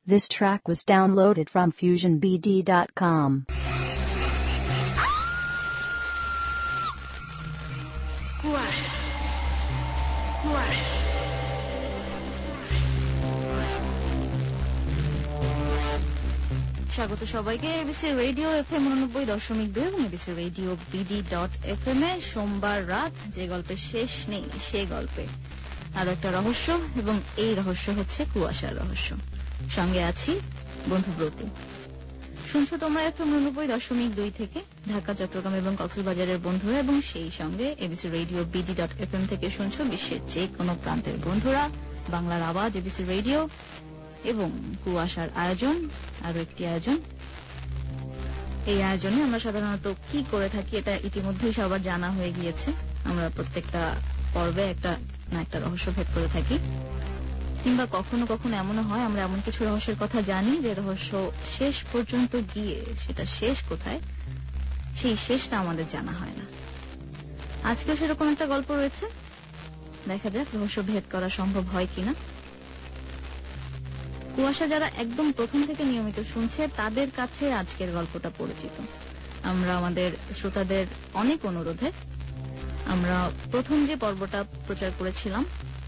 This track was downloaded from FusionBD.com. স্বাগত সবাইকে ABC radio FM 89.2 এবং এবিসি রেডিও BD.FM এ সোমবার রাত যে গল্পের শেষ নেই সে গল্পে আরো একটা রহস্য, এবং এই রহস্য হচ্ছে কুয়াশার রহস্য। সঙ্গে আছি বন্ধু ব্রতী। শুনছো তোমরা এফএম 89.2 থেকে ঢাকা, চট্টগ্রাম এবং কক্সবাজারের বন্ধুরা, এবং সেই সঙ্গে এবিসি রেডিও BD.FM থেকে শুনছো বিশ্বের যে কোনো প্রান্তের বন্ধুরা। বাংলার আওয়াজ এবিসি রেডিও এবং কুয়াশার আয়োজন আরো একটি আয়োজন। এই আয়োজনে আমরা সাধারণত কি করে থাকি এটা ইতিমধ্যেই সবার জানা হয়ে গিয়েছে। আমরা প্রত্যেকটা পর্বে একটা না একটা রহস্য ভেদ করে থাকি, কিংবা কখনো কখনো এমনও হয় আমরা এমন কিছু রহস্যের কথা জানি যে রহস্য শেষ পর্যন্ত গিয়ে সেটা শেষ কোথায় সেই শেষটা আমাদের জানা হয় না। আজকেও সেরকম একটা গল্প রয়েছে, দেখা যাক রহস্য ভেদ করা সম্ভব হয় কিনা। কুয়াশা যারা একদম প্রথম থেকে নিয়মিত শুনছে তাদের কাছে আজকের গল্পটা পরিচিত। আমরা আমাদের শ্রোতাদের অনেক অনুরোধে আমরা প্রথম যে পর্বটা প্রচার করেছিলাম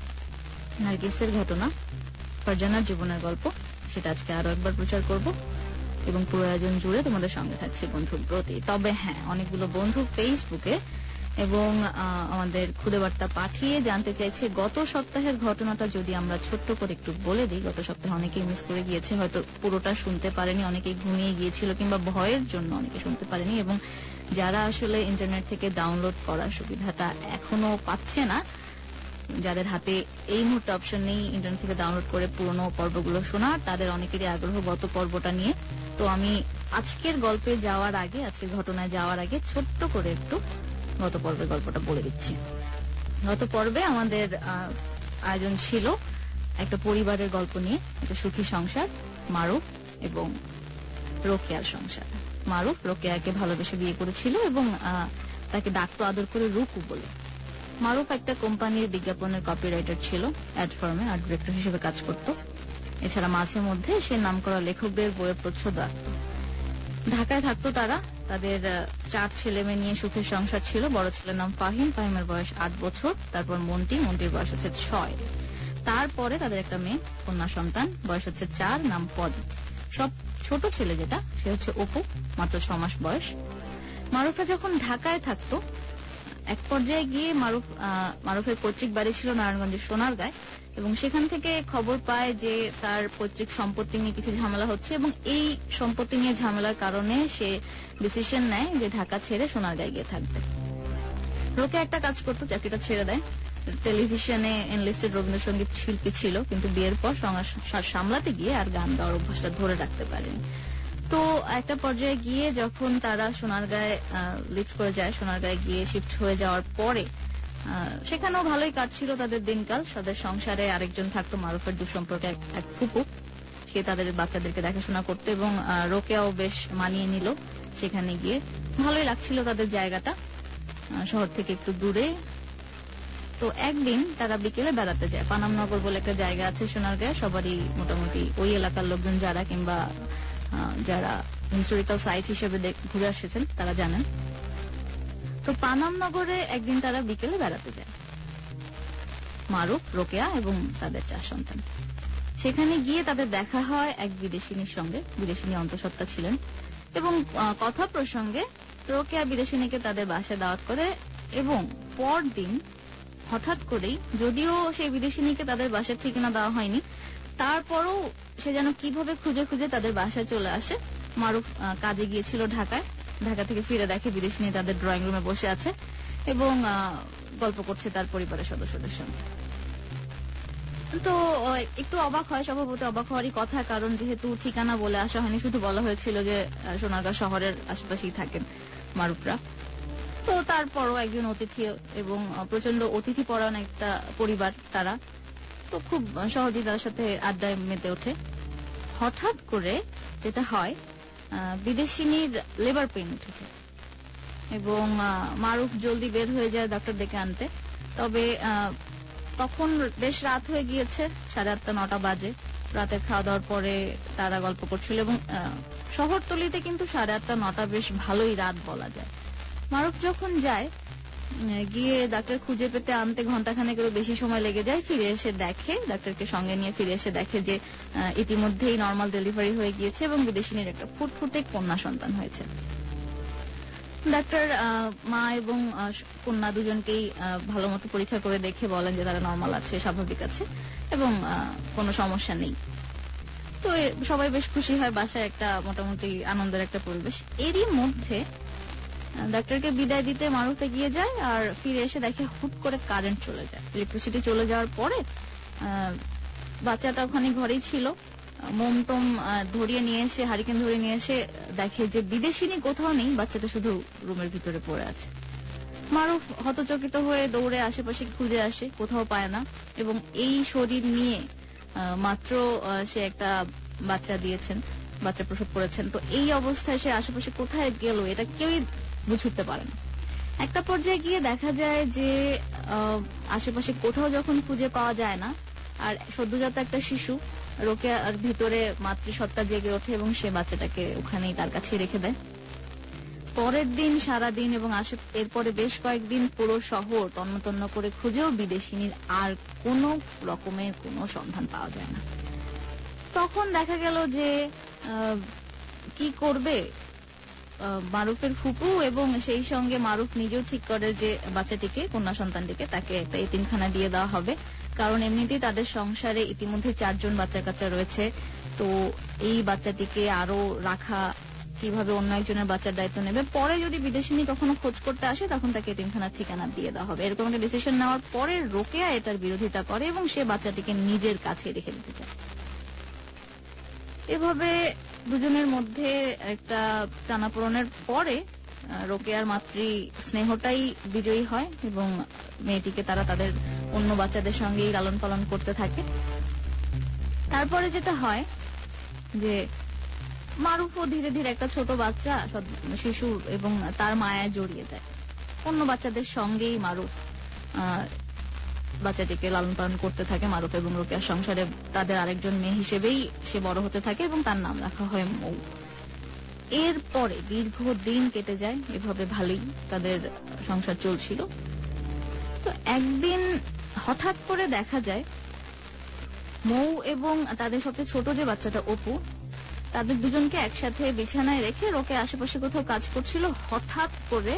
নার্গিসের ঘটনা, ফারজানার জীবনের গল্প, সেটা আজকে আরো একবার প্রচার করব এবং পুরো আয়োজন জুড়ে তোমাদের সঙ্গে থাকছে বন্ধু ব্রতী। তবে হ্যাঁ, অনেকগুলো বন্ধু ফেসবুকে এবং আমাদের খুদে বার্তা পাঠিয়ে জানতে চাইছে গত সপ্তাহের ঘটনাটা যদি আমরা ছোট্ট করে একটু বলে দিই। গত সপ্তাহে অনেকেই মিস করে গিয়েছে, হয়তো পুরোটা শুনতে পারেনি, অনেকেই ঘুমিয়ে গিয়েছিল কিংবা ভয়ের জন্য অনেকে শুনতে পারেনি, এবং যারা আসলে ইন্টারনেট থেকে ডাউনলোড করার সুবিধাটা এখনো পাচ্ছে না, যাদের হাতে এই মুহূর্তে অপশন নেই ইন্টারনেট থেকে ডাউনলোড করে পুরনো পর্বগুলো শোনার, তাদের অনেকেরই আগ্রহ গত পর্বটা নিয়ে। তো আমি আজকের গল্পে যাওয়ার আগে, আজকের ঘটনায় যাওয়ার আগে ছোট্ট করে একটু গত পর্বের গল্পটা বলে দিচ্ছি। গত পর্বে আমাদের আয়োজন ছিল একটা পরিবারের গল্প নিয়ে, একটা সুখী সংসার, মারুফ এবং রোকেয়ার সংসার। মারুফ রোকেয়াকে ভালোবেসে বিয়ে করেছিল এবং তাকে ডাকতো আদর করে রুকু বলে। মারুফ একটা কোম্পানির বিজ্ঞাপনের কপিরাইটার ছিল, অ্যাড ফার্মে আর্ট ডিরেক্টর হিসেবে কাজ করত। এছাড়া মাঝে মধ্যে সে নামকরা লেখকদের বইয়ের প্রচ্ছদ আঁকত। ঢাকায় থাকতো তারা, তাদের 4 ছেলে মেয়ে নিয়ে সুখের সংসার ছিল। বড় ছেলের নাম ফাহিম, ফাহিমের বয়স 8 বছর। তারপর মন্টির বয়স হচ্ছে 6। তারপরে তাদের একটা মেয়ে, কন্যা সন্তান, বয়স হচ্ছে 4, নাম পদ। সব ছোট ছেলে যেটা, সে হচ্ছে অপু, মাত্র 6 মাস বয়স। মারুফরা যখন ঢাকায় থাকতো, এক পর্যায়ে গিয়ে মারুফের পৈতৃক বাড়ি ছিল নারায়ণগঞ্জের সোনারগাঁয়, এবং সেখান থেকে খবর পায় যে তার পৈতৃক সম্পত্তি নিয়ে কিছু ঝামেলা হচ্ছে, এবং এই সম্পত্তি নিয়ে ঝামেলার কারণে সে ডিসিশন নেয় যে ঢাকা ছেড়ে সোনারগাঁয় গিয়ে থাকবে। রোকে একটা কাজ করতো, চাকরিটা ছেড়ে দেয়। টেলিভিশনে এনলিস্টেড রবীন্দ্রসঙ্গীত শিল্পী ছিল, কিন্তু বিয়ের পর সংসার সামলাতে গিয়ে আর গান গাওয়ার অভ্যাসটা ধরে রাখতে পারেনি। তো একটা পর্যায়ে গিয়ে যখন তারা সোনারগাঁয়ে লিফট করে যায়, সোনারগাঁয়ে গিয়ে শিফট হয়ে যাওয়ার পরে সেখানেও ভালোই কাটছিল তাদের দিনকাল। তাদের সংসারে আরেকজন থাকতো, মারুফের দুঃসম্পর্কে এক ফুপু, সে তাদের বাচ্চাদেরকে দেখাশোনা করতো, এবং রোকেয়াও বেশ মানিয়ে নিল সেখানে গিয়ে। ভালোই লাগছিল তাদের জায়গাটা, শহর থেকে একটু দূরে। তো একদিন তারা বিকেলে বেড়াতে যায়। পানামনগর বলে একটা জায়গা আছে সোনারগাঁয়ে, সবারই মোটামুটি ওই এলাকার লোকজন যারা, কিংবা যারা হিস্টোরিক্যাল সাইট হিসেবে ঘুরে এসেছেন তারা জানেন। তো পানামনগরে একদিন তারা বিকেলে বেড়াতে যায়, মারুফ, রোকেয়া এবং তাদের 4 সন্তান। সেখানে গিয়ে তাদের দেখা হয় এক বিদেশিনীর সঙ্গে। বিদেশিনী অন্তঃসত্ত্বা ছিলেন, এবং কথা প্রসঙ্গে রোকেয়া বিদেশিনীকে তাদের বাসায় দাওয়াত করে, এবং পরদিন হঠাৎ করেই, যদিও সেই বিদেশিনীকে তাদের বাসার ঠিকানা দেওয়া হয়নি, তারপরও সে যেন কিভাবে খুঁজে খুঁজে তাদের বাসায় চলে আসে। মারুফ কাজে গিয়েছিল ঢাকায়, ঢাকা থেকে ফিরে দেখে বিদেশিনী তাদের ড্রয়িং রুমে বসে আছে এবং গল্প করছে তার পরিবারের সদস্যদের সঙ্গে। তো একটু অবাক হয়, স্বভাবত অবাক হওয়ারই কথা, কারণ যেহেতু ঠিকানা বলে আসা হয়নি, শুধু বলা হয়েছিল যে সোনারগাঁ শহরের আশেপাশেই থাকেন মারুফরা। তো তারপরও একজন অতিথি, এবং প্রচন্ড অতিথি পরায়ণ একটা পরিবার তারা, তো খুব সহজেই তার সাথে আড্ডায় মেতে ওঠে। হঠাৎ করে যেটা হয়, বিদেশিনীর লেবার পেইন উঠেছে, এবং মারুফ জলদি বের হয়ে যায় ডাক্তার ডেকে আনতে। তবে তখন বেশ রাত হয়ে গিয়েছে, 8:30-9টা বাজে। রাতের খাওয়া দাওয়ার পরে তারা গল্প করছিল এবং শহরতলিতে কিন্তু 8:30 9টা বেশ ভালোই রাত বলা যায়। মারুফ যখন যায়, গিয়ে ডাক্তার খুঁজে পেতে আনতে ঘন্টাখানেকেরও বেশি সময় লেগে যায়। ফিরে এসে দেখে, ডাক্তারকে সঙ্গে নিয়ে ফিরে এসে দেখে যে ইতিমধ্যেই নর্মাল ডেলিভারি হয়ে গিয়েছে এবং বিদেশিনীর একটা ফুটফুটে কন্যা সন্তান হয়েছে। ডাক্তার মা এবং কন্যা দুজনকেই ভালো মতো পরীক্ষা করে দেখে বলেন যে তারা নর্মাল আছে, স্বাভাবিক আছে এবং কোনো সমস্যা নেই। তো সবাই বেশ খুশি হয়, বাসায় একটা মোটামুটি আনন্দের একটা পরিবেশ। এরই মধ্যে ডাক্তারকে বিদায় দিতে মারুফ এগিয়ে যায়, আর ফিরে এসে দেখে হুট করে কারেন্ট চলে যায়। ইলেকট্রিসিটি চলে যাওয়ার পরে বাচ্চাটা ওখানে ঘরেই ছিল। মোমটোম ধরিয়ে নিয়ে এসে, হারিকেন ধরিয়ে নিয়ে এসে দেখে যে বিদেশিনী কোথাও নেই, বাচ্চাটা শুধু রুমের ভিতরে পড়ে আছে। মারুফ হতচকিত হয়ে দৌড়ে আশেপাশে খুঁজে আসে, কোথাও পায় না এবং এই শরীর নিয়ে মাত্র সে একটা বাচ্চা দিয়েছেন, বাচ্চা প্রসব করেছেন। তো এই অবস্থায় সে আশেপাশে কোথায় গেল এটা কেউই বুঝতে পারে না। একটা পর্যায়ে গিয়ে দেখা যায় যে আশেপাশে কোথাও যখন খুঁজে পাওয়া যায় না, আর সদ্যজাত একটা শিশু রোকেয়ার ভিতরে মাতৃসত্তা জেগে ওঠে এবং সে বাচ্চাটাকে ওখানেই তার কাছে রেখে দেয়। পরের দিন সারাদিন এবং এরপরে বেশ কয়েকদিন পুরো শহর তন্ন করে খুঁজেও বিদেশিনীর আর কোন রকমের কোনো সন্ধান পাওয়া যায় না। তখন দেখা গেল যে কি করবে মারুফের ফুপু, এবং সেই সঙ্গে মারুফ নিজেও ঠিক করে যে বাচ্চাটিকে, কন্যা সন্তানটিকে তাকে একটা এতিমখানা দিয়ে দেওয়া হবে, কারণ এমনিতেই তাদের সংসারে ইতিমধ্যে 4 জন বাচ্চা কাচ্চা রয়েছে। তো এই বাচ্চাটিকে আরো রাখা, কিভাবে অন্য একজনের বাচ্চার দায়িত্ব নেবে, পরে যদি বিদেশিনী কখনো খোঁজ করতে আসে তখন তাকে এতিমখানার ঠিকানা দিয়ে দেওয়া হবে। এরকম একটা ডিসিশন নেওয়ার পরে রোকেয়া এটার বিরোধিতা করে এবং সে বাচ্চাটিকে নিজের কাছে রেখে দিতে চায়। এভাবে দুজনের মধ্যে একটা টানাপোড়েনের পরে রোকেয়ার মাতৃ স্নেহটাই বিজয়ী হয় এবং মেয়েটিকে তারা তাদের অন্য বাচ্চাদের সঙ্গেই লালন পালন করতে থাকে। তারপরে যেটা হয় যে মারুফও ধীরে ধীরে একটা ছোট বাচ্চা শিশু এবং তার মায়ায় জড়িয়ে যায়। অন্য বাচ্চাদের সঙ্গেই মারুফ বাচ্চাটিকে লালন পালন করতে থাকে। মারুফ এবং রোকেয়ার সংসারে তাদের আরেকজন মেয়ে হিসেবেই সে বড় হতে থাকে এবং তার নাম রাখা হয় মৌ। এরপরে দীর্ঘদিন কেটে যায়, এভাবে ভালোই তাদের সংসার চলছিল। তো একদিন হঠাৎ করে দেখা যায় মৌ এবং তাদের সবচেয়ে ছোট যে বাচ্চাটা অপু, তাদের দুজনকে একসাথে বিছানায় রেখে রোকেয়া আশেপাশে কোথাও কাজ করছিল। হঠাৎ করে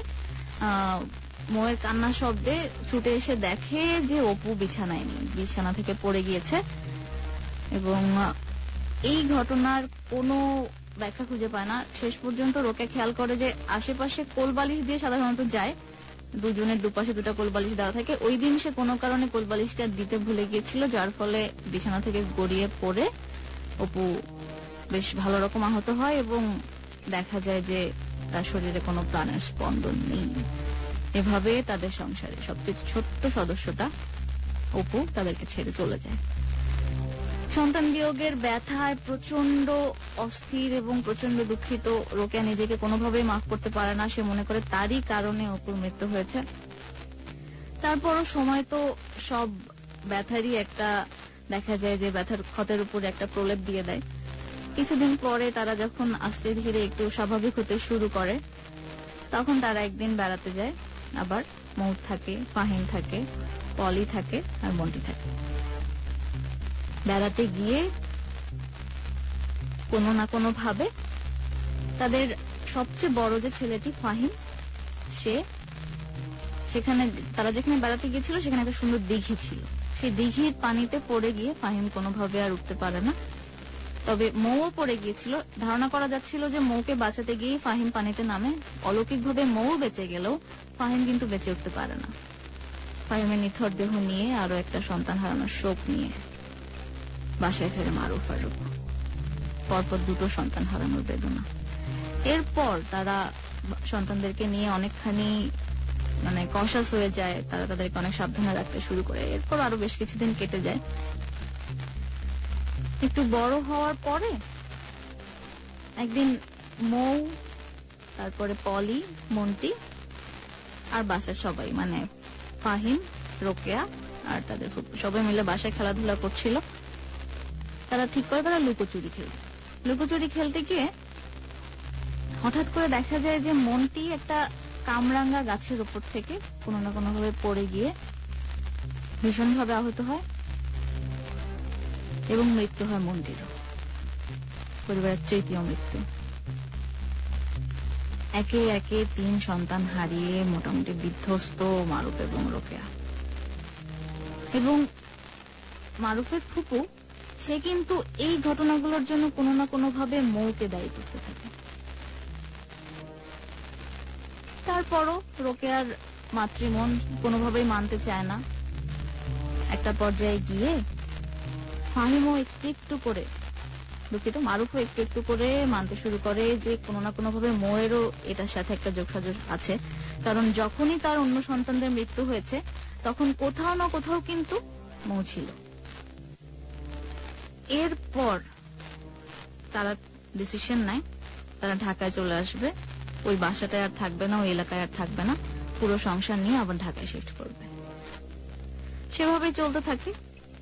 মৌয়ের কান্না শব্দে ছুটে এসে দেখে যে অপু বিছানায় নেই, বিছানা থেকে পড়ে গিয়েছে। এবং এই ঘটনার কোনো ব্যাখ্যা খুঁজে পায় না। শেষ পর্যন্ত রোকেয়া খেয়াল করে যে আশেপাশে কোলবালিশ দিয়ে সাধারণত যায়, দুজনের দুপাশে দুটা কোলবালিশ দেওয়া থাকে। ওই দিন সে কোনো কারণে কোলবালিশটা দিতে ভুলে গিয়েছিল, যার ফলে বিছানা থেকে গড়িয়ে পড়ে অপু বেশ ভালো রকম আহত হয় এবং দেখা যায় যে তার শরীরে কোনো প্রাণের স্পন্দন নেই। এভাবে তাদের সংসারে সবচেয়ে ছোট্ট সদস্যটা অপু তাদেরকে ছেড়ে চলে যায়। সন্তান বিয়োগের ব্যথায় প্রচন্ড অস্থির এবং প্রচন্ড দুঃখিত রোকেয়া নিজেকে কোনোভাবেই মাফ করতে পারে না। সে মনে করে তারই কারণে অপুর মৃত্যু হয়েছে। তারপরও সময় তো সব ব্যথারই একটা, দেখা যায় যে ব্যথার ক্ষতের উপর একটা প্রলেপ দিয়ে দেয়। কিছুদিন পরে তারা যখন আস্তে ধীরে একটু স্বাভাবিক হতে শুরু করে, তখন তারা একদিন বেড়াতে যায়। আবার মৌ থাকে, ফাহিম থাকে, পলি থাকে আর মন্টি থাকে। বেড়াতে গিয়ে কোনো না কোনো ভাবে তাদের সবচেয়ে বড় যে ছেলেটি ফাহিম, সেখানে তারা যেখানে বেড়াতে গিয়েছিল সেখানে একটা সুন্দর দিঘি ছিল। সেই দিঘির পানিতে পড়ে গিয়ে ফাহিম কোনোভাবে আর উঠতে পারে না। তবে মৌও পড়ে গিয়েছিল। ধারণা করা যাচ্ছিল যে মৌকে বাঁচাতে গিয়ে ফাহিম পানিতে নামে। অলৌকিকভাবে মৌ বেঁচে গেলেও ফাহিম কিন্তু বেঁচে উঠতে পারে না। ফাহিমের নিথর দেহ নিয়ে আরো একটা সন্তান হারানোর শোক নিয়ে বাসায় ফেরে মারুফ আর রূপা। পরপর 2টো সন্তান হারানোর বেদনা। এরপর তারা সন্তানদেরকে নিয়ে অনেকখানি কশাস হয়ে যায়, তারা তাদেরকে অনেক সাবধানে রাখতে শুরু করে। এরপর আরো বেশ কিছুদিন কেটে যায়। একটু বড় হওয়ার পরে একদিন মৌ, তারপরে পলি, মন্টি আর বাসার সবাই ফাহিম, রোকেয়া আর তাদের সবাই মিলে বাসায় খেলাধুলা করছিল। তারা ঠিক করে তারা লুকোচুরি খেলবে। লুকোচুরি খেলতে গিয়ে হঠাৎ করে দেখা যায় যে মন্টি একটা কামরাঙ্গা গাছের উপর থেকে কোনো না কোনো ভাবে পড়ে গিয়ে ভীষণভাবে আহত হয় এবং মৃত্যু হয় মন্টিরও, পরিবারের তৃতীয় মৃত্যু। একে একে 3 সন্তান হারিয়ে মোটামুটি বিধ্বস্ত মারুফ এবং রোকেয়া। এবং মারুফের ফুপু সে কিন্তু এই ঘটনাগুলোর জন্য কোনো না কোনো ভাবে মৌকে দায়ী করতে থাকে। তারপরও রোকেয়ার মাতৃমন কোনোভাবেই মানতে চায় না। একটা পর্যায়ে গিয়ে ফাহিমও একটু করে, দুঃখিত, মারুফও একটু করে মানতে শুরু করে যে কোনো না কোনো ভাবে মৌয়েরও এটার সাথে একটা যোগসাজশ আছে। কারণ যখনই তার অন্য সন্তানদের মৃত্যু হয়েছে তখন কোথাও না কোথাও কিন্তু মৌ ছিল। এরপর তারা ডিসিশন নেয় তারা ঢাকায় চলে আসবে, ওই বাসাটায় আর থাকবে না, ওই এলাকায় আর থাকবে না, পুরো সংসার নিয়ে আবার ঢাকায় শিফট করবে। সেভাবেই চলতে থাকে।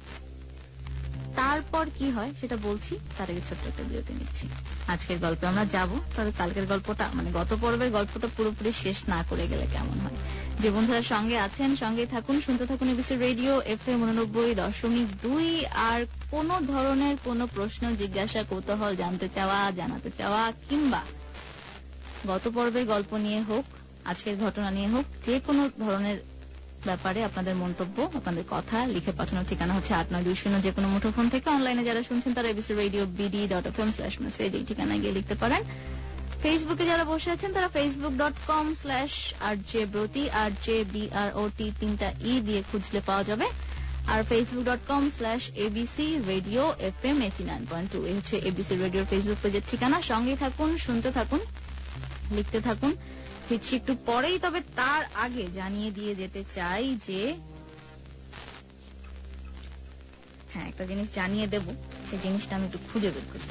তারপর কি হয় সেটা বলছি, তার আগে ছোট্ট একটা বিরতি নিচ্ছি। আজকের গল্পে আমরা যাব, তবে কালকের গল্পটা মানে গত পর্বের গল্পটা পুরোপুরি শেষ না করে গেলে কেমন হয়। যে বন্ধুরা সঙ্গে আছেন সঙ্গে থাকুন, শুনতে থাকুন এবিসি রেডিও FM 89.2। আর কোন ধরনের কোন প্রশ্ন, জিজ্ঞাসা, কৌতূহল, জানতে চাওয়া, জানাতে চাওয়া কিংবা গত পর্বের গল্প নিয়ে হোক, আজকের ঘটনা নিয়ে হোক, যে কোনো ধরনের ব্যাপারে আপনাদের মন্তব্য, আপনাদের কথা লিখে পাঠানোর ঠিকানা হচ্ছে 8920 যে কোনো মুঠোফোন থেকে। অনলাইনে যারা শুনছেন তারা abcradiobd.fm/message এই ঠিকানায় গিয়ে লিখতে পারেন। ফেসবুকে যারা বসে আছেন তারা facebook.com/rjbroti RJBROT 3টা ই দিয়ে খুঁজলে পাওয়া যাবে। আর facebook.com/abcradiofm 89.2 এই হচ্ছে এবিসি রেডিওর ফেসবুক পেজের ঠিকানা। সঙ্গে থাকুন, শুনতে থাকুন, লিখতে থাকুন। ফিরছি একটু পরেই, তবে তার আগে জানিয়ে দিয়ে যেতে চাই যে একটা জিনিস জানিয়ে দেব, সেই জিনিসটা আমি একটু খুঁজে বের করি।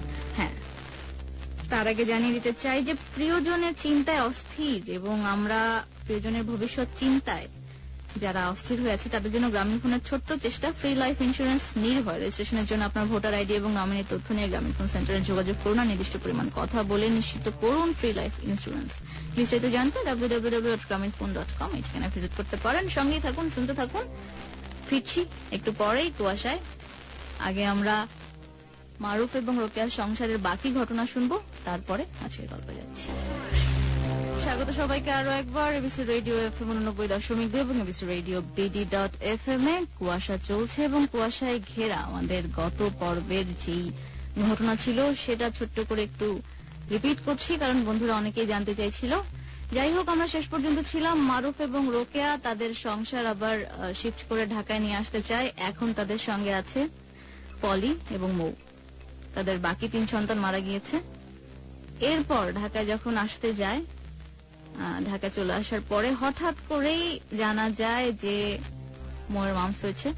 তার আগে জানিয়ে দিতে চাই যে প্রিয়জনের চিন্তায় অস্থির এবং আমরা প্রিয়জনের ভবিষ্যৎ চিন্তায় যারা অস্থির হয়ে আছে তাদের জন্য গ্রামীণফোনের ছোট্ট চেষ্টা ফ্রি লাইফ ইন্স্যুরেন্স নির্ভয়। রেজিস্ট্রেশনের জন্য আপনার ভোটার আইডি এবং নমিনি তথ্য নিয়ে গ্রামীণফোন সেন্টারে যোগাযোগ করুন আর নির্দিষ্ট পরিমাণ কথা বলে নিশ্চিত করুন ফ্রি লাইফ ইন্স্যুরেন্স। বিস্তারিত জানতে www.graminphone.com এই ঠিকানায় ভিজিট করতে পারেন। সঙ্গেই থাকুন, শুনতে থাকুন। ফিরছি একটু পরেই কুয়াশায়। আগে আমরা মারুফ এবং রোকেয়ার সংসারের বাকি ঘটনা শুনবো, তারপরে আজকের গল্পে যাচ্ছি। স্বাগত সবাইকে আরো একবার এবিসি রেডিও FM 89.2 এবং এবিসি রেডিও BD.FM এ। কুয়াশা চলছে এবং কুয়াশায় ঘেরা আমাদের গত পর্বের যেই ঘটনা ছিল সেটা ছোট্ট করে একটু রিপিট করছি, কারণ বন্ধুরা অনেকেই জানতে চাইছিল। যাই হোক, আমরা শেষ পর্যন্ত ছিলাম মারুফ এবং রোকেয়া তাদের সংসার আবার শিফট করে ঢাকায় নিয়ে আসতে চায়। এখন তাদের সঙ্গে আছে পলি এবং মৌ। তাদের বাকি 3 সন্তান মারা গিয়েছে। এরপর ঢাকায় যখন আসতে যায়, ঢাকা চলে আসার পরে হঠাৎ করেই জানা যায় যে মৌয়ের মামস হয়েছে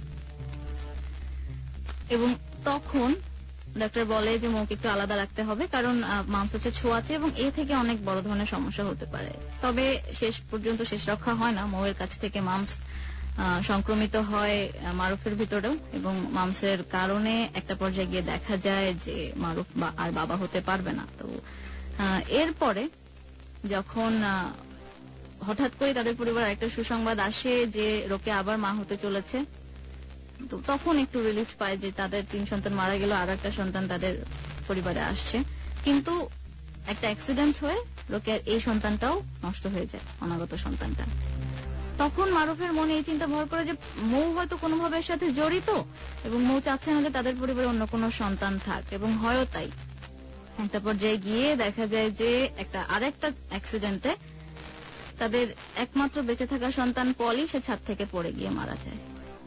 এবং তখন ডাক্তার বলে যে মৌকে একটু আলাদা রাখতে হবে, কারণ মামস হচ্ছে ছোঁয়াচে এবং এ থেকে অনেক বড় ধরনের সমস্যা হতে পারে। তবে শেষ পর্যন্ত শেষ রক্ষা হয় না, মৌয়ের কাছ থেকে মামস সংক্রমিত হয় মারুফের ভিতরেও এবং মামসের কারণে একটা পর্যায়ে গিয়ে দেখা যায় যে মারুফ আর বাবা হতে পারবে না। তো এরপরে যখন হঠাৎ করে তাদের পরিবার একটা সুসংবাদ আসে যে রোকে আবার মা হতে চলেছে, তো তখন একটু রিলিফ পায় যে তাদের 3 সন্তান মারা গেল, আর একটা সন্তান তাদের পরিবারে আসছে। কিন্তু একটা অ্যাক্সিডেন্ট হয়ে রোকেয়ার এই সন্তানটাও নষ্ট হয়ে যায়, অনাগত সন্তানটা। তখন মারুফের মনে এই চিন্তা ভর করে যে মৌ হয়তো কোনোভাবে এর সাথে জড়িত এবং মৌ চাচ্ছে না যে তাদের পরিবারে অন্য কোনো সন্তান থাক, এবং হয়ও তাই। একটা পর্যায়ে গিয়ে দেখা যায় যে আরেকটা অ্যাক্সিডেন্টে তাদের একমাত্র বেঁচে থাকা সন্তান পলি সে ছাদ থেকে পড়ে গিয়ে মারা যায়।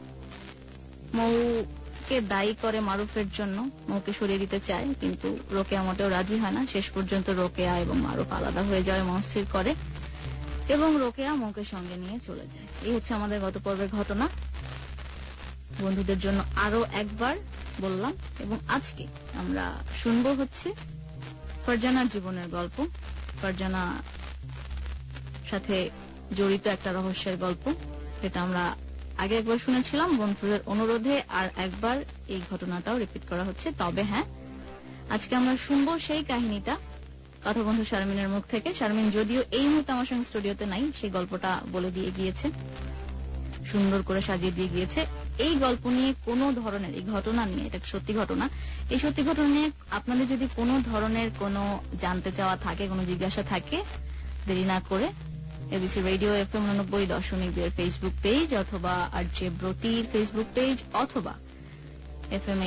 মৌকে দায়ী করে মারুফের জন্য, মৌকে সরিয়ে দিতে চায়, কিন্তু রোকেয়া মোটেও রাজি হয় না। শেষ পর্যন্ত রোকেয়া এবং মারুফ আলাদা হয়ে যায়, মনস্থির করে এবং রোকেয়া মৌকে সঙ্গে নিয়ে চলে যায়। এই হচ্ছে আমাদের গত পর্বের ঘটনা। বন্ধুদের জন্য আরো একবার বললাম, এবং আজকে আমরা শুনবো হচ্ছে ফারজানার জীবনের গল্প, ফারজানা সাথে জড়িত একটা রহস্যের গল্প, যেটা আমরা আগে একবার শুনেছিলাম বন্ধুদের অনুরোধে, আর একবার এই ঘটনাটাও রিপিট করা হচ্ছে। তবে হ্যাঁ, আজকে আমরা শুনবো সেই কাহিনীটা কথা বন্ধু শারমিনের মুখ থেকে। শারমিন যদিও এই মুহূর্তে আমার সঙ্গে স্টুডিওতে নাই, সেই গল্পটা বলে দিয়ে গিয়েছে, সুন্দর করে সাজিয়ে দিয়ে গিয়েছে। এই গল্প নিয়ে কোনো ধরনের, এই ঘটনা নিয়ে, এটা সত্যি ঘটনা, এই সত্যি ঘটনা নিয়ে আপনাদের যদি কোনো ধরনের কোনো জানতে চাওয়া থাকে, কোনো জিজ্ঞাসা থাকে, দেরি না করে এবিসি রেডিও FM 90.2 এর ফেসবুক পেজ অথবা আরজে ব্রতির ফেসবুক পেজ অথবা FM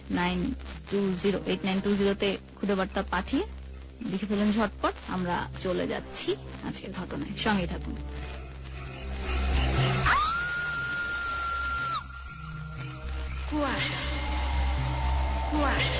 8920 তে খুদে বার্তা পাঠিয়ে লিখে ফেলেন ঝটপট। আমরা চলে যাচ্ছি আজকের ঘটনায়, সঙ্গে থাকুন। কুয়াশা, কুয়াশা,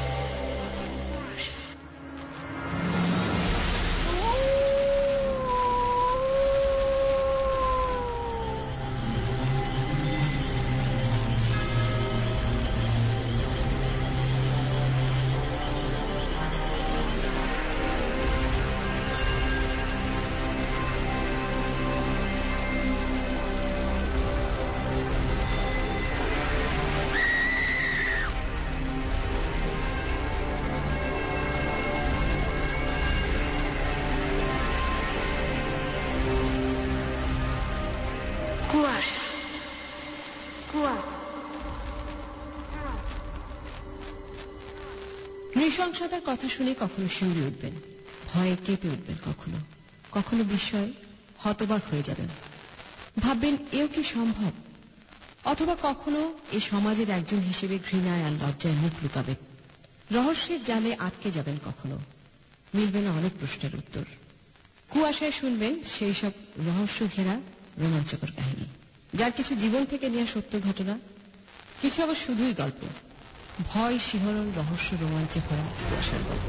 নৃশংসতার কথা শুনে কখনো শিউরে উঠবেন, ভয়ে কেঁপে উঠবেন, কখনো কখনো বিস্ময়ে হতবাক হয়ে যাবেন, ভাববেন এও কি সম্ভব, অথবা কখনো এ সমাজের একজন হিসেবে ঘৃণায় আর লজ্জায় মুখ লুকাবেন, রহস্যের জালে আটকে যাবেন, কখনো মিলবে না অনেক প্রশ্নের উত্তর। কুয়াশায় শুনবেন সেই সব রহস্য ঘেরা রোমাঞ্চকর কাহিনী, যার কিছু জীবন থেকে নেওয়া সত্য ঘটনা, কিছু আবার শুধুই গল্প, ভয়, শিহরণ, রহস্য, রোমাঞ্চে ভরা কুয়াশার গল্প।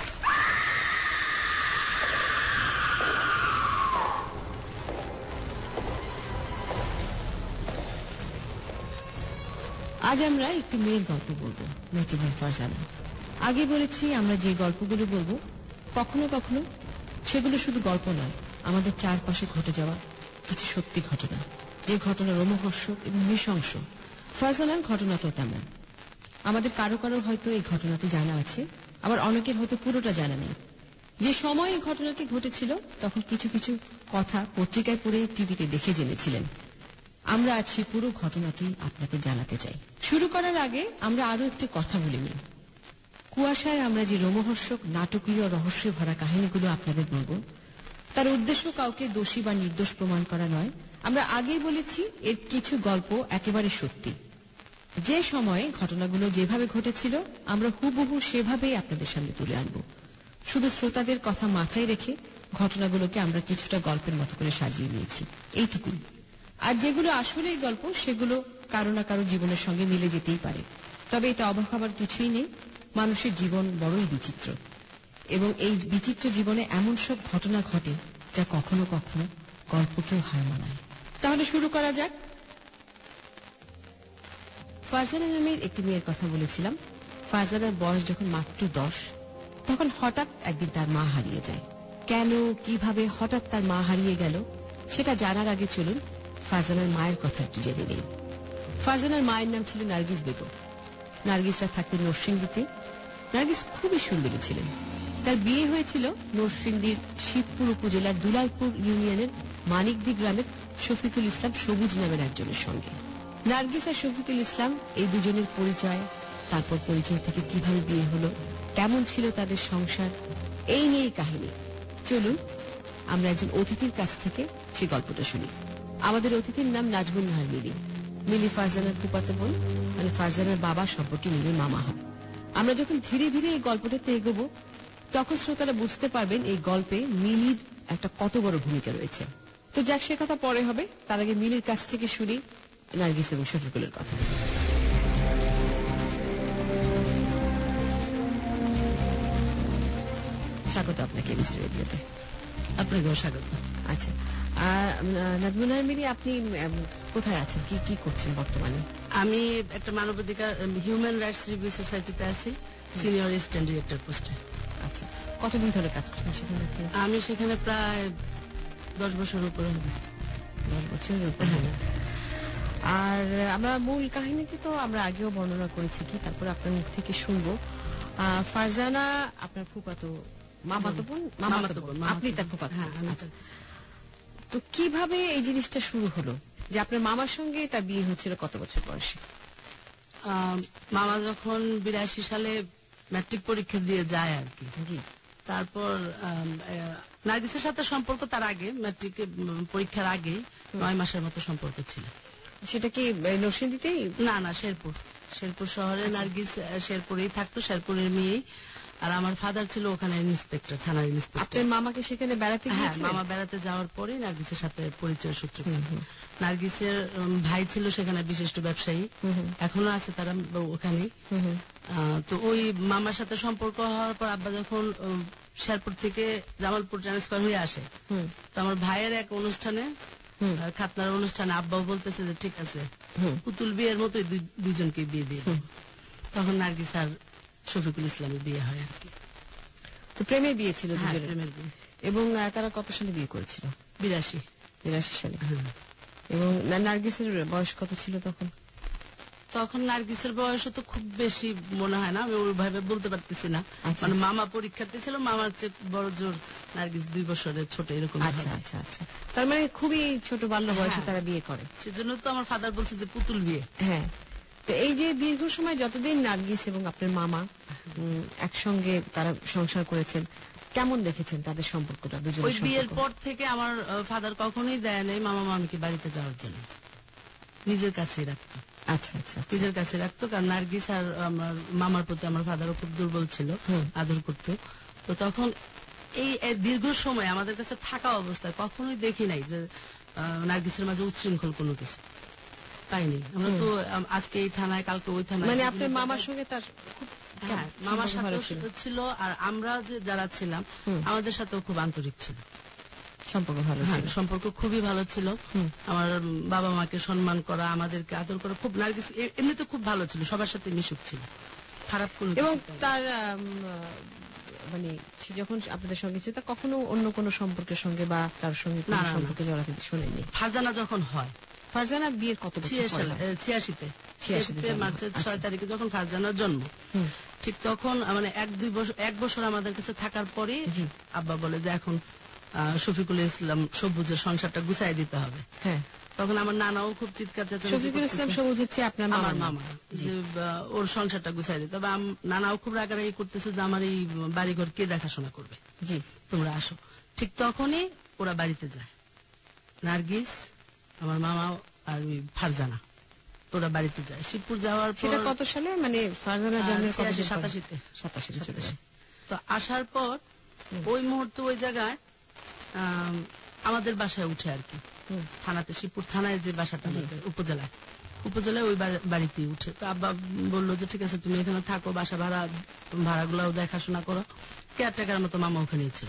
আজ আমরা একটি মেয়ের গল্প বলবো, মেয়েটির নাম ফারজানা। আগে বলেছি আমরা যে গল্পগুলো বলবো কখনো কখনো সেগুলো শুধু গল্প নয়, আমাদের চারপাশে ঘটে যাওয়া কিছু সত্যি ঘটনা, যে ঘটনা রোমহর্ষক এবং নৃশংস। ফারজানার ঘটনাটাও তেমন। আমাদের কারো কারো হয়তো এই ঘটনাটি জানা আছে, আবার অনেকের হয়তো পুরোটা জানা নেই। যে সময় এই ঘটনাটি ঘটেছিল তখন কিছু কিছু কথা পত্রিকায় পড়ে, টিভিতে দেখে জেনেছিলেন। আমরা আজ সেই পুরো ঘটনাটি আপনাকে জানাতে চাই। শুরু করার আগে আমরা আরো একটি কথা বলে নিই। কুয়াশায় আমরা যে রোমহর্ষক, নাটকীয়, রহস্যে ভরা কাহিনীগুলো আপনাদের বলব, তার উদ্দেশ্য কাউকে দোষী বা নির্দোষ প্রমাণ করা নয়। আমরা আগেই বলেছি এর কিছু গল্প একেবারে সত্যি। যে সময়ে ঘটনাগুলো যেভাবে ঘটেছিল আমরা হুবহু সেভাবেই আপনাদের সামনে তুলে আনব। শুধু শ্রোতাদের কথা মাথায় রেখে ঘটনাগুলোকে আমরা কিছুটা গল্পের মতো করে সাজিয়ে নিয়েছি, এইটুকুই। আর যেগুলো আসলেই গল্প সেগুলো কারো না কারো জীবনের সঙ্গে মিলে যেতেই পারে। তবে এতে অবাক হবার কিছুই নেই। মানুষের জীবন বড়ই বিচিত্র, এবং এই বিচিত্র জীবনে এমন সব ঘটনা ঘটে যা কখনো কখনো গল্পকেও হার মানায়। তাহলে শুরু করা যাক। ফারজানা নামের একটি মেয়ের কথা বলেছিলাম। ফারজানার বয়স যখন মাত্র 10, তখন হঠাৎ একদিন তার মা হারিয়ে যায়। কেন, কিভাবে হঠাৎ তার মা হারিয়ে গেল সেটা জানার আগে চলুন ফারজানার মায়ের কথা একটু জেনে নেই। ফারজানার মায়ের নাম ছিল নার্গিস বেগম। নার্গিসরা থাকতেন নরসিংদীতে। নার্গিস খুবই সুন্দরী ছিলেন। তার বিয়ে হয়েছিল নরসিংদীর শিবপুর উপজেলার দুলালপুর ইউনিয়নের মানিকদি গ্রামের শফিকুল ইসলাম সবুজ নামের একজনের সঙ্গে। নার্গিস আর শফিকুল ইসলাম এই দুজনের পরিচয়, তারপর পরিচয় থেকে কিভাবে বিয়ে হলো, কেমন ছিল তাদের সংসার, এই নিয়েই কাহিনী। চলুন আমরা একজন অতিথির কাছ থেকে সেই গল্পটা শুনি। আমাদের অতিথির নাম নাজমুন নাহার মিলি। মিলি ফারজানার ফুফাতো বোন, মানে ফারজানার বাবা সম্পর্কে মিলির মামা হয়। আমরা যখন ধীরে ধীরে এই গল্পটাতে এগোবো তখন শ্রোতারা বুঝতে পারবেন এই গল্পে মিলির একটা কত বড় ভূমিকা রয়েছে। তো যাক, সে কথা পরে হবে। তার আগে মিলির কাছ থেকে শুনি নার্গিস এবং শফিকুলের কথা। স্বাগত আপনাকে এবিসি রেডিওতে। আপনাকেও স্বাগত। আচ্ছা, নাজমুন নাহার মিলি, আপনি কোথায় আছেন, কি কি করছেন বর্তমানে? আমি একটা মানবাধিকার হিউম্যান রাইটস রিভিউ সোসাইটিতে আছি, সিনিয়র অ্যাসিস্ট্যান্ট ডিরেক্টর পোস্টে। আচ্ছা, কতদিন ধরে কাজ করছেন সেখানে? আমি সেখানে প্রায় 10 বছরের উপরে হবে। 10 বছরের উপরে। আর আমরা মূল কাহিনীটি তো আমরা আগেও বর্ণনা করেছি কি, তারপর আপনার মুখ থেকে শুনবো। ফারজানা আপনার ফুফাতো মামাতো বোন, আপনি তার ফুফাতো। আচ্ছা, তো কিভাবে এই জিনিসটা শুরু হলো যে আপনার মামার সঙ্গে তার বিয়ে হচ্ছিল কত বছর বয়সে? মামা যখন 82 সালে ম্যাট্রিক পরীক্ষা দিয়ে যায় আর কি, জি, তারপর নার্গিসের সাথে সম্পর্ক তার আগে, ম্যাট্রিক পরীক্ষার আগে 9 মাসের মতো সম্পর্ক ছিল। সেটা কি নরসিংদীতেই? না না, শেরপুর শহরে। নার্গিস শেরপুরেই থাকতো, শেরপুরের মেয়েই। আর আমার ফাদার ছিল ওখানে ইন্সপেক্টর, থানার ইন্সপেক্টর। আপনার মামাকে সেখানে বেড়াতে গিয়েছিলেন? মামা বেড়াতে যাওয়ার পরে নার্গিসের সাথে পরিচয় সূত্র। নার্গিসের ভাই ছিল সেখানে বিশিষ্ট ব্যবসায়ী, এখনো আছে তারা ওখানে। তো ওই মামার সাথে সম্পর্ক হওয়ার পর আব্বা যখন শেরপুর থেকে জামালপুর ট্রান্সফার হয়ে আসে, তো আমার ভাইয়ের এক অনুষ্ঠানে, খাতনার অনুষ্ঠানে, আব্বাও বলতেছে যে ঠিক আছে পুতুল বিয়ের মতোই দুজনকে বিয়ে দিয়ে। তখন নার্গিস আর শফিকুল ইসলামের বিয়ে হয় আর কি। তো প্রেমের বিয়ে ছিল? প্রেমের বিয়ে। এবং তারা কত সালে বিয়ে করেছিল? 82 সালে। এবং নার্গিসের বয়স কত ছিল তখন? তখন নার্গিসের বয়স তো খুব বেশি মনে হয় না, আমি ওইভাবে বলতে পারতেছি না। মানে মামা পরীক্ষার্থী ছিল, মামার চেয়ে বড় জোর নার্গিস 2 বছরের ছোট, এরকম। আচ্ছা আচ্ছা আচ্ছা, তার মানে খুবই ছোট বাল্য বয়সে তারা বিয়ে করে। সেজন্য তো আমার ফাদার বলছে যে পুতুল বিয়ে। হ্যাঁ, তো এই যে দীর্ঘ সময় যতদিন নার্গিস এবং আপনার মামা একসঙ্গে তারা সংসার করেছেন, কেমন দেখেছেন তাদের সম্পর্কটা দুজনের? ওই বিয়ের পর থেকে আমার ফাদার কখনোই দেয় নাই মামা মামিকে বাড়িতে যাওয়ার জন্য, নিজের কাছেই রাখতো। আচ্ছা আচ্ছা, নিজের কাছে রাখতো, কারণ নার্গিস আর আমার মামার প্রতি আমার ফাদারও খুব দুর্বল ছিল, আদর করতো। তো তখন এই দীর্ঘ সময় আমাদের কাছে থাকা অবস্থায় কখনোই দেখি নাই যে নার্গিসের মাঝে উচ্ছৃঙ্খল কোনো কিছু পাইনি আমরা। তো আজকে এই থানায়, কালকে ওই থানায়। মানে আপনার মামার সঙ্গে তার? হ্যাঁ, মামার সাথে ছিল, আর আমরা যে যারা ছিলাম আমাদের সাথেও খুব আন্তরিক ছিল, সম্পর্ক ভালো ছিল, সম্পর্ক খুবই ভালো ছিল। আমার বাবা মাকে সম্মান করা, আমাদেরকে আদর করা, খুব নার্গিস এমনিতে খুব ভালো ছিল, সবার সাথে মিশুক ছিল, খারাপ কোনো। এবং তার মানে সে যখন আপনাদের সঙ্গে ছিল তা কখনো অন্য কোনো সম্পর্কের সঙ্গে বা তার সঙ্গে সম্পর্কে জড়াতে শোনেননি? ফারজানা যখন হয়, ফারজানা বিয়ের কত বছর? 86-তে মার্চের 6 তারিখে যখন ফারজানার জন্ম, ঠিক তখন মানে 1 বছর আমাদের কাছে থাকার পরে আব্বা বলে যে এখন শফিকুল ইসলাম সবুজের সংসারটা গুছাই দিতে হবে। হ্যাঁ, তখন আমার নানাও খুব চিৎকার চেঁচামেচি। শফিকুল ইসলাম সবুজ হচ্ছে আপনার আমার মামা, যে ওর সংসারটা গুছাই দিতে হবে। নানাও খুব রাগারাগি করতেছে যে আমার এই বাড়িঘর কে দেখাশোনা করবে, জি তোমরা আসো। ঠিক তখনই ওরা বাড়িতে যায়, নার্গিস, আমার মামা আর ফারজানা, ওরা বাড়িতে যায়। শিবপুর যাওয়ার পর, সেটা কত সালে? মানে ফারজানার জন্মের 87-তে। তো আসার পর ওই মুহূর্তে ওই জায়গায় আমাদের বাসায় উঠে আর কি, থানাতে, শিবপুর থানায় যে বাসাটা, উপজেলায় ওই বাড়িতেই উঠে। তো আব্বা বললো যে ঠিক আছে তুমি এখানে থাকো, বাসা ভাড়াগুলাও দেখাশোনা করো। কেয়ারটেকার মতো মামা ওখানে ছিল।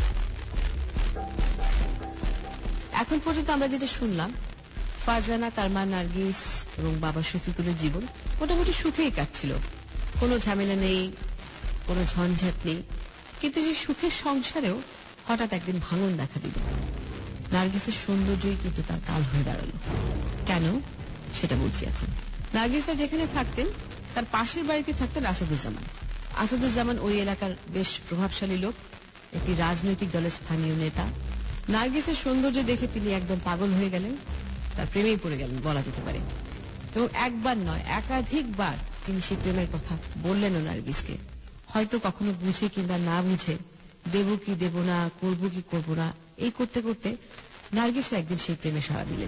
এখন পর্যন্ত আমরা যেটা শুনলাম, ফারজানা, তার মা নার্গিস এবং বাবা শফিকুলের জীবন মোটামুটি সুখেই কাটছিল, কোনো ঝামেলা নেই, কোনো ঝঞ্ঝাট নেই। কিন্তু যে সুখের সংসারেও হঠাৎ একদিন ভাঙন দেখা দিল। নার্গিসের সৌন্দর্যই কিন্তু তার কাল হয়ে দাঁড়ালো। কেন সেটা বলছি এখন। নার্গিসা যেখানে থাকতেন তার পাশের বাড়িতে থাকতেন আসাদুজ্জামান। আসাদুজ্জামান ওই এলাকার বেশ প্রভাবশালী লোক, একটি রাজনৈতিক দলের স্থানীয় নেতা। নার্গিসের সৌন্দর্য দেখে তিনি একদম পাগল হয়ে গেলেন, তার প্রেমেই পড়ে গেলেন বলা যেতে পারে। এবং একবার নয়, একাধিকবার তিনি সেই প্রেমের কথা বললেনও নার্গিসকে। হয়তো কখনো বুঝে কিংবা না বুঝে, দেব কি দেব না, করব কি করব না, এই করতে করতে নার্গিসও একদিন সেই প্রেমে সাড়া দিলেন।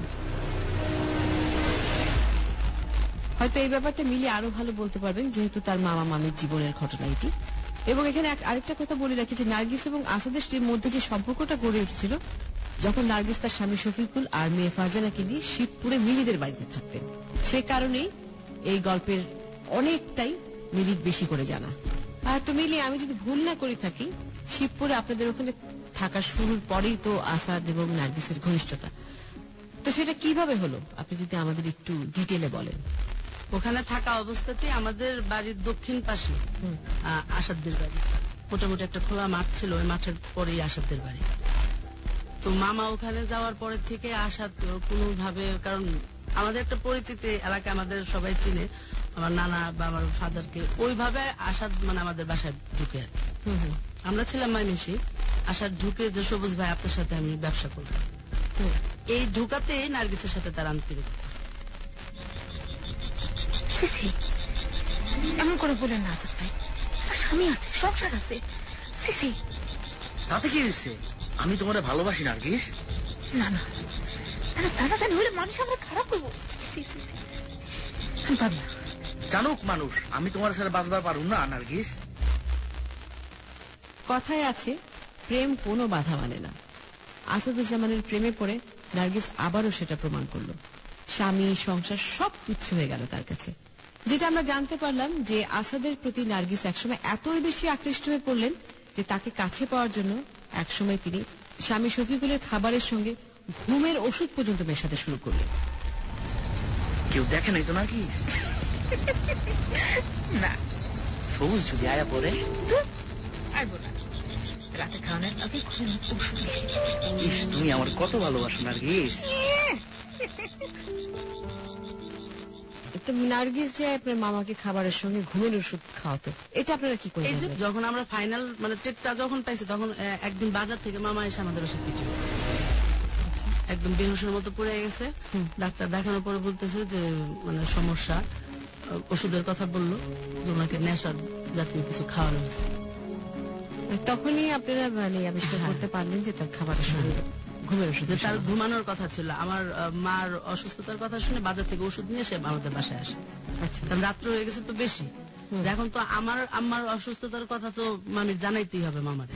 হয়তো এই ব্যাপারটা মিলিয়ে আরো ভালো বলতে পারবেন, যেহেতু তার মামা মামির জীবনের ঘটনা এটি। এবং এখানে আরেকটা কথা বলে রাখি যে নার্গিস এবং আসাদের মধ্যে যে সম্পর্কটা গড়ে উঠেছিল যখন নার্গিস তার স্বামী শফিকুল আর মেয়ে ফারজানাকে নিয়ে শিবপুরে মিলিদের বাড়িতে থাকতেন। সে কারণেই এই গল্পের অনেকটাই মিলির বেশি করে জানা। তো মিলি, আমি যদি ভুল না করে থাকি, শিবপুরে আপনাদের ওখানে থাকার শুরুর পরেই তো আসাদ এবং নার্গিসের ঘনিষ্ঠতা। তো সেটা কিভাবে হলো আপনি যদি আমাদের একটু ডিটেলে বলেন। ওখানে থাকা অবস্থাতে আমাদের বাড়ির দক্ষিণ পাশে আসাদদের বাড়ি, মোটামুটি একটা খোলা মাঠ ছিল, ওই মাঠের পরেই আসাদদের বাড়ি। তো মামা ওখানে যাওয়ার পরের থেকে আসাদ কোনোভাবে, কারণ আমাদের একটা পরিচিতি এলাকায়, আমাদের সবাই চিনে, আমার নানা বা আমার ফাদারকে ওইভাবে আসাদ মানে আমাদের বাসায় ঢুকে আর কি। আমরা ছিলাম ময়মনসি, আসার ঢুকে যে সবুজ ভাই আপনার সাথে আমি ব্যবসা করবো, এই ঢুকাতেই নার্গিসের সাথে তার আন্তরিকতা। এমন করে বলেন না আসাদ ভাই, স্বামী আছে, সংসার আছে। তাতে কি হয়েছে? আমি তোমার ভালোবাসি নার্গিস। না না, জানাজানি হলে মানুষ আমরা খারাপ করবো। জানুক মানুষ, আমি তোমার সাথে বাঁচবার পারুম না নার্গিস। কথায় আছে, প্রেম কোনো বাধা মানে না। আসাদুজ্জামানের প্রেমে পড়ে নার্গিস আবারও সেটা প্রমাণ করল। স্বামী, সংসার সব তুচ্ছ হয়ে গেল তার কাছে। যেটা আমরা জানতে পারলাম যে আসাদের প্রতি নার্গিস একসময় এতই বেশি আকৃষ্ট হয়ে পড়লেন যে তাকে কাছে পাওয়ার জন্য একসময় তিনি স্বামী শফিকুলের খাবারের সঙ্গে ঘুমের ওষুধ পর্যন্ত মেশাতে শুরু করলেন। কেউ দেখে নাই তো নাকি? না, সবুজ যদি আয়া পরে রাতে খাওয়ানোর আগে তুমি আমার কত ভালোবাসো নার্গিস। নার্গিস যে আপনার মামাকে খাবারের সঙ্গে ঘুমের ওষুধ খাওয়াতো, এটা আপনারা কি করে? এই যে যখন আমরা ফাইনাল মানে টেটটা যখন পাইছি, তখন একদিন বাজার থেকে মামা এসে আমাদের ওষুধ পিঠে একদম বেহুশের মতো পড়ে গেছে। ডাক্তার দেখানোর পরে বলতেছে যে মানে সমস্যা, ওষুধের কথা বললো যে ওনাকে নেশার জাতীয় কিছু খাওয়ানো হয়েছে। তখনই আপনারা মানে আবিষ্কার করতে পারলেন যে তার খাবারের সঙ্গে ঘুমের ওষুধ, তার ঘুমানোর কথা ছিল। আমার মার অসুস্থতার কথা শুনে বাজার থেকে ওষুধ নিয়ে সে আমাদের বাসায় আসে। আচ্ছা, কারণ রাত্র হয়ে গেছে তো বেশি, এখন তো আমার অসুস্থতার কথা তো মামির জানাইতেই হবে মামার।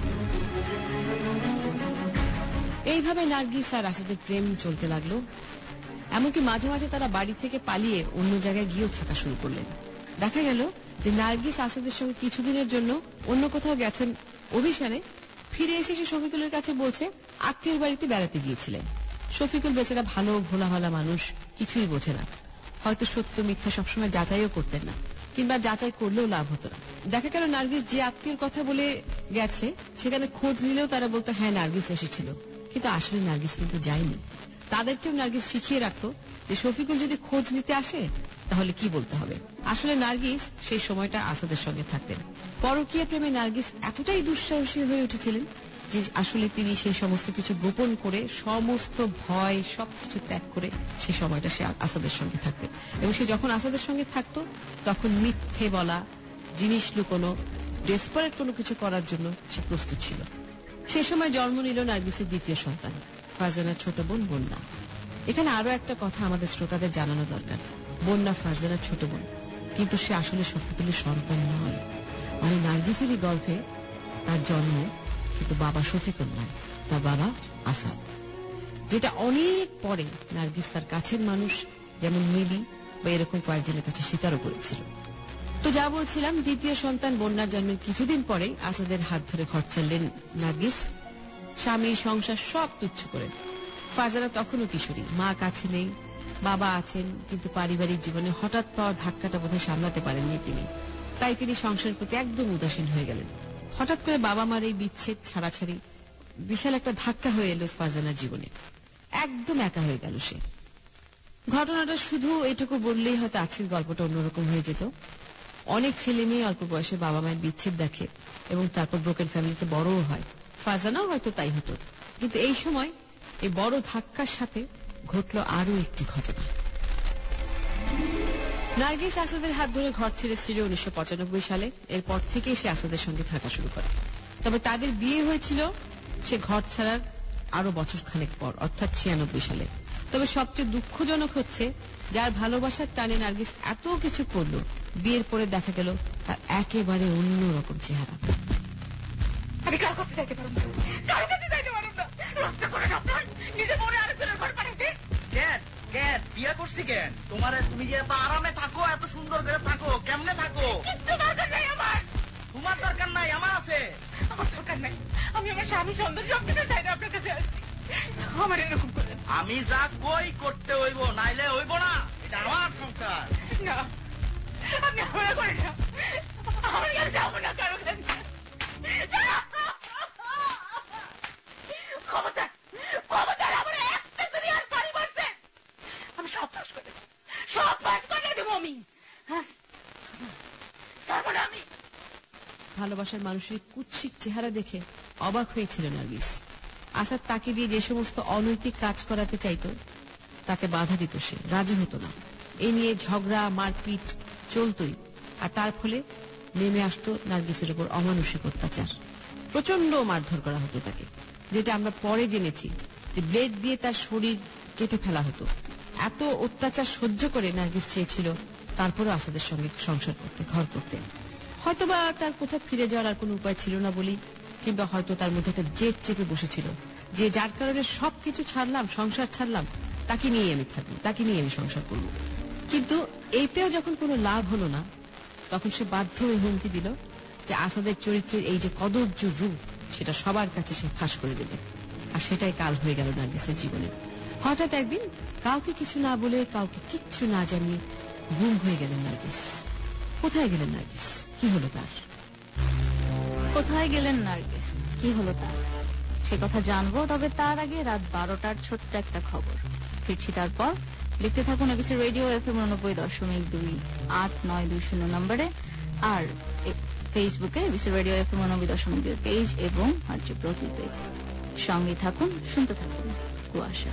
এইভাবে নার্গিস আর আসাদের প্রেম চলতে লাগলো। এমনকি মাঝে মাঝে তারা বাড়ি থেকে পালিয়ে অন্য জায়গায় গিয়েও থাকা শুরু করলেন। দেখা গেল যে নার্গিস আসাদের সঙ্গে কিছুদিনের জন্য অন্য কোথাও গেছেন অভিসারে, ফিরে এসে সে শফিকুলের কাছে বলছে আত্মীয়ের বাড়িতে বেড়াতে গিয়েছিলেন। শফিকুল বেচারা ভালো ভোলা ভালা মানুষ, কিছুই বোঝে না, হয়তো সত্য মিথ্যা সবসময় যাচাইও করতেন না, কিংবা যাচাই করলেও লাভ হতো না। দেখা গেল নার্গিস যে আত্মীয়ের কথা বলে গেছে সেখানে খোঁজ নিলেও তারা বলতো হ্যাঁ নার্গিস এসেছিল, কিন্তু আসলে নার্গিস কিন্তু যায়নি। তাদেরকেও নার্গিস শিখিয়ে রাখতো যে শফিকুল যদি খোঁজ নিতে আসে তাহলে কি বলতে হবে। আসলে নার্গিস সেই সময়টা আসাদের সঙ্গে থাকতেন। পরকীয়া প্রেমে নার্গিস এতটাই দুঃসাহসী হয়ে উঠেছিলেন যে আসলে তিনি সেই সমস্ত কিছু গোপন করে, সমস্ত ভয় সবকিছু ত্যাগ করে সেই সময়টা সে আসাদের সঙ্গে থাকতেন। এবং সে যখন আসাদের সঙ্গে থাকতো তখন মিথ্যে বলা, জিনিস লুকোনো, ডেসপারেট কোনো কিছু করার জন্য সে প্রস্তুত ছিল। সে সময় জন্ম নিল নার্গিসের দ্বিতীয় সন্তান, ফারজানার ছোট বোন বন্যা। এখানে আরো একটা কথা আমাদের শ্রোতাদের জানানো দরকার। বন্যা ফারজানার ছোট বোন, কিন্তু সে আসলে শফিকুলের সন্তান নয়। মানে নার্গিসেরই গর্ভে তার জন্ম, কিন্তু বাবা শফিকুল নয়, তার বাবা আসাদ। যেটা অনেক পরে নার্গিস তার কাছের মানুষ যেমন মিলি বা এরকম কয়েকজনের কাছে স্বীকারও করেছিল। তো যা বলছিলাম, দ্বিতীয় সন্তান বন্যার জন্মের কিছুদিন পরে আসাদের হাত ধরে ঘর ছাড়লেন নার্গিস, স্বামী সংসার সব তুচ্ছ করে। ফারজানা তখনও কিশোরী, মা কাছে নেই, বাবা আছেন, কিন্তু পারিবারিক জীবনে হঠাৎ পাওয়া ধাক্কাটা বোধহয় সামলাতে পারেননি তিনি। তাই তিনি সংসারের প্রতি একদম উদাসীন হয়ে গেলেন। হঠাৎ করে বাবা মার এই বিচ্ছেদ, ছাড়াছাড়ি বিশাল একটা ধাক্কা হয়ে এলো ফারজানার জীবনে। একদম একা হয়ে গেল সে। ঘটনাটা শুধু এটুকু বললেই হয়তো আজকের গল্পটা অন্যরকম হয়ে যেত। অনেক ছেলে মেয়ে অল্প বয়সে বাবা মায়ের বিচ্ছেদ দেখে এবং তারপর ব্রোকেন ফ্যামিলিতে বড়ও হয়। ফারজানাও হয়তো তাই হতো। কিন্তু এই সময় এই বড় ধাক্কার সাথে ঘটল আরো একটি ঘটনা। নার্গিস আসাদের হাত ধরে ঘর ছেড়েছিল 1995 সালে। এরপর থেকেই সে আসাদের সঙ্গে থাকা শুরু করে। তবে তাদের বিয়ে হয়েছিল সে ঘর ছাড়ার আরো বছর খানেক পর, অর্থাৎ 96 সালে। তবে সবচেয়ে দুঃখজনক হচ্ছে, যার ভালোবাসার টানে নার্গিস এত কিছু করল, বিয়ের পরে দেখা গেল তার একেবারে অন্যরকম চেহারা। আমি কার কাছে যাইতে পারব না, কারো কাছে যাইতে পারব না। রাস্তা করে আপনার নিজে মনে আরেকজনের ঘর পাঠাইতে বিয়ে করছি কেন? তুমি যে এত আরামে থাকো, এত সুন্দর করে থাকো, কেমনে থাকো? কিচ্ছু দরকার নাই আমার। তোমার দরকার নাই, আমার আছে। আমার দরকার নাই, আমি আমার স্বামী সন্তান সব কিছু চাই না আপনার কাছে আসছি। আমার এরকম করে আমি যা কই করতে হইব, নাইলে হইব না। এটা আমার সংসার। না, আপনি আমরা করেন না, আমার কাছে যাবো না কারো কাছে। ক্ষমতা আমার একটা দুনিয়ার বাড়ি মারছে, আমি সব চাষ করে ভালোবাসার মানুষের কুৎসিত চেহারা দেখে অবাক হয়েছিল নার্গিস। আসাদ তাকে দিয়ে যে সমস্ত অনৈতিক কাজ করাতে চাইত তাতে বাধা দিত সে, রাজি হতো না। এই নিয়ে ঝগড়া মারপিট চলতই, আর তার ফলে নেমে আসতো নার্গিসের উপর অমানুষিক অত্যাচার। প্রচন্ড মারধর করা হতো তাকে, যেটা আমরা পরে জেনেছি যে ব্লেড দিয়ে তার শরীর কেটে ফেলা হতো। এত অত্যাচার সহ্য করে নার্গিস চেয়েছিল তারপরে আসাদের সঙ্গে সংসার করতে, ঘর করতে। হয়তোবা তার কোথাও ফিরে যাওয়ার আর কোনো উপায় ছিল না বলি, কিংবা হয়তো তার মধ্যে একটা জেদ চেপে বসেছিল যে যার কারণে সবকিছু ছাড়লাম, সংসার ছাড়লাম, তাকে নিয়ে আমি থাকবো, তাকে নিয়ে আমি সংসার করব। কিন্তু এইতেও যখন কোনো লাভ হলো না, তখন সে বাধ্য হয়ে হুমকি দিল যে আসাদের চরিত্রের এই যে কদর্য রূপ সেটা সবার কাছে সে ফাঁস করে দেবে। আর সেটাই কাল হয়ে গেল নার্গিসের জীবনে। হঠাৎ একদিন কাউকে কিছু না বলে, কাউকে কিচ্ছু না জানিয়ে গুম হয়ে গেলেন নার্গিস। কোথায় গেলেন নার্গিস? কি হলো তার? কোথায় গেলেন নার্গিস, কি হলো তার, সে কথা জানবো। তবে তার আগে রাত 12টার ছোট্ট একটা খবর। ফিরছি তারপর। লিখতে থাকুন এবিসি রেডিও FM 90.2 8920 নম্বরে, আর ফেসবুকে এবিসি রেডিও FM 90.2 পেজ এবং হচ্ছে প্রতি পেজ। সঙ্গে থাকুন, শুনতে থাকুন কুয়াশা।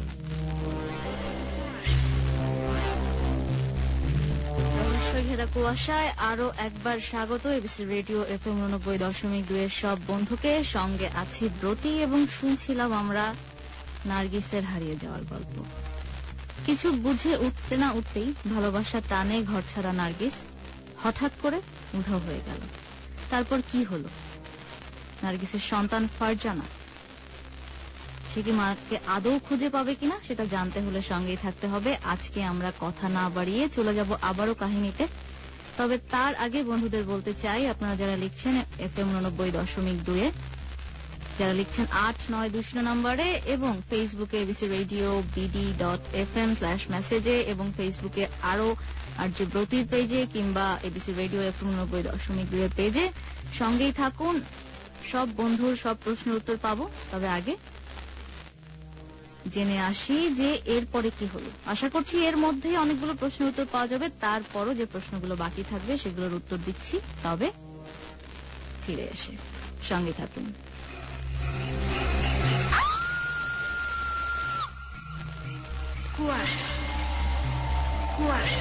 ঘেরা কুয়াশায় আরো একবার স্বাগত এবিসি রেডিও FM 90.2 এর সব বন্ধুকে। সঙ্গে আছি ব্রতি এবং শুনছিলাম আমরা নার্গিসের হারিয়ে যাওয়ার গল্প। কিছু বুঝে উঠতে না উঠতেই ভালোবাসার টানে ঘর ছাড়া নার্গিস হঠাৎ করে উধাও হয়ে গেল। তারপর কি হলো? নার্গিসের সন্তান ফারজানা, সে কি মাকে আদৌ খুঁজে পাবে কিনা সেটা জানতে হলে সঙ্গেই থাকতে হবে। আজকে আমরা কথা না বাড়িয়ে চলে যাব আবারও কাহিনীতে। তবে তার আগে বন্ধুদের বলতে চাই, আপনারা যারা লিখছেন FM 90.2 যারা লিখছেন 8920 নম্বরে এবং ফেসবুকে এবিসি রেডিও bd.fm/মেসেজে এবং ফেসবুকে আরো আর যে ব্রতির পেজে কিংবা এবিসি রেডিও FM 90.2 পেজে সঙ্গেই থাকুন। সব বন্ধুর সব প্রশ্নের উত্তর পাবো। তবে আগে জেনে আসি যে এরপরে কি হলো। আশা করছি এর মধ্যে অনেকগুলো প্রশ্নের উত্তর পাওয়া যাবে। তারপরও যে প্রশ্নগুলো বাকি থাকবে সেগুলোর উত্তর দিচ্ছি, তবে ফিরে এসে সঙ্গে থাকুন। কুয়াশা কুয়াশা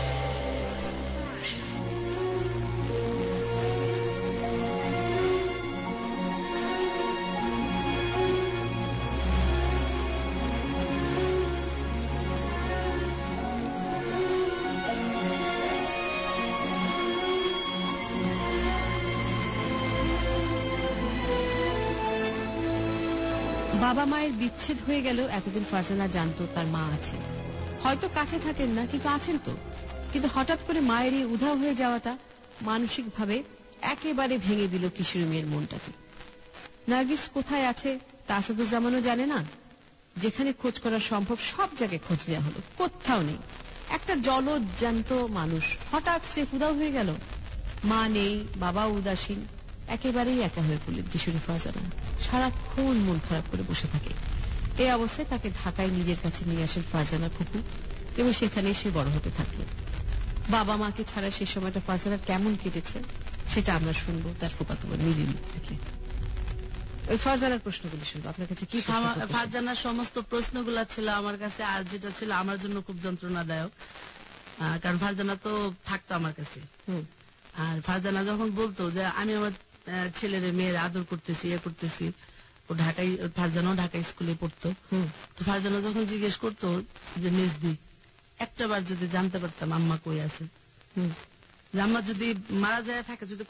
বাবা মায়ের বিচ্ছেদ হয়ে গেল। এতদিন ফারজানা জানতো তার মা আছে, হয়তো কাছে থাকেন না কিন্তু আছেন তো। কিন্তু হঠাৎ করে মায়ের এই উধাও হয়ে যাওয়াটা মানসিকভাবে একেবারে ভেঙে দিল কিশোরী মেয়ের মনটাকে। নার্গিস কোথায় আছে তা আসাদুজ্জামানও জানে না। যেখানে খোঁজ করা সম্ভব সব জায়গায় খোঁজ নেওয়া হলো, কোথাও নেই। একটা জলজ্যান্ত মানুষ হঠাৎ সে উধাও হয়ে গেল। মা নেই, বাবা উদাসীন, একেবারেই একা হয়ে পড়লেন কিশোরী ফারজানা। সারাক্ষণ মন খারাপ করে বসে থাকে। এই অবস্থায় তাকে ঢাকায় নিজের কাছে নিয়ে আসেন ফারজানার ফুপু এবং সেখানে সে বড় হতে থাকলো। বাবা মাকে ছাড়া সেই সময়টা ফারজানার কেমন কেটেছে সেটা আমরা শুনবো তার ফুফাতো বোন নীলির মুখ থেকে। ওই ফারজানার প্রশ্নগুলি শুনবো। আপনার কাছে কি? ফারজানার সমস্ত প্রশ্নগুলা ছিল আমার কাছে, আর যেটা ছিল আমার জন্য খুব যন্ত্রণাদায়ক, কারণ ফারজানা তো থাকতো আমার কাছে। আর ফারজানা যখন বলতো যে আমি আমার ছেলের মেয়ের আদর করতেছি, ইয়ে করতেছি, ও ঢাকায়, ফারজানাও ঢাকা স্কুলে পড়তো। তো ফারজানা যখন জিজ্ঞেস করতো যে মেজদি, একটা বার যদি জানতে পারতাম আম্মা কই আছে, যে আম্মা যদি মারা যায় থাকে, যদি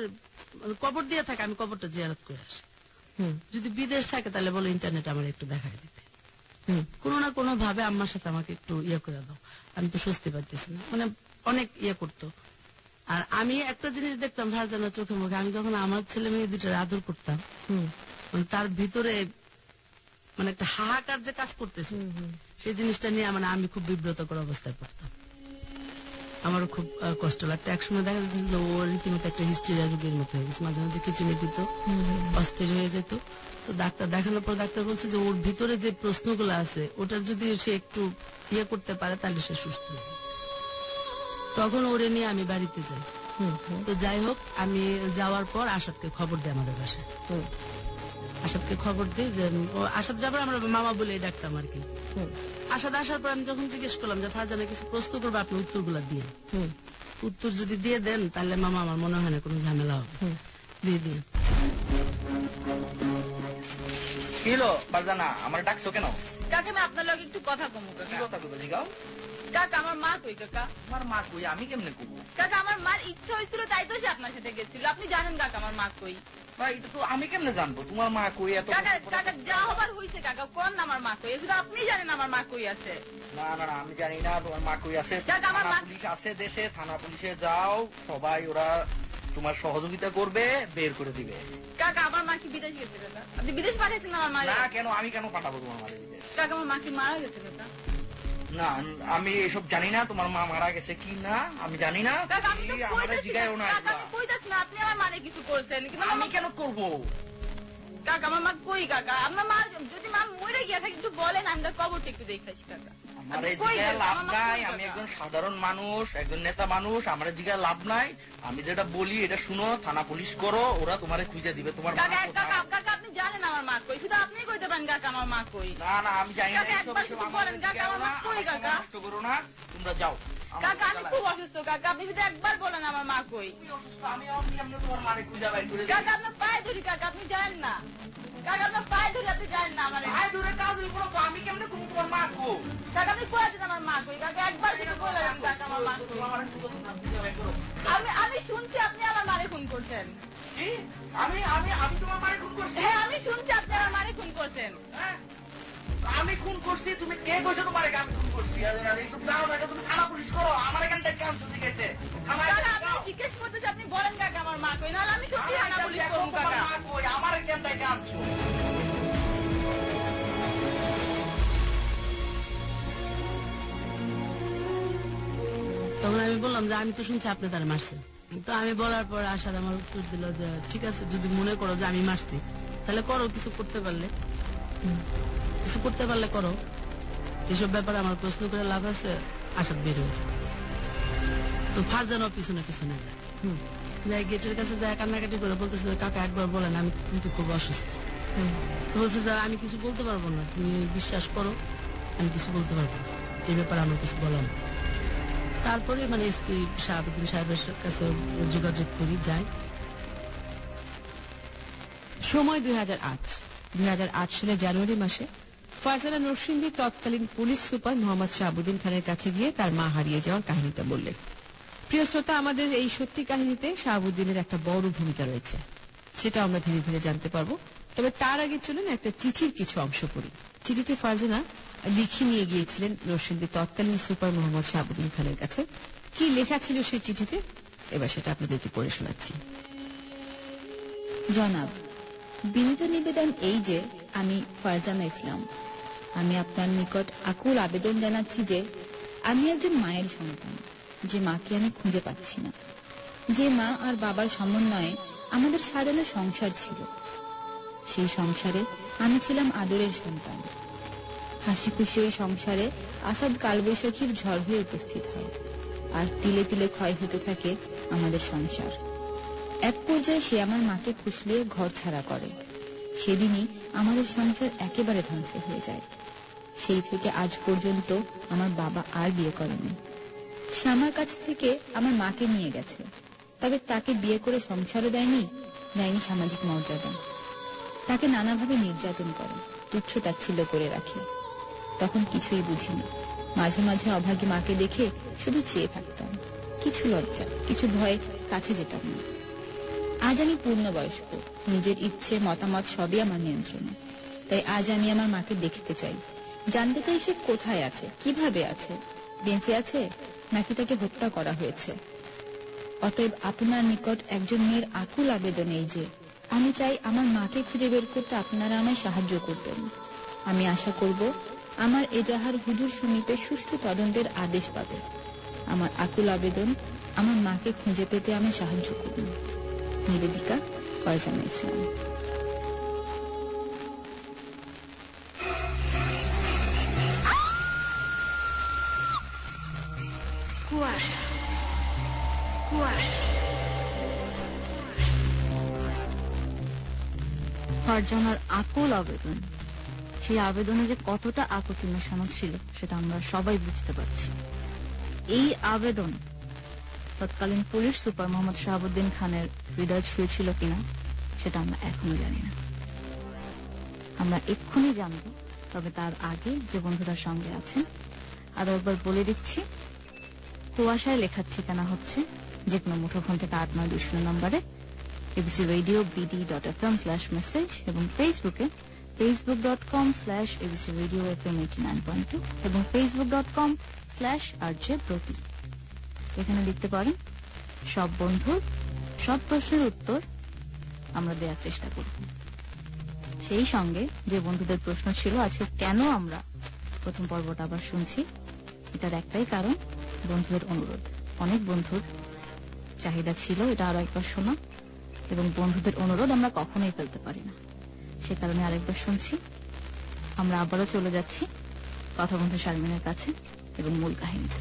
কবর দিয়ে থাকে আমি কবরটা জিয়ারত করে আসি, যদি বিদেশ থাকে তাহলে বলো ইন্টারনেট আমার একটু দেখাই দিতে, কোনো না কোনো ভাবে আম্মার সাথে আমাকে একটু ইয়ে করে দাও, আমি তো স্বস্তি পাচ্ছি না। মানে অনেক ইয়ে করতো। আর আমি একটা জিনিস দেখতাম ফারজানার চোখে মুখে, আমি যখন আমার ছেলে মেয়ে দুটার আদর করতাম, তার ভিতরে মানে একটা হাহাকার যে কাজ করতেছে, সেই জিনিসটা নিয়ে মানে আমি খুব বিব্রতকর অবস্থায় পড়তাম। আমারও খুব কষ্ট লাগতো। একসময় দেখা যাচ্ছে যে ও রীতিমতো একটা হিস্ট্রিয়া রোগের মতো হয়ে গেছে, মাঝে মাঝে খিচুড়ি দিত, অস্থির হয়ে যেত। তো ডাক্তার দেখানোর পর ডাক্তার বলছে যে ওর ভিতরে যে প্রশ্নগুলো আছে ওটার যদি সে একটু ইয়ে করতে পারে তাহলে সে সুস্থ হবে। তখন ওরে নিয়ে আমি বাড়িতে যাই। তো যাই হোক, আমি যাওয়ার পর আসাদকে খবর দিই আমাদের বাসায়। আসাদকে খবর দিই যে আসাদ যাবার আমরা মামা বলে ডাকতাম আর কি। আসাদ আসার পর আমি যখন জিজ্ঞেস করলাম যে ফারজানা কিছু প্রশ্ন করবো, আপনি উত্তরগুলা দিয়ে, উত্তর যদি দিয়ে দেন তাহলে মামা আমার মনে হয় না কোনো ঝামেলা হবে, দিয়ে দিয়ে। কি হলো ফারজানা, আমার ডাকছো কেন? কাকা আমি আপনার লগে একটু কথা কমু। কি কথা কইবে জিগাও? কাকা আমার মা কই? কাকা তোমার মা কই? আমি কেমনে কইব? কাকা আমার মার ইচ্ছা হয়েছিল তাই তো সে আপনার সাথে গেছিল। আপনি জানেন কাকা আমার মা কই? ভাই এটা তো আমি কেমনে জানবো তোমার মা কই? এত কাকা কাকা যা হবার হয়েছে কাকা, কোন আমার মা কই? এগুলো আপনি জানেন আমার মা কই আছে? না না না, আমি জানি না তোমার মা কই আছে। আমার মা পুলিশ আছে দেশে, থানা পুলিশে যাও, সবাই ওরা তোমার সহযোগিতা করবে, বের করে দিবে। কাকা আমার মা কি বিদেশ গেছে? কাকা আপনি বিদেশ পাঠিয়েছেন আমার মা? না কেন, আমি কেন পাঠাবো তোমার মারে বিদেশ? কাকা আমার মা কি মারা গেছে? কাকা না আমি এসব জানি না, তোমার মা মারা গেছে কি না আমি জানি না। আমার জিগায়ও না, আপনি আমার মানে কিছু করছেন। আমি কেন করবো? কাকা আমার মা কই? কাকা আপনার মা যদি মা মরে গিয়ে থাকে একটু বলেন, আমরা কবরটা একটু দেখাইছি। কাকা আমার জিগায় লাভ নাই, আমি একজন সাধারণ মানুষ, একজন নেতা মানুষ, আমার জিগায় লাভ নাই। আমি যেটা বলি এটা শুনো, থানা পুলিশ করো, ওরা তোমারে খুঁজে দিবে তোমার মা কোথায়। কাকা আপনি জানেন আমার মা কই, শুধু আপনি কইতে পারেন কাকা আমার মা কই। না না আমি জানি না, বলেন কাকা আমার মা কই? কাকা নষ্ট করো না, তোমরা যাও। কাকা আমি খুব অসুস্থ, কাকা আপনি শুধু একবার বলেন আমার মা কই। আমি তোমার মারে খুঁজে বাইর করে কাকা আপনার পায়ে ধরি, কাকা আপনি জানেন না। কাকা আপনার পায়ে ধরি, আপনি জানেন না আমার পায়ে ধরে কাজ করো, আমি কেমনে তোমার মা কই? কাকা আপনি কয়ে দিন আমার মা কই। কাকা একবার কিছু বলে দেন কাকা আমার মা কই। আমি শুনছি আপনি আমার মারে খুন করছেন। আমি আমি আমি তোমার মারে খুন করছি? হ্যাঁ আমি শুনছি আপনি আমার মারে খুন করছেন। আমি খুন করছি? তুমি কে কইছো তোমার আমি খুন করছি? তুমি থানা পুলিশ করো, আমার এখান থেকে আনছো জিজ্ঞেস জিজ্ঞেস করতেছি, আপনি বলেন কাকা আমার মা কই, নাহলে আমি সত্যি থানা পুলিশ করবো। কাকা আমার এখান থেকে আনছো। তখন আমি বললাম যে আমি তো শুনছি আপনি তারা মারছেন। তো আমি বলার পর আসাদ আমার উত্তর দিল যে ঠিক আছে, যদি মনে করো যে আমি মারছি তাহলে করো, কিছু করতে পারলে করো, এসব ব্যাপারে আমার প্রশ্ন করে লাভ আছে। আসাদ বের হয়ে তো ফারজানাও পিছনে পিছনে যায়, গেটের কাছে যায় কান্নাকাটি করে বলতেছে কাকা একবার বলেন, আমি কিন্তু খুব অসুস্থ। বলছে যে আমি কিছু বলতে পারবো না, তুমি বিশ্বাস করো আমি কিছু বলতে পারবো না, এই ব্যাপারে আমার কিছু বলার না। তারপরে মানে এসপি শাহাবুদ্দিন সাহেবের কাছে যোগাযোগ করি, যাই। সময় 2008 সালের জানুয়ারি মাসে ফারজানা নরসিংদী তৎকালীন পুলিশ সুপার মোহাম্মদ শাহাবুদ্দিন খানের কাছে গিয়ে তার মা হারিয়ে যাওয়ার কাহিনীটা বললেন। প্রিয় শ্রোতা, আমাদের এই সত্যি কাহিনীতে শাহাবুদ্দিনের একটা বড় ভূমিকা রয়েছে, সেটা আমরা ধীরে ধীরে জানতে পারবো। তবে তার আগে চলুন একটা চিঠির কিছু অংশ পড়ি। চিঠিটি ফারজানা লিখে নিয়ে গিয়েছিলেন নরসিংদী তৎকালীন সুপার মোহাম্মদ শাহাবুদ্দিন খানের কাছে। কি লেখা ছিল সেই চিঠিতে, এবার সেটা আপনাদেরকে পড়ে শোনাচ্ছি। জনাব, বিনীত নিবেদন এই যে আমি ফারজানা ইসলাম, আমি আপনার নিকট আকুল আবেদন জানাচ্ছি যে আমি একজন মায়ের সন্তান, যে মাকে আমি খুঁজে পাচ্ছি না, যে মা আর বাবার সমন্বয়ে আমাদের সাজানো সংসার ছিল। সেই সংসারে আমি ছিলাম আদরের সন্তান। হাসি খুশি ওই সংসারে আসাদ কালবৈশাখীর ঝড় হয়ে উপস্থিত হয়, আর তিলে তিলে ক্ষয় হতে থাকে আমাদের সংসার। এক পর্যায়ে সে আমার মাকে ফুসলিয়ে ঘর ছাড়া করে। সেদিনই আমাদের সংসার একেবারে ধ্বংস হয়ে যায়। সেই থেকে আজ পর্যন্ত আমার বাবা আর বিয়ে করেনি। সে আমার কাছ থেকে আমার মাকে নিয়ে গেছে, তবে তাকে বিয়ে করে সংসারও দেয়নি সামাজিক মর্যাদা। তাকে নানাভাবে নির্যাতন করে, তুচ্ছ তাচ্ছিল্য করে রাখে। তখন কিছুই বুঝিনি। মাঝে মাঝে অভাগী মাকে দেখে শুধু চেয়ে থাকতাম, কিছু লজ্জা কিছু ভয়ে কাছে যেতাম না। আজ আমি পূর্ণবয়স্ক, নিজের ইচ্ছে মতামত সবই আমার নিয়ন্ত্রণে। তাই আজ আমি আমার মাকে দেখতে চাই, জানতে চাই সে কোথায় আছে, কিভাবে আছে, বেঁচে আছে নাকি তাকে হত্যা করা হয়েছে। অতএব আপনার নিকট একজন মেয়ের আকুল আবেদন এই যে আমি চাই আমার মাকে খুঁজে বের করতে আপনারা আমায় সাহায্য করবেন। আমি আশা করব আমার এজাহার হুজুর সমীপে সুষ্ঠু তদন্তের আদেশ পাবে। আমার আকুল আবেদন, আমার মাকে খুঁজে পেতে আমায় সাহায্য করুন। নিবেদিকা, ফারজানা ইসলাম। কুয়াশা কুয়াশা ফারজানার আকুল আবেদন, সেই আবেদনে যে কতটা আকুতি মেশানো ছিল সেটা আমরা সবাই বুঝতে পারছি। এই আবেদন তৎকালীন পুলিশ সুপার মোহাম্মদ শাহাবুদ্দিন খানের হৃদয় ছুঁয়েছিল কিনা সেটা আমরা এখনো জানি না। আমরা এক্ষুনি জানব, তবে তার আগে যে বন্ধুরা সঙ্গে আছেন আরো একবার বলে দিচ্ছি। কুয়াশায় লেখার ঠিকানা হচ্ছে যে কোনো মুঠোফোন থেকে 8920 নম্বরে abcradio.bd.fm/message এবং ফেসবুকে facebook.com/abcradiofm89.2 এবং facebook.com/rjproti। এখানে লিখতে পারেন সব বন্ধুর সব প্রশ্নের উত্তর আমরা দেওয়ার চেষ্টা করব। সেই সঙ্গে যে বন্ধুদের প্রশ্ন ছিল আজকে কেন আমরা প্রথম পর্বটা আবার শুনছি, এটার একটাই কারণ, বন্ধুদের অনুরোধ। অনেক বন্ধুর চাহিদা ছিল এটা আরো একবার শোনা, এবং বন্ধুদের অনুরোধ আমরা কখনোই ফেলতে পারি না, সে কারণে আরেকবার শুনছি। আমরা আবারও চলে যাচ্ছি কথা বন্ধু শারমিনের কাছে এবং মূল কাহিনীতে।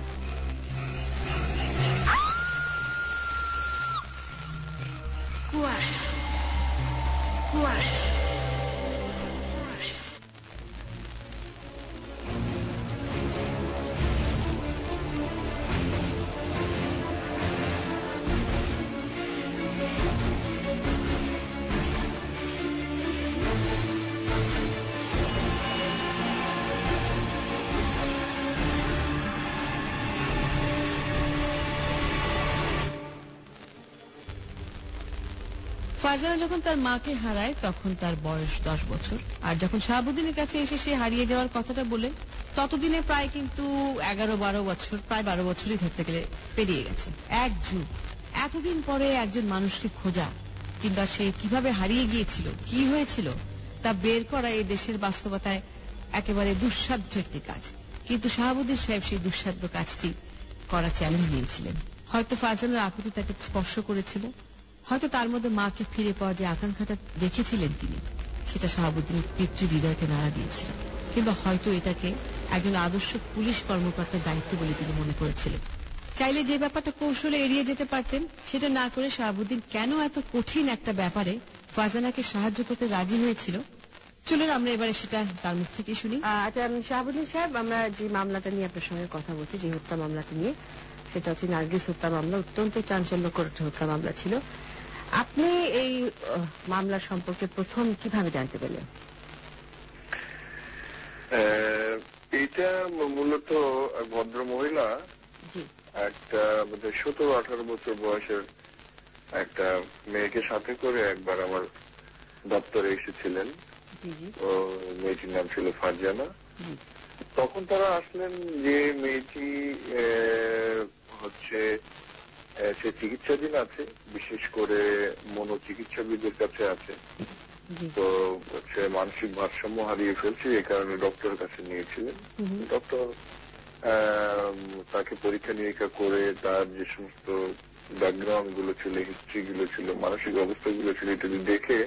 কুয়াশা কুয়াশা ফারজানা যখন তার মাকে হারায় তখন তার বয়স 10 বছর, আর যখন শাহাবুদ্দিনের কাছে এসে সে হারিয়ে যাওয়ার কথাটা বলে ততদিনে প্রায় কিন্তু 11-12 বছর, প্রায় 12 বছরই ধরতে গেলে পেরিয়ে গেছে, এক যুগ। এতদিন পরে একজন মানুষকে খোঁজা কিংবা সে কিভাবে হারিয়ে গিয়েছিল, কি হয়েছিল তা বের করা এই দেশের বাস্তবতায় একেবারে দুঃসাধ্য একটি কাজ। কিন্তু শাহাবুদ্দিন সাহেব সেই দুঃসাধ্য কাজটি করার চ্যালেঞ্জ নিয়েছিলেন। হয়তো ফারজানার আকুতি তাকে স্পর্শ করেছিল, হয়তো তার মধ্যে মাকে ফিরে পাওয়া যে আকাঙ্ক্ষাটা দেখেছিলেন তিনি, সেটা শাহাবুদ্দিনের পিতৃ হৃদয়কে নাড়া দিয়েছিল, কিংবা হয়তো এটাকে একজন আদর্শ পুলিশ কর্মকর্তার দায়িত্ব বলে তিনি মনে করেছিলেন। চাইলে যে ব্যাপারটা কৌশলে এড়িয়ে যেতে পারতেন, সেটা না করে শাহাবুদ্দিন কেন এত কঠিন একটা ব্যাপারে ফারজানাকে সাহায্য করতে রাজি হয়েছিল, চলুন আমরা এবারে সেটা তার মুখ থেকে শুনি। আচ্ছা শাহাবুদ্দিন সাহেব, আমরা যে মামলাটা নিয়ে আপনার সঙ্গে কথা বলছি, যে হত্যা মামলাটা নিয়ে, সেটা হচ্ছে নার্গিস হত্যা মামলা। অত্যন্ত চাঞ্চল্যকর একটা হত্যা মামলা ছিল। আপনি এই মামলা সম্পর্কে প্রথম কিভাবে জানতে পেলেন? এইটা মূলত ভদ্র মহিলা একটা 17-18 বছর বয়সের একটা মেয়েকে সাথে করে একবার আমার দপ্তরে এসেছিলেন। মেয়েটির নাম ছিল ফারজানা। তখন তারা আসলেন যে মেয়েটি হচ্ছে সে চিকিৎসাধীন আছে, বিশেষ করে মনোচিকিৎসাবিদের কাছে আছে, তো সে মানসিক ভারসাম্য হারিয়ে ফেলছে, এই কারণে ডক্টরের কাছে নিয়েছিলেন। ডক্টর তাকে পরীক্ষা নিরীক্ষা করে তার যে সমস্ত ব্যাকগ্রাউন্ড গুলো ছিল, হিস্ট্রি গুলো ছিল, মানসিক অবস্থা গুলো ছিল, ইত্যাদি দেখে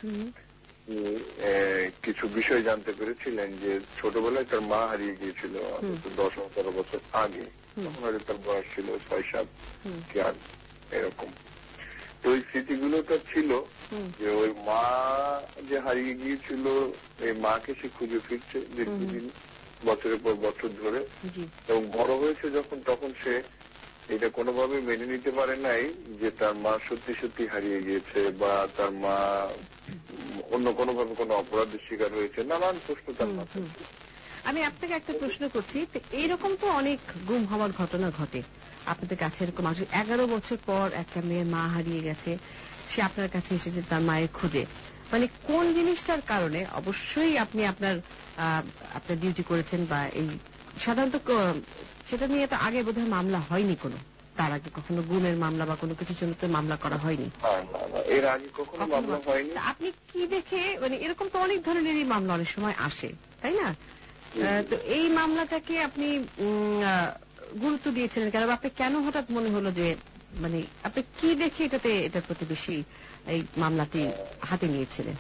কিছু বিষয় জানতে পেরেছিলেন যে ছোটবেলায় তার মা হারিয়ে গিয়েছিল 10-12 বছর আগে। তখন হয়তো তার বয়স ছিল 6-7 কি 8 এরকম। তো ওই স্মৃতিগুলো তার ছিল যে ওই মা যে হারিয়ে গিয়েছিল, এই মাকে সে খুঁজে ফিরছে দীর্ঘদিন, বছরের পর বছর ধরে, এবং বড় হয়েছে যখন, তখন সে এটা কোনোভাবে মেনে নিতে পারে নাই যে তার মা সত্যি সত্যি হারিয়ে গিয়েছে, বা তার মা অন্য কোনোভাবে কোনো অপরাধের শিকার হয়েছে। নানান প্রশ্ন তার মাথায়। আমি আপনাকে একটা প্রশ্ন করছি, এইরকম তো অনেক গুম হওয়ার ঘটনা ঘটে আপনাদের কাছে। এরকম 11 বছর পর একটা মেয়ের মা হারিয়ে গেছে, সে আপনার কাছে এসেছে তার মায়ের খোঁজে। মানে কোন জিনিসটার কারণে? অবশ্যই আপনি আপনার ডিউটি করেছেন, বা এই সাধারণত সেটা নিয়ে তো আগে বোধহয় মামলা হয়নি কোনো, তার আগে কখনো গুমের মামলা বা কোনো কিছুর জন্য তো মামলা করা হয়নি, এর আগে কখনো মামলা হয়নি। আপনি কি দেখে, মানে এরকম তো অনেক ধরনেরই মামলা অনেক সময় আসে, তাই না? তো এই মামলাটাকে আপনি গুরুত্ব দিয়েছিলেন কেন? আপনি কেন হঠাৎ মনে হলো যে, মানে আপনি কি দেখে এটার প্রতি বেশি এই মামলাটি হাতে নিয়েছিলেন?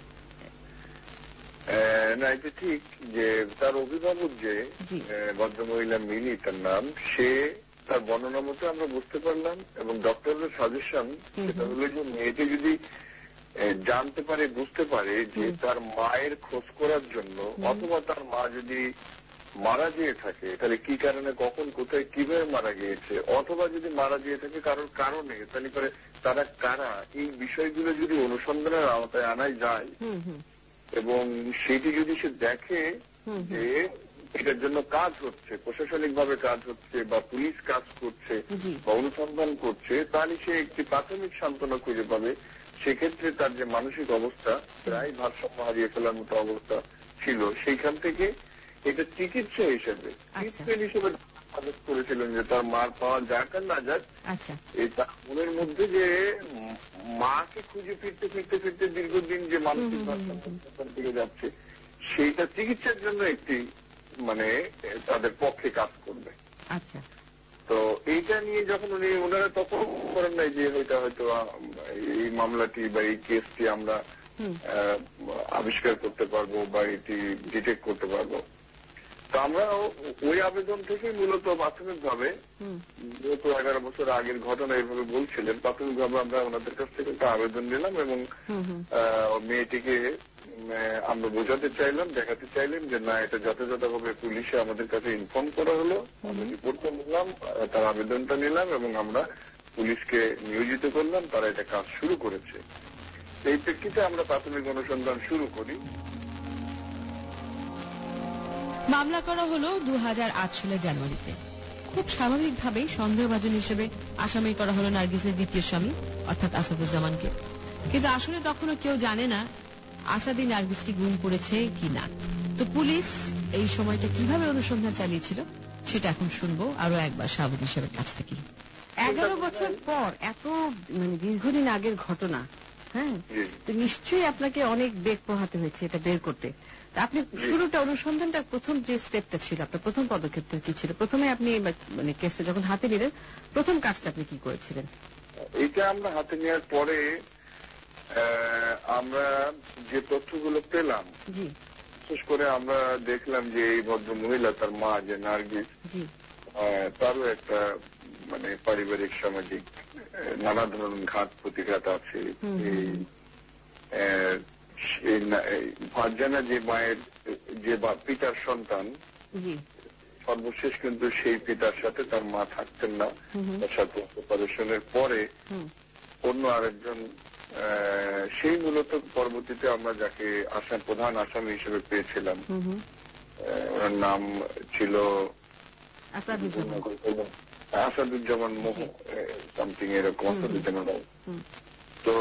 না, এটা ঠিক যে তার অভিভাবক যে ভদ্রমহিলা মিলি তার নাম, সে তার বর্ণনা মতো আমরা বুঝতে পারলাম, এবং ডক্টরের সাজেশন সেটা হলো যে মেয়েটি যদি জানতে পারে, বুঝতে পারে যে তার মায়ের খোঁজ করার জন্য, অথবা তার মা যদি মারা গিয়ে থাকে তাহলে কি কারণে, কখন, কোথায়, কিভাবে মারা গিয়েছে, অথবা যদি মারা গিয়ে থাকে কারোর কারণে, তাহলে পরে তারা কারা, এই বিষয়গুলো যদি অনুসন্ধানের আওতায় আনাই যায় এবং সেটি যদি সে দেখে যে এটার জন্য কাজ হচ্ছে, প্রশাসনিক ভাবে কাজ হচ্ছে বা পুলিশ কাজ করছে বা অনুসন্ধান করছে, তাহলে সে একটি প্রাথমিক সান্ত্বনা খুঁজে পাবে। সেক্ষেত্রে তার যে মানসিক অবস্থা প্রায় ভারসাম্য হারিয়ে ফেলার মতো অবস্থা ছিল, সেইখান থেকে এটা চিকিৎসা হিসেবে ট্রিটমেন্ট হিসেবে করেছিলেন যে তার মার পাওয়া যাক আর না যাক, এই তার মনের মধ্যে যে মাকে খুঁজে ফিরতে ফিরতে ফিরতে দীর্ঘদিন যে মানসিক ভারসাম্য দিকে যাচ্ছে, সেইটা চিকিৎসার জন্য একটি মানে তাদের পক্ষে কাজ করবে। আচ্ছা, তো এইটা নিয়ে যখন ওনারা তখন করেন নাই যে হয়তো এই মামলাটি বা এই কেসটি আমরা আবিষ্কার করতে পারবো বা এটি ডিটেক্ট করতে পারবো। তো আমরা ওই আবেদন থেকে মূলত প্রাথমিকভাবে, যেহেতু 11 বছর আগের ঘটনা এইভাবে বলছিলেন, প্রাথমিকভাবে আমরা ওনাদের কাছ থেকে একটা আবেদন নিলাম এবং মেয়েটিকে আমরা বোঝাতে চাইলাম, দেখাতে চাইলাম যে না, এটা যথাযথভাবে পুলিশে আমাদের কাছে ইনফর্ম করা হলো, আমরা রিপোর্টটা নিলাম, তার আবেদনটা নিলাম এবং আমরা পুলিশকে নিয়োজিত করলাম, তারা এটা কাজ শুরু করেছে। এই প্রেক্ষিতে আমরা প্রাথমিক অনুসন্ধান শুরু করি। মামলা করা হলো 2008 সালের জানুয়ারিতে। খুব স্বাভাবিকভাবেই সন্দেহভাজন হিসেবে আসামি করা হলো নার্গিসের দ্বিতীয় স্বামী অর্থাৎ আসাদুজ্জামানকে। কিন্তু আসলে তখনও কেউ জানে না আসাদি নার্গিসকে গুম করেছে কিনা। তো পুলিশ এই সময়টা কিভাবে অনুসন্ধান চালিয়েছিল সেটা এখন শুনবো আরো একবার শাহাবুদ্দিন সাহেবের কাছ থেকে। 11 বছর পর এত মানে দীর্ঘদিন আগের ঘটনা, হ্যাঁ, তো নিশ্চয়ই আপনাকে অনেক বেগ পোহাতে হয়েছে এটা বের করতে। আপনি শুরুটা, অনুসন্ধানটা প্রথম যে স্টেপটা ছিল, আপনার প্রথম পদক্ষেপটা কি ছিল? প্রথমে আপনি মানে কেসটা যখন হাতে নিলেন, প্রথম কাজটা আপনি কি করেছিলেন? এটা আমরা হাতে নেওয়ার পরে আমরা যে তথ্যগুলো পেলাম, বিশেষ করে আমরা দেখলাম যে এই ভদ্র মহিলা, তার মা যে নার্গিস, তারও একটা মানে পারিবারিক সামাজিক নানা ধরনের ঘাত প্রতিঘাত আছে। ফারজানা যে মায়ের যে পিতার সন্তান, সর্বশেষ কিন্তু সেই পিতার সাথে তার মা থাকতেন না, তার সাথে অপারেশনের পরে অন্য আরেকজন, সেই মূলত পরবর্তীতে আমরা যাকে প্রধান আসামি হিসেবে পেয়েছিলাম, ওনার নাম ছিল আসাদুজ্জামান মোহ সামথিং এরকম, আসাদুজ্জামান। তো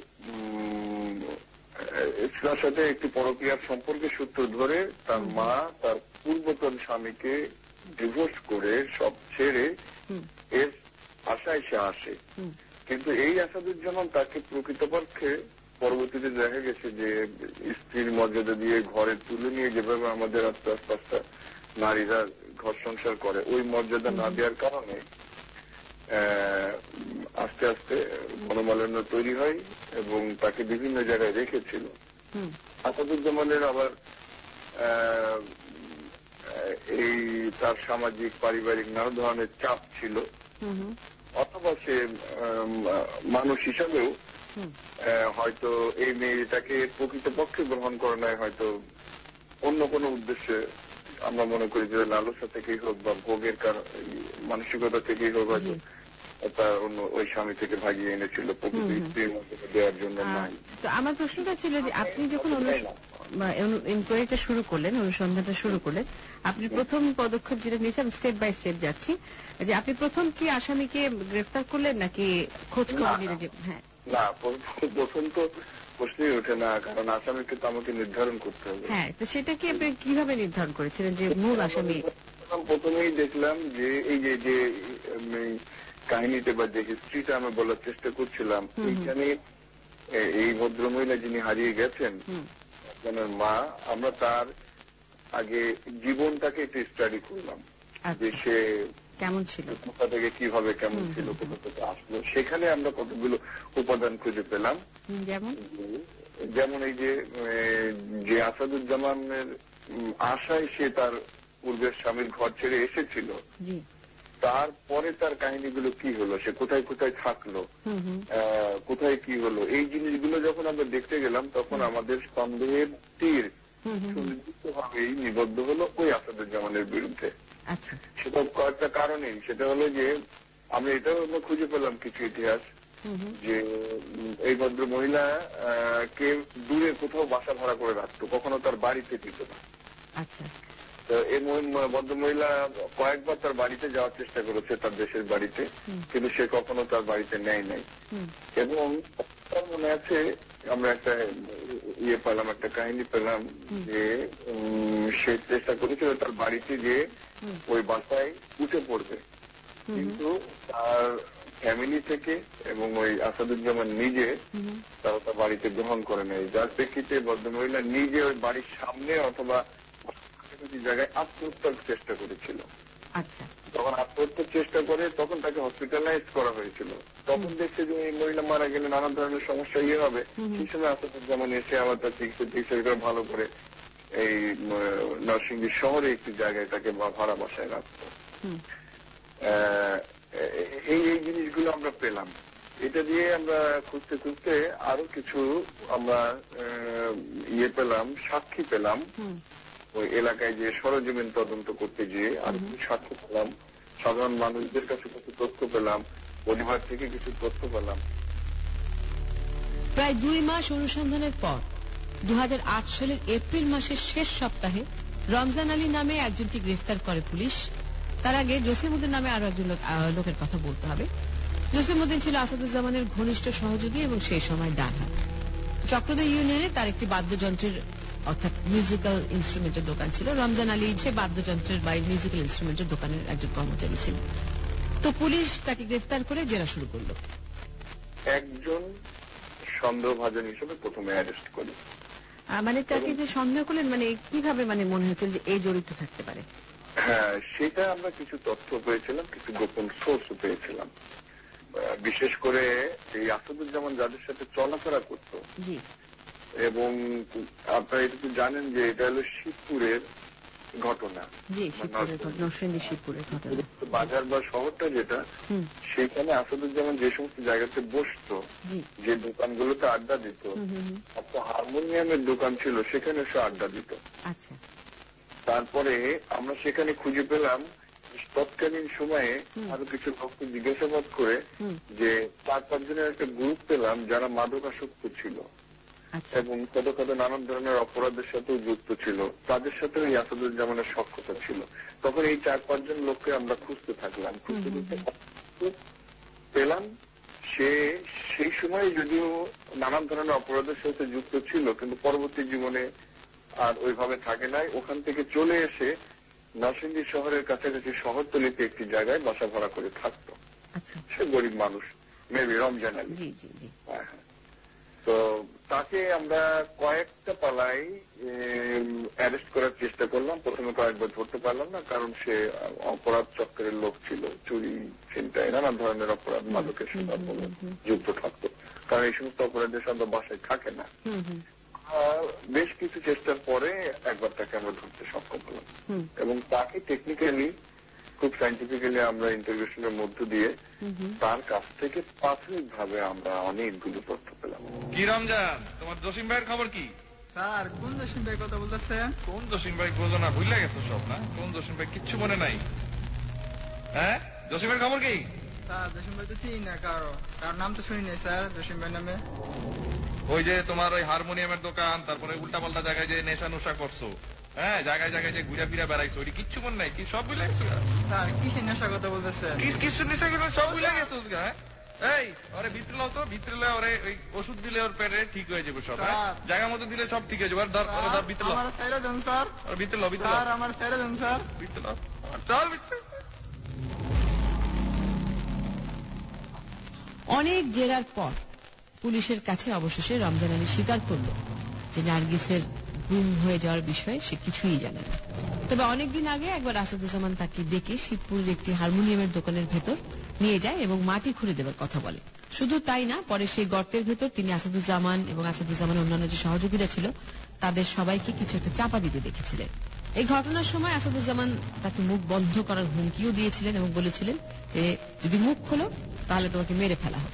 তার সাথে একটি পরকীয়ার সম্পর্কের সূত্র ধরে তার মা তার পূর্বতন স্বামীকে ডিভোর্স করে সব ছেড়ে এর আশায় সে আসে। কিন্তু এই আসাদুজ্জামান তাকে প্রকৃতপক্ষে পরবর্তীতে দেখা গেছে যে স্ত্রীর মর্যাদা দিয়ে ঘরে তুলে নিয়ে যেভাবে আমাদের আস্তে আস্তে নারীরা ঘর সংসার করে, ওই মর্যাদা না দেওয়ার কারণে আস্তে আস্তে মনোমালিন্য তৈরি হয় এবং তাকে বিভিন্ন জায়গায় রেখেছিল। আসাদুজ্জামানের আবার এই তার সামাজিক পারিবারিক নানা ধরনের চাপ ছিল, অথবা সে মানুষ হিসাবেও হয়তো এই মেয়েটাকে প্রকৃতপক্ষে গ্রহণ করে নাই, হয়তো অন্য কোনো উদ্দেশ্যে, আমরা মনে করি যে লালসা থেকেই হোক বা ভোগের মানসিকতা থেকেই হোক, হয়তো তার অন্য ওই স্বামী থেকে ভাগিয়ে এনেছিল, প্রকৃত স্ত্রীর মধ্যে দেওয়ার জন্য নাই। তো আমার প্রশ্নটা ছিল যে আপনি যখন ইনকোয়ারিটা শুরু করলেন, অনুসন্ধানটা শুরু করলেন, আপনি প্রথম পদক্ষেপ যেটা নিয়েছেন, স্টেপ বাই স্টেপ যাচ্ছি, যে আপনি প্রথম কি আসামিকে গ্রেফতার করলেন নাকি খোঁজ খবর নিলেন? হ্যাঁ, না, প্রথম তো প্রশ্নই ওঠে না, কারণ আসামিকে তো আমাকে নির্ধারণ করতে হবে। হ্যাঁ, তো সেটা কি আপনি কিভাবে নির্ধারণ করেছিলেন যে মূল আসামি? প্রথমেই দেখলাম যে এই যে কাহিনীতে বা যে হিস্ট্রিটা আমি বলার চেষ্টা করছিলাম, এইখানে এই ভদ্রমহিলা যিনি হারিয়ে গেছেন, আপনার মা, আমরা তার আগে জীবনটাকে একটু স্টাডি করলাম যে সে কেমন ছিল, কোথা থেকে কিভাবে কেমন ছিল, কোথা থেকে আসলো। সেখানে আমরা কতগুলো উপাদান খুঁজে পেলাম। যেমন এই যে আসাদুজ্জামানের আশায় সে তার পূর্বের স্বামীর ঘর ছেড়ে এসেছিল, তারপরে তার কাহিনীগুলো কি হলো, সে কোথায় কোথায় থাকলো, কোথায় কি হলো, এই জিনিসগুলো যখন আমরা দেখতে গেলাম তখন আমাদের সন্দেহের তীর সুনির্দিষ্টভাবেই নিবদ্ধ হলো ওই আসাদুজ্জামানের বিরুদ্ধে। সেটা কয়েকটা কারণেই। সেটা হলো যে আমরা এটাও খুঁজে পেলাম কিছু ইতিহাস যে এই ভদ্র মহিলা কে দূরে কোথাও বাসা ভাড়া করে রাখতো, কখনো তার বাড়িতে দিত না। তো এই ভদ্রমহিলা কয়েকবার তার বাড়িতে যাওয়ার চেষ্টা করেছে, তার দেশের বাড়িতে, কিন্তু সে কখনো তার বাড়িতে নেয় নাই। এবং মনে আছে আমরা একটা পেলাম, একটা কাহিনী পেলাম যে সে চেষ্টা করেছিল তার বাড়িতে গিয়ে ওই বাসায় উঠে পড়বে, কিন্তু তার ফ্যামিলি থেকে এবং ওই আসাদুজ্জামান নিজে তারা তার বাড়িতে গ্রহণ করে নেয়, যার প্রেক্ষিতে ভদ্রমহিলা নিজে ওই বাড়ির সামনে অথবা জায়গায় আত্মহত্যার চেষ্টা করেছিল। যখন আত্মহত্যার চেষ্টা করে তখন তাকে হসপিটালাইজ করা হয়েছিল। তখন দেখছে যে এই মহিলা মারা গেলে নানা ধরনের সমস্যা হবে, সেই সময় আসাদুজ্জামান এসে আবার তার চিকিৎসা করে ভালো করে এই নরসিংদী শহরে একটি জায়গায় তাকে ভাড়া বাসায় রাখতো। এই জিনিসগুলো আমরা পেলাম। এটা দিয়ে আমরা খুঁজতে খুঁজতে আরো কিছু আমরা পেলাম, সাক্ষী পেলাম। ওই এলাকায় যে সরজমিন তদন্ত করতে গিয়ে আরো কিছু সাক্ষী পেলাম, সাধারণ মানুষদের কাছে কিছু তথ্য পেলাম, পরিবার থেকে কিছু তথ্য পেলাম। প্রায় 2 মাস অনুসন্ধানের পর 2008 সালের এপ্রিল মাসের শেষ সপ্তাহে রমজান আলী নামে একজনকে গ্রেফতার করে পুলিশ। তার আগে জসিমউদ্দিন নামে আরো একজন লোকের কথা বলতে হবে। জসিমউদ্দিন ছিল আসাদুজ্জামানের ঘনিষ্ঠ সহযোগী এবং সেই সময় ডান হাত। চক্রদা ইউনিয়নে তার একটি বাদ্যযন্ত্রের অর্থাৎ মিউজিক্যাল ইনস্ট্রুমেন্টের দোকান ছিল। রমজান আলী সে বাদ্যযন্ত্রের বা মিউজিক্যাল ইনস্ট্রুমেন্টের দোকানের একজন কর্মচারী ছিল। তো পুলিশ তাকে গ্রেফতার করে জেরা শুরু করলো। একজন সন্দেহভাজন হিসেবে প্রথমে অ্যারেস্ট করি। মানে তাকে যে সন্দেহ করলেন, মানে কিভাবে মানে মনে হচ্ছিল যে এই জড়িত থাকতে পারে? হ্যাঁ, সেটা আমরা কিছু তথ্য পেয়েছিলাম, কিছু গোপন সোর্স পেয়েছিলাম। বিশেষ করে এই আসাদুজ্জামান যাদের সাথে চলাফেরা করত, এবং আপনারা এটা জানেন যে এটা হলো শিবপুরের ঘটনা, বাজার বা শহরটা যেটা, সেখানে আসাদুজ্জামান যে সমস্ত জায়গাতে বসতো, যে দোকানগুলোতে আড্ডা দিত, একটা হারমোনিয়ামের দোকান ছিল, সেখানে সে আড্ডা দিত। তারপরে আমরা সেখানে খুঁজে পেলাম তৎকালীন সময়ে আরো কিছু লোককে জিজ্ঞাসাবাদ করে যে 4-5 জনের একটা গ্রুপ পেলাম যারা মাদকাসক্ত ছিল এবং কত নানান ধরনের অপরাধের সাথেও যুক্ত ছিল, তাদের সাথেও এই আসাদুজ্জামানের সখ্যতা ছিল। তখন এই 4-5 জন লোককে আমরা খুঁজতে থাকলাম, পেলাম সে সেই সময় যদিও নানান ধরনের অপরাধের সাথে যুক্ত ছিল, কিন্তু পরবর্তী জীবনে আর ওইভাবে থাকে নাই। ওখান থেকে চলে এসে নরসিংদী শহরের কাছাকাছি শহরতলিতে একটি জায়গায় বাসা ভাড়া করে থাকতো। সে গরিব মানুষ, মেবি রমজান আলী। তো তাকে আমরা কয়েকটা পালায় অ্যারেস্ট করার চেষ্টা করলাম। প্রথমে কয়েকবার ধরতে পারলাম না, কারণ সে অপরাধ চক্রের লোক ছিল, চুরি, ছিনতাই, নানা ধরনের অপরাধ, মাদকের সাথে যুক্ত থাকতো, কারণ এই সমস্ত অপরাধের সাথে বাসায় থাকে না। বেশ কিছু চেষ্টার পরে একবার তাকে আমরা ধরতে সক্ষম হলাম এবং তাকে টেকনিক্যালি খুব সাইন্টিফিক্যালি আমরা ইন্টারভিউশনের মধ্য দিয়ে তার কাছ থেকে প্রাথমিকভাবে আমরা অনেকগুলো তথ্য পেলাম। কি রমজান, তোমার জসিম ভাইয়ের খবর কি? স্যার, কোন জসিম ভাই কথা বলতেছেন? কোন জসিম ভাই বোঝো না, ভুলে গেছো সব না? কোন জসিম ভাই কিচ্ছু মনে নাই? হ্যাঁ, জসিম ভাইয়ের খবর কি? স্যার, জসিম ভাই তো চিনি না, কারো নাম তো শুনি নাই স্যার জসিম ভাই নামে। ওই যে তোমার ওই হারমোনিয়ামের দোকান, তারপরে উল্টা পাল্টা জায়গায় যে নেশা নুশা করছো, হ্যাঁ, জায়গায় জায়গায় যে ঘুরে ফিরে বেড়াইছো, ওই কিচ্ছু মনে নাই? কি সব ভুলে গেছো? স্যার, কিসের নেশার কথা বলতেছেন? কিছু নেশা করবে, সব ভুলে গেছো। এই ওরে ভিতরে লাও তো, ভিতরে ওরে ওই ওষুধ দিলে ওর পেটে ঠিক হয়ে যাবে সব, জায়গা মতো দিলে সব ঠিক হয়ে যাবে। ভিতরে আমার সাইডে দেন স্যার, ভিতরে লাও, ভিতরে লাও, আমার সাইডে দেন স্যার, ভিতরে লাও, চল ভিতরে। অনেক জেরার পর পুলিশের কাছে অবশেষে রমজান আলী স্বীকার করল যে নার্গিসের গুম হয়ে যাওয়ার বিষয়ে সে কিছুই জানে না। তবে অনেকদিন আগে একবার আসাদুজ্জামান তাকে ডেকে শিবপুরের একটি হারমোনিয়ামের দোকানের ভেতর নিয়ে যায় এবং মাটি খুঁড়ে দেবার কথা বলে। শুধু তাই না, পরে সেই গর্তের ভেতর তিনি আসাদুজ্জামান এবং আসাদুজ্জামানের অন্যান্য যে সহযোগীরা ছিল তাদের সবাইকে কিছু একটা চাপা দিতে দেখেছিলেন। এই ঘটনার সময় আসাদুজ্জামান তাকে মুখ বন্ধ করার হুমকিও দিয়েছিলেন এবং বলেছিলেন যে যদি মুখ খোলো তাহলে তোমাকে মেরে ফেলা হবে।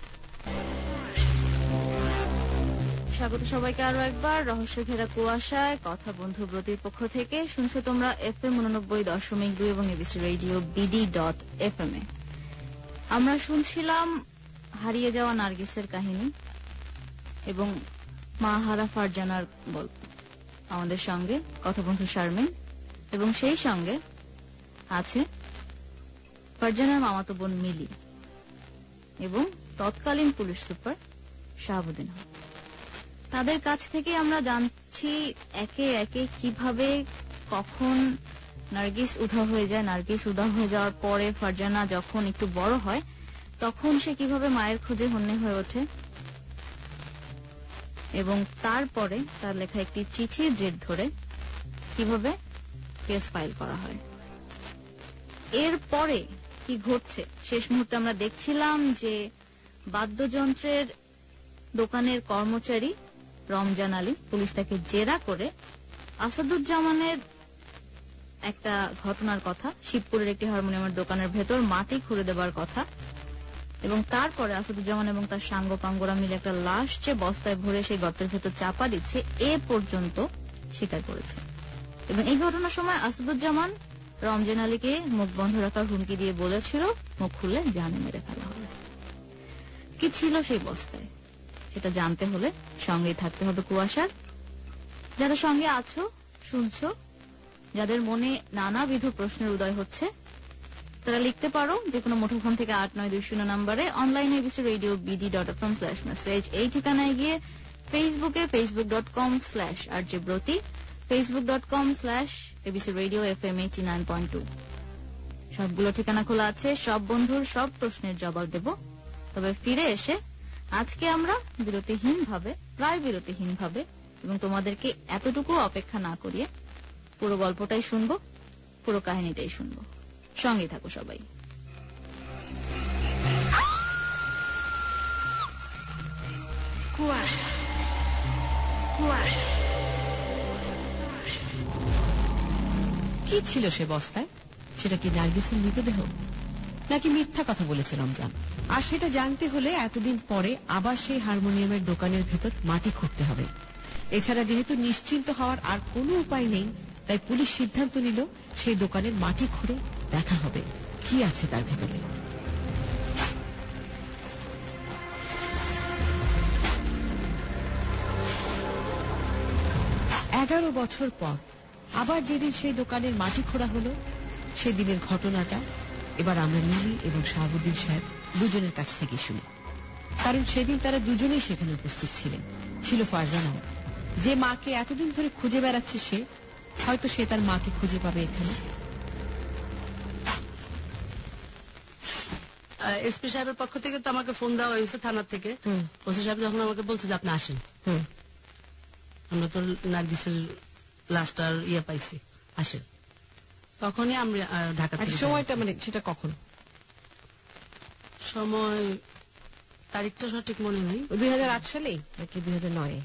স্বাগত সবাইকে আরো একবার রহস্য ঘেরা কুয়াশায় কথা বন্ধু ব্রতির পক্ষ থেকে। শুনছো তোমরা FM 89.2 এবং এবিসি রেডিও BD.FM এ। আমরা শুনছিলাম হারিয়ে যাওয়া নার্গিসের কাহিনী এবং মা হারা ফারজানার গল্প। আমাদের সঙ্গে কথা বন্ধু শারমিন এবং সেই সঙ্গে আছে ফারজানার মামাতো বোন মিলি এবং তৎকালীন পুলিশ সুপার শাহাবুদ্দিন। তাদের কাছ থেকে আমরা জানছি একে একে কিভাবে কখন নার্গিস উধাও হয়ে যায়, নার্গিস উধাও হয়ে যাওয়ার পরে ফারজানা যখন একটু বড় হয় তখন সে কিভাবে মায়ের খোঁজে হন্যে হয়ে ওঠে এবং তারপরে তার লেখা একটি চিঠির জের ধরে কিভাবে কেস ফাইল করা হয়। এরপরে কি ঘটছে শেষ মুহূর্তে আমরা দেখছিলাম যে বাদ্যযন্ত্রের দোকানের কর্মচারী রমজান আলী, পুলিশ তাকে জেরা করে আসাদুজ্জামানের একটা ঘটনার কথা, শিবপুরের একটি হারমোনিয়ামের দোকানের ভেতর মাটি খুঁড়ে দেবার কথা এবং তারপরে আসাদুজ্জামান এবং তার সাঙ্গ পাঙ্গরা মিলে একটা লাশ যে বস্তায় ভরে সেই গর্তের ভেতর চাপা দিচ্ছে এ পর্যন্ত স্বীকার করেছে। এবং এই ঘটনার সময় আসাদুজ্জামান রমজান আলীকে মুখ বন্ধ রাখার হুমকি দিয়ে বলেছিল মুখ খুললে জানে মেরে ফেলা হবে। কি ছিল সেই বস্তায় সেটা জানতে হলে সঙ্গেই থাকতে হবে কুয়াশার। যারা সঙ্গে আছো শুনছো, যাদের মনে নানাবিধ প্রশ্নের উদয় হচ্ছে তারা লিখতে পারো যে কোনো মুঠোফোন থেকে 8920 নম্বরে, অনলাইনে এবিসি রেডিও BD.com/message এই ঠিকানায় গিয়ে ফেসবুকে facebook.com/rjbroti, facebook.com/abc radio FM 89.2 সবগুলো ঠিকানা খোলা আছে। সব বন্ধুর সব প্রশ্নের জবাব দেব। তবে ফিরে এসে আজকে আমরা প্রায় বিরতিহীন ভাবে এবং তোমাদেরকে এতটুকু অপেক্ষা না করিয়ে পুরো গল্পটাই শুনবো, পুরো কাহিনীটাই শুনবো। সঙ্গে থাকো সবাই। কি ছিল সে বস্তায়? সেটা কি নার্গিসের মৃতদেহ নাকি মিথ্যা কথা বলেছে রমজান? আর সেটা জানতে হলে এতদিন পরে আবার সেই হারমোনিয়ামের দোকানের ভেতর মাটি খুঁড়তে হবে। এছাড়া যেহেতু নিশ্চিন্ত হওয়ার আর কোনো উপায় নেই, তাই পুলিশ সিদ্ধান্ত নিল সেই দোকানের মাটি খুঁড়ে দেখা হবে কি আছে তার ভেতরে। 11 বছর পর আবার যেদিন সেই দোকানের মাটি খোঁড়া হলো, সেদিনের ঘটনাটা এবার আমরা মিলি এবং শাহাবুদ্দিন সাহেব দুজনের কাছ থেকে শুনি। কারণ সেদিন তারা দুজনেই সেখানে উপস্থিত ছিলেন। ছিল ফারজানা, যে মাকে এতদিন ধরে খুঁজে বেড়াচ্ছে সে, হয়তো সে তার মাকে খুঁজে পাবে এখানে। এসপি সাহেবের পক্ষ থেকে তো আমাকে ফোন দেওয়া হয়েছে থানার থেকে। ওসি সাহেব যখন আমাকে বলছে যে আপনি আসেন, আমরা তো নার্গিসের লাস্টার পাইছি, আসেন, তখনই আমরা ঢাকা থেকে। সময়টা মানে সেটা কখন? সময় তারিখটা সঠিক মনে নেই। 2008 সালে নাকি 2009?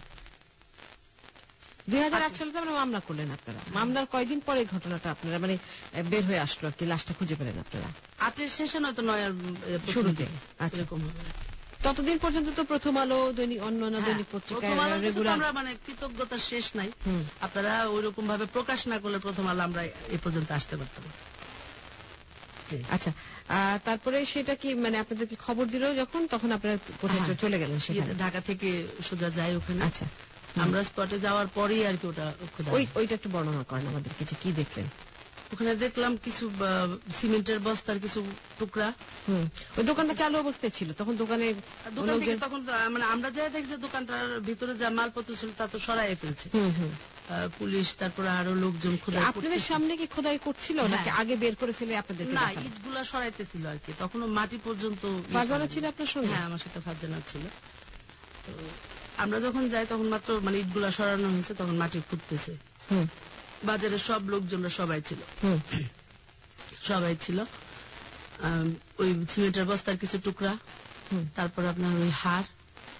2008 সালে তো আমরা মামলা করলেন আপনারা। মামলার কয়েকদিন পরে ঘটনাটা আপনারা মানে বের হয়ে আসলো আর কি, লাশটা খুঁজে পেলেন আপনারা 8-এর শেষে নয়তো 9-এর শুরুতে। আচ্ছা, ততদিন পর্যন্ত তো প্রথম আলো, দৈনিক, অন্যান্য দৈনিক পত্রিকায় আমরা মানে কৃতজ্ঞতার শেষ নাই। আপনারা ওইরকম ভাবে প্রকাশ না করলে প্রথম আলো আমরা এ পর্যন্ত আসতে পারতাম। আচ্ছা, তারপরে সেটা কি মানে আপনাদেরকে খবর দিল যখন, তখন আপনারা কোথায় চলে গেলেন? সেখানে ঢাকা থেকে সোজা যাই ওখানে। আচ্ছা, আমরা স্পটে যাওয়ার পরেই আর কি ওটা ওইটা একটু বর্ণনা করেন আমাদেরকে, যে কি দেখলেন ওখানে? দেখলাম কিছু সিমেন্টের বস্তার কিছু টুকরা। ওই দোকানটা চালু অবস্থায় ছিল তখন? দোকান থেকে তখন মানে আমরা যাই দেখি যে দোকানটার ভিতরে যা মালপত্র ছিল তা তো সরাই ফেলছে পুলিশ, তারপরে আরো লোকজন খোদাই। আপনাদের সামনে কি খোদাই করছিল নাকি আগে বের করে ফেলে আপনাদের? না, ইটগুলা সরাইতেছিল আর কি। তখনও মাটি পর্যন্ত। ফারজানা ছিল আপনার সঙ্গে? হ্যাঁ, আমার সাথে ফারজানা ছিল। তো আমরা যখন যাই তখন মাত্র মানে ইটগুলা সরানো হয়েছে, তখন মাটি খুঁড়তেছে। বাজারের সব লোকজনরা সবাই ছিল। ওই সিমেন্টের বস্তার কিছু টুকরা, তারপর আপনার ওই হার।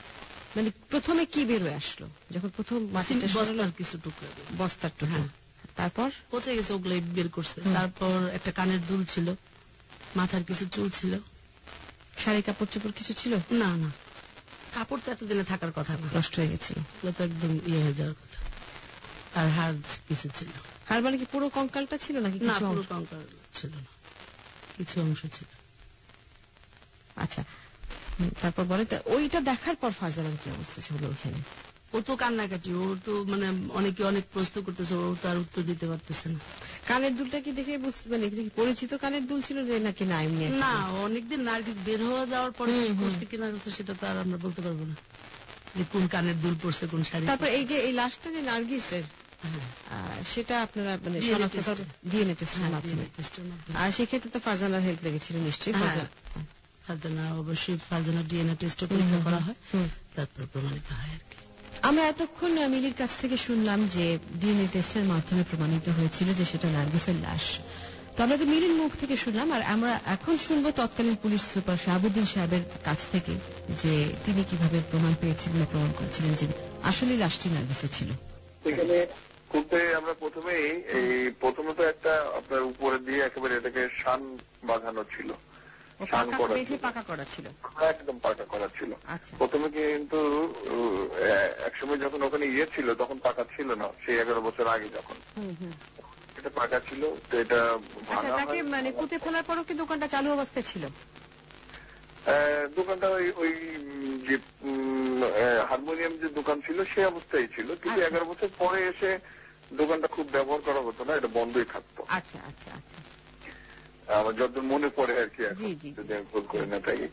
মানে প্রথমে কি বের হয়ে আসলো যখন প্রথম মাটিটা সরালো? কিছু টুকরা, বস্তার টুকরা। তারপর পচে গেছে, ওগুলো বের করছে। তারপর একটা কানের দুল ছিল, মাথার কিছু চুল ছিল, শাড়ি কাপড় চোপড় কিছু ছিল? না না, কাপড় তো এতদিনে থাকার কথা না, নষ্ট হয়ে গেছিল, ওগুলো তো একদম হয়ে যাওয়ার কথা। আর হাড় কিছু ছিল। হাড় মানে কি পুরো কঙ্কালটা ছিল নাকি? না, পুরো কঙ্কাল ছিল না, কিছু অংশ ছিল। আচ্ছা, তারপর বলে ওইটা দেখার পর ফারজানার কি অবস্থা ছিল ওখানে? ও তো কান্নাকাটি, ও তো মানে অনেকে অনেক প্রশ্ন করতেছে, ও তার উত্তর দিতে পারতেছে না। কানের দুলটা কি দেখে বুঝতে, মানে পরিচিত কানের দুল ছিল যে নাকি না এমনি? না, অনেকদিন নার্গিস বের হয়ে যাওয়ার পরে করছে কিনা সেটা তো আর আমরা বলতে পারবো না যে কোন কানের দুল পড়ছে, কোন শাড়ি। তারপর এই যে এই লাশটা যে নার্গিসের, সেটা আপনারা মানে ডিএনএ টেস্টের মাধ্যমে, আর সেক্ষেত্রে তো ফারজানার হেল্প লেগেছিল নিশ্চয়ই? ফারজানা অবশ্যই, ফারজানা ডিএনএ টেস্ট পরীক্ষা করা হয়, তারপর প্রমাণিত হয় আর কি। আমরা এতক্ষণ মিলির কাছ থেকে শুনলাম যে ডিএনএ টেস্টের মাধ্যমে প্রমাণিত হয়েছিল যে সেটা নার্গিসের লাশ। তো আমরা তো মিলির মুখ থেকে শুনলাম, আর আমরা এখন শুনবো তৎকালীন পুলিশ সুপার শাহাবুদ্দিন সাহেবের কাছ থেকে যে তিনি কিভাবে প্রমাণ পেয়েছিলেন, প্রমাণ করেছিলেন যে আসলে লাশটি নার্গিসের ছিল। এখানে করতে আমরা প্রথমত একটা আপনার উপরে দিয়ে একেবারে এটাকে শান বাঁধানো ছিল, পাকা করা ছিল, একদম পাকা করা ছিল। প্রথমে কিন্তু একসময় যখন ওখানে ছিল তখন পাকা ছিল না, সেই 11 বছর আগে যখন এটা পাকা ছিল। তো এটা তাকে মানে পুঁতে ফেলার পরও কি দোকানটা চালু অবস্থায় ছিল? দোকানটা ওই যে হারমোনিয়াম যে দোকান ছিল সে অবস্থায় ছিল, কিন্তু 11 বছর পরে এসে দোকানটা খুব ব্যবহার করা হতো না, এটা বন্ধই থাকতো। আচ্ছা আচ্ছা আচ্ছা, আমার যতদূর মনে পড়ে আর কি, যদি আমি ভুল করে না থাকি।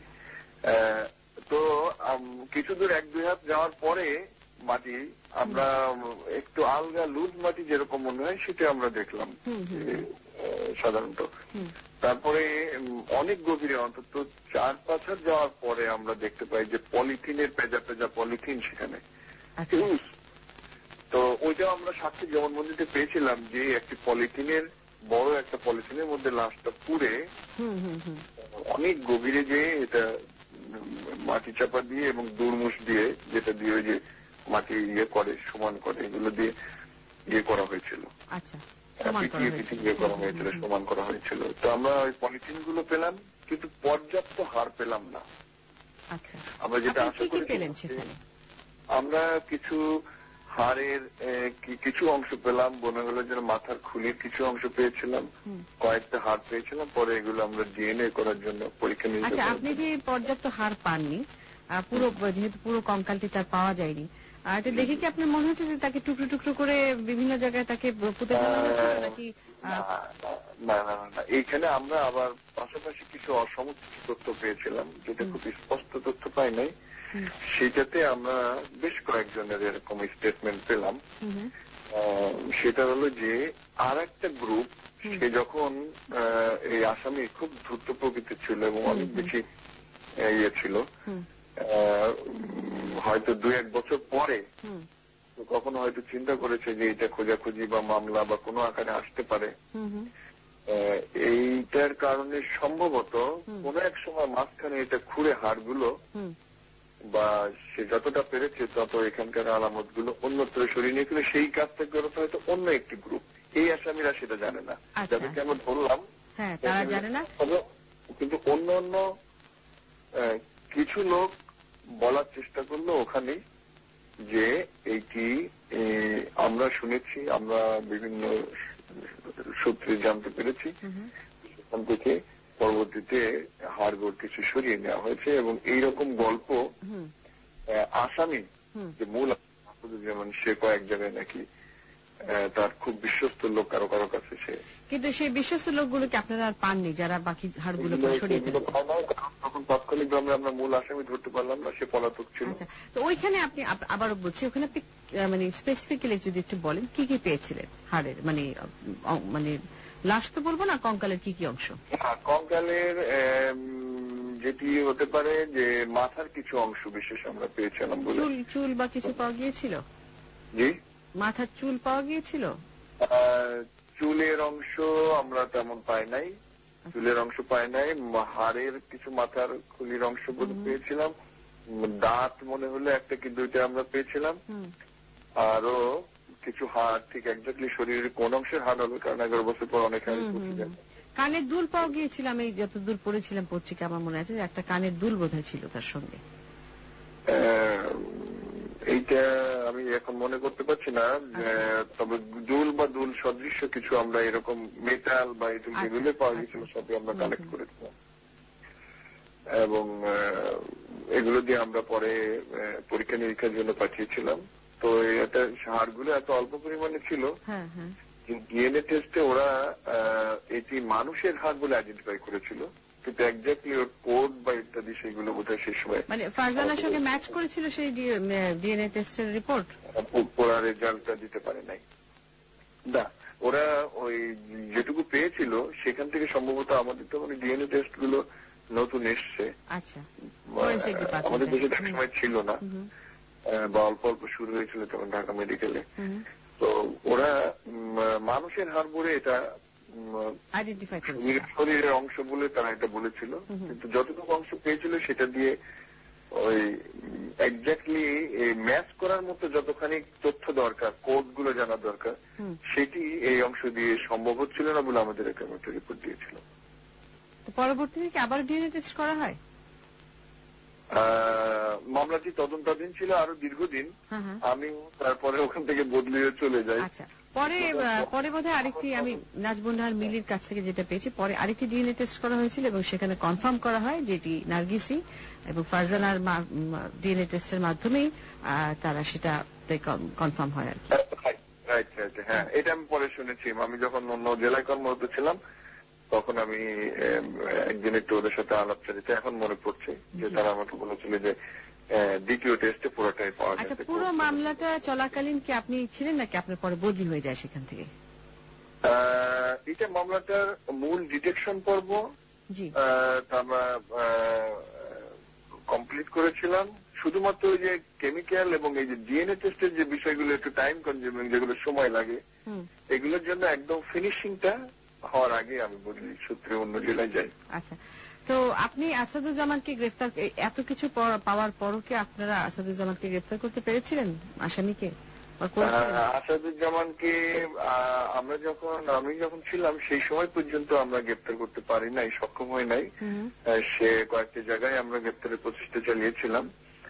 তো কিছু দূর 1-2 হাত যাওয়ার পরে মাটি আমরা একটু আলগা লুজ মাটি যেরকম মনে হয় সেটা আমরা দেখলাম সাধারণত। তারপরে অনেক গভীরে অন্তত 4-5 হাত যাওয়ার পরে আমরা দেখতে পাই যে পলিথিনের পেজা পেজা পলিথিন সেখানে। তো ওইটা আমরা সাক্ষী জবানবন্দিতে পেয়েছিলাম যে একটি পলিথিনের, বড় একটা পলিথিনের মধ্যে লাশটা পুড়ে অনেক গভীরে যে এটা মাটি চাপা দিয়ে এবং দুর্মুষ দিয়ে, যেটা দিয়ে ওই যে মাটি করে সমান করে, এগুলো দিয়ে করা হয়েছিল, সমান করা হয়েছিল। তো আমরা ওই পলিথিন গুলো পেলাম, কিন্তু পর্যাপ্ত হার পেলাম না। আমরা যেটা আশা করেছিলাম, আমরা কিছু হাড়ের কিছু অংশ পেলাম, মনে হলো যেন মাথার খুলির কিছু অংশ পেয়েছিলাম, কয়েকটা হাড় পেয়েছিলাম। পরে এগুলো আমরা ডিএনএ করার জন্য পরীক্ষা নিয়ে। আচ্ছা, আপনি যে পর্যাপ্ত হাড় পাননি, পুরো যেহেতু পুরো কঙ্কালটি তার পাওয়া যায়নি, এটা দেখে কি আপনার মনে হচ্ছে যে তাকে টুকরো টুকরো করে বিভিন্ন জায়গায় তাকে পুঁতে ফেলা হয়েছিল নাকি? না না না, এইখানে আমরা আবার পাশাপাশি কিছু অসমর্থিত তথ্য পেয়েছিলাম, যেটা খুব স্পষ্ট তথ্য পাই নাই। সেটাতে আমরা বেশ কয়েকজনের এরকম স্টেটমেন্ট পেলাম। সেটা হলো যে আর একটা গ্রুপ, সে যখন এই আসামি খুব দ্রুত প্রকৃতির ছিল এবং অনেক বেশি ছিল, হয়তো 2-1 বছর পরে কখনো হয়তো চিন্তা করেছে যে এটা খোঁজাখুঁজি বা মামলা বা কোনো আকারে আসতে পারে। এইটার কারণে সম্ভবত কোন এক সময় মাঝখানে এটা খুঁড়ে হাড়গুলো বা সে যতটা পেরেছে তত এখানকার আলামত গুলো অন্যত্র সরিয়ে নিয়েছিল। সেই কাজটা করতে হয়তো অন্য একটি গ্রুপ, এই আসামিরা সেটা জানে না, যাদেরকে আমরা বললাম তারা জানে না। কিন্তু অন্য অন্য কিছু লোক বলার চেষ্টা করলো ওখানে যে এইটি আমরা শুনেছি, আমরা বিভিন্ন সূত্রে জানতে পেরেছি, সেখান থেকে পরবর্তীতে হাড়গোড় কিছু সরিয়ে নেওয়া হয়েছে। এবং এইরকম গল্প আসামি যে মূল যেমন সে কয়েক জায়গায় নাকি তার খুব বিশ্বস্ত লোক কারো কারো কাছে সে, কিন্তু সেই বিশ্বস্ত লোকগুলোকে আপনারা আর পাননি যারা বাকি হাড়গুলো সরিয়ে দিলেন? তখন তাৎক্ষণিকভাবে আমরা মূল আসামি ধরতে পারলাম না, সে পলাতক ছিল। তো ওইখানে আপনি আবারও বলছি, ওখানে আপনি মানে স্পেসিফিক্যালি যদি একটু বলেন কি কি পেয়েছিলেন হাড়ের, মানে লাশ তো বলবো না, কঙ্কালের কি কি অংশ? কঙ্কালের যেটি হতে পারে যে মাথার কিছু অংশ বিশেষ আমরা পেয়েছিলাম। চুল বা কিছু পাওয়া গিয়েছিল? জি, মাথার চুল পাওয়া গিয়েছিল। চুলের অংশ আমরা তেমন পাই নাই, চুলের অংশ পাই নাই। হাড়ের কিছু মাথার খুলির অংশ পেয়েছিলাম। দাঁত মনে হলো একটা কি দুইটা আমরা পেয়েছিলাম। আরো কিছু হাড় ঠিক একজাক্টলি শরীরের কোন অংশের হাড় হবে, কারণ 11 বছর পর অনেক হাড় পচে যায়। কানের দুল পাওয়া গিয়েছিল, আমি যতদূর পড়েছিলাম পত্রিকা আমার মনে আছে একটা কানের দুল বোধহয় ছিল তার সঙ্গে। এইটা আমি এখন মনে করতে পারছি না, তবে দুল বা দুল সদৃশ্য কিছু আমরা এরকম মেটাল বা যেগুলো পাওয়া গেছিল সবই আমরা কালেক্ট করেছিলাম, এবং এগুলো দিয়ে আমরা পরে পরীক্ষা নিরীক্ষার জন্য পাঠিয়েছিলাম। তো এটা হাড়গুলো এত অল্প পরিমাণে ছিল, ডিএনএ টেস্টে ওরা এটি মানুষের হাড় বলে আইডেন্টিফাই করেছিল, কিন্তু এক্স্যাক্টলি ওর কোড বা ইত্যাদি সেগুলো বোধহয় সেই সময় মানে ফারজানার সঙ্গে ম্যাচ করেছিল সেই ডিএনএ টেস্টের রিপোর্ট, ওরা রেজাল্টটা দিতে পারে নাই। না, ওরা ওই যেটুকু পেয়েছিল সেখান থেকে সম্ভবত আমাদের তো মানে ডিএনএ টেস্ট গুলো নতুন এসছে, আমাদের দেশে এক সময় ছিল না, বা অল্প অল্প শুরু হয়েছিল তখন ঢাকা মেডিকেলে। তো ওরা মানুষের হাড় বলে এটা শরীরের অংশ বলে তারা এটা বলেছিল, কিন্তু যতটুকু অংশ পেয়েছিল সেটা দিয়ে ওই এক্স্যাক্টলি ম্যাচ করার মতো যতখানি তথ্য দরকার, কোড গুলো জানা দরকার, সেটি এই অংশ দিয়ে সম্ভব হচ্ছিল না বলে আমাদের একটা রিপোর্ট দিয়েছিল। পরবর্তীতে কি আবার ডিএনএ টেস্ট করা হয়? মামলাটি তদন্তাধীন ছিল আরো দীর্ঘদিন, আমি তারপরে ওখান থেকে বদলিয়ে চলে যাই। আচ্ছা, পরে বোধহয় আরেকটি আমি নাজবুন্নাহার মিলির কাছ থেকে যেটা পেয়েছি, পরে আরেকটি ডিএনএ টেস্ট করা হয়েছিল এবং সেখানে কনফার্ম করা হয় যেটি নার্গিসি এবং ফারজানার ডিএনএ টেস্টের মাধ্যমেই তারা সেটা কনফার্ম হয় আর কি। হ্যাঁ, এটা আমি পরে শুনেছি। আমি যখন অন্য জেলায় কর্মরত ছিলাম তখন আমি একদিন একটু ওদের সাথে আলাপচারিতা এখন মনে পড়ছে যে তারা আমাকে বলেছিল যে দ্বিতীয় টেস্টে পুরোটাই পাওয়া গেছে। আচ্ছা, পুরো মামলাটা চলাকালীন কি আপনি ছিলেন নাকি আপনার পরে বদলি হয়ে যায় সেখান থেকে? এটা মামলাটার মূল ডিটেকশন পর্ব আমরা কমপ্লিট করেছিলাম। শুধুমাত্র ওই যে কেমিক্যাল এবং এই যে ডিএনএ টেস্টের যে বিষয়গুলো একটু টাইম কনজিউমিং, যেগুলো সময় লাগে, এগুলোর জন্য একদম ফিনিশিংটা হওয়ার আগে আমি বদলি সূত্রে অন্য জেলায় যাই। আচ্ছা, তো আপনি আসাদুজ্জামানকে গ্রেফতার, এত কিছু পাওয়ার পরও কি আপনারা আসাদুজ্জামানকে গ্রেফতার করতে পেরেছিলেন আসামিকে? আসাদুজ্জামানকে আমি যখন ছিলাম সেই সময় পর্যন্ত আমরা গ্রেফতার করতে পারি নাই, সক্ষম হয় নাই। সে কয়েকটি জায়গায় আমরা গ্রেফতারের প্রচেষ্টা চালিয়েছিলাম,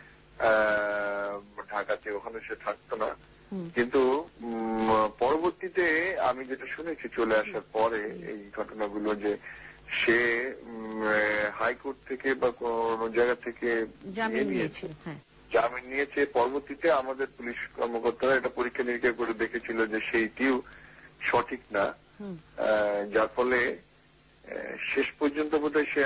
ঢাকাতে, ওখানে সে থাকতো না। কিন্তু পরবর্তীতে আমি যেটা শুনেছি চলে আসার পরে এই ঘটনাগুলো, যে সে হাইকোর্ট থেকে বা কোন জায়গা থেকে জামিন নিয়েছে। পরবর্তীতে আমাদের পুলিশ কর্মকর্তারা এটা পরীক্ষা নিরীক্ষা করে দেখেছিল যে সেইটিও সঠিক না, যার ফলে শেষ পর্যন্ত বোধহয় সে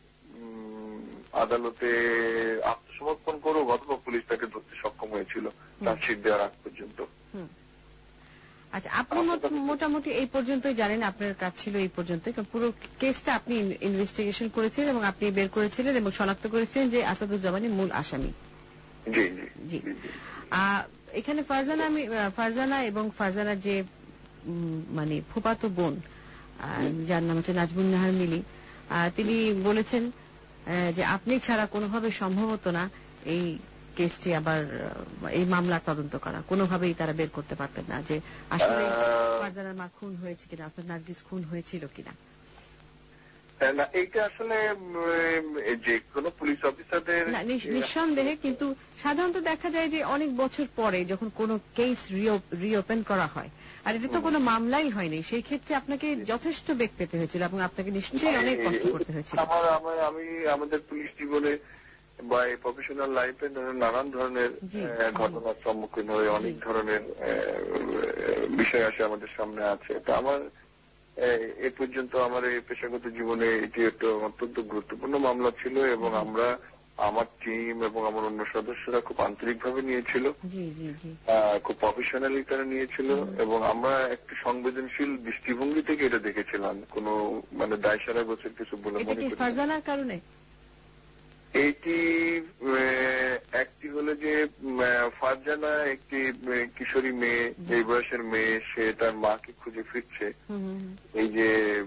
আদালতে আত্মসমর্পণ করেও অথবা পুলিশ তাকে ধরতে সক্ষম হয়েছিল চার্জশিট দেওয়ার আগ পর্যন্ত। আচ্ছা, আপনি মোটামুটি এই পর্যন্তই জানেন, আপনার কাজ ছিল এই পর্যন্ত, পুরো কেসটা আপনি ইনভেস্টিগেশন করেছিলেন এবং আপনি বের করেছিলেন এবং শনাক্ত করেছিলেন যে আসাদুজ্জামানই মূল আসামি। জি। এখানে ফারজানা এবং ফারজানার যে মানে ফুফাতো বোন, যার নাম হচ্ছে নাজবুন্নাহার মিলি, তিনি বলেছেন যে আপনি ছাড়া কোনোভাবে সম্ভব হতো না এই কেসটি আবার এই মামলা তদন্ত করা, কোনোভাবেই তারা বের করতে পারতেন না যে আসলে ফারজানার মা খুন হয়েছে কিনা, আপনার নার্গিস খুন হয়েছিল কিনা। না, এইটা আসলে যে কোনো পুলিশ অফিসারদের নিঃসন্দেহে, কিন্তু সাধারণত দেখা যায় যে অনেক বছর পরে যখন কোনো কেস রিওপেন করা হয়, আর এটা তো কোনো মামলাই হয়নি, সেই ক্ষেত্রে আপনাকে যথেষ্ট বেগ পেতে হয়েছিল এবং আপনাকে নিশ্চয়ই অনেক কষ্ট করতে হয়েছিল। আমি আমাদের পুলিশ জীবনে বা এই প্রফেশনাল লাইফে নানান ধরনের ঘটনার সম্মুখীন হয়ে অনেক ধরনের বিষয় আসে আমাদের সামনে আছে। তো আমার এ পর্যন্ত আমার এই পেশাগত জীবনে এটি একটা অত্যন্ত গুরুত্বপূর্ণ মামলা ছিল এবং আমরা, আমার টিম এবং আমার অন্য সদস্যরা খুব আন্তরিকভাবে নিয়েছিল, খুব প্রফেশনালি তারা নিয়েছিল এবং আমরা একটু সংবেদনশীল দৃষ্টিভঙ্গি থেকে এটা দেখেছিলাম, কোনো মানে দায়সারা গোছের কিছু বলে মনে করি। ফারজানার কারণে এইটি একটি হলো যে ফারজানা একটি কিশোরী মেয়ে, এই বয়সের মেয়ে, সে তার মাকে খুঁজে ফিরছে। এই যে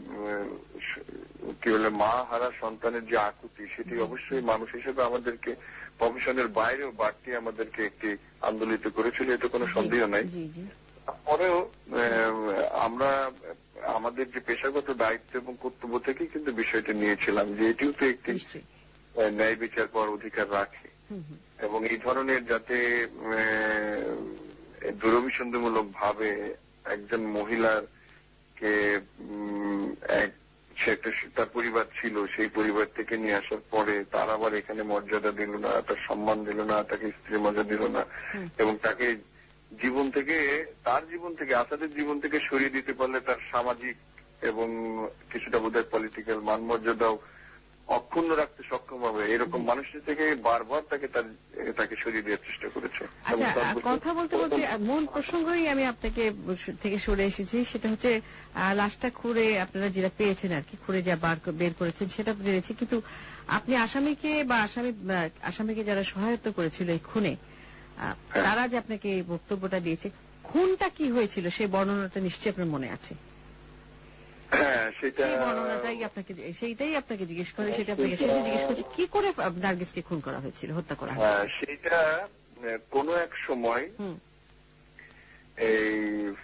কি বলে মা হারা সন্তানের যে আকুতি, সেটি অবশ্যই মানুষ হিসেবে আমাদেরকে প্রফেশনের বাইরেও বাড়তি আমাদেরকে একটি আন্দোলিত করেছিল, এতে কোনো সন্দেহ নাই। পরেও আমরা আমাদের যে পেশাগত দায়িত্ব এবং কর্তব্য থেকে কিন্তু বিষয়টা নিয়েছিলাম যে এটিও তো একটি ন্যায় বিচার পাওয়ার অধিকার রাখে এবং এই ধরনের যাতে দুরভিসন্ধিমূলক ভাবে একজন মহিলার কে সে একটা তার পরিবার ছিল, সেই পরিবার থেকে নিয়ে আসার পরে তার আবার এখানে মর্যাদা দিল না, তার সম্মান দিল না, তাকে স্ত্রী মর্যাদা দিল না এবং তাকে জীবন থেকে আসাদের জীবন থেকে সরিয়ে দিতে পারলে তার সামাজিক এবং কিছুটা বোধহয় পলিটিক্যাল মান মর্যাদাও অক্ষুণ্ণ রাখতে সক্ষম হবে, এরকম মানুষের থেকে বারবার তাকে সরিয়ে দেওয়ার চেষ্টা করেছে। কথা বলতে বলতে মূল প্রসঙ্গই আমি আপনাকে থেকে সরে এসেছি, সেটা হচ্ছে লাশটা খুঁড়ে আপনারা যেটা পেয়েছেন আর কি, খুঁড়ে যা বের করেছেন সেটা জেনেছি, কিন্তু আপনি আসামিকে যারা সহায়তা করেছিল এই খুনে, তারা যে আপনাকে এই বক্তব্যটা দিয়েছে, খুনটা কি হয়েছিল সেই বর্ণনাটা নিশ্চয়ই আপনার মনে আছে। সেইটাই আপনাকে জিজ্ঞেস করে, সেটা আপনাকে শেষে জিজ্ঞেস করছি, কি করে নার্গিসকে খুন করা হয়েছিল, হত্যা করা হয়েছিল? সেটা কোন এক সময় এই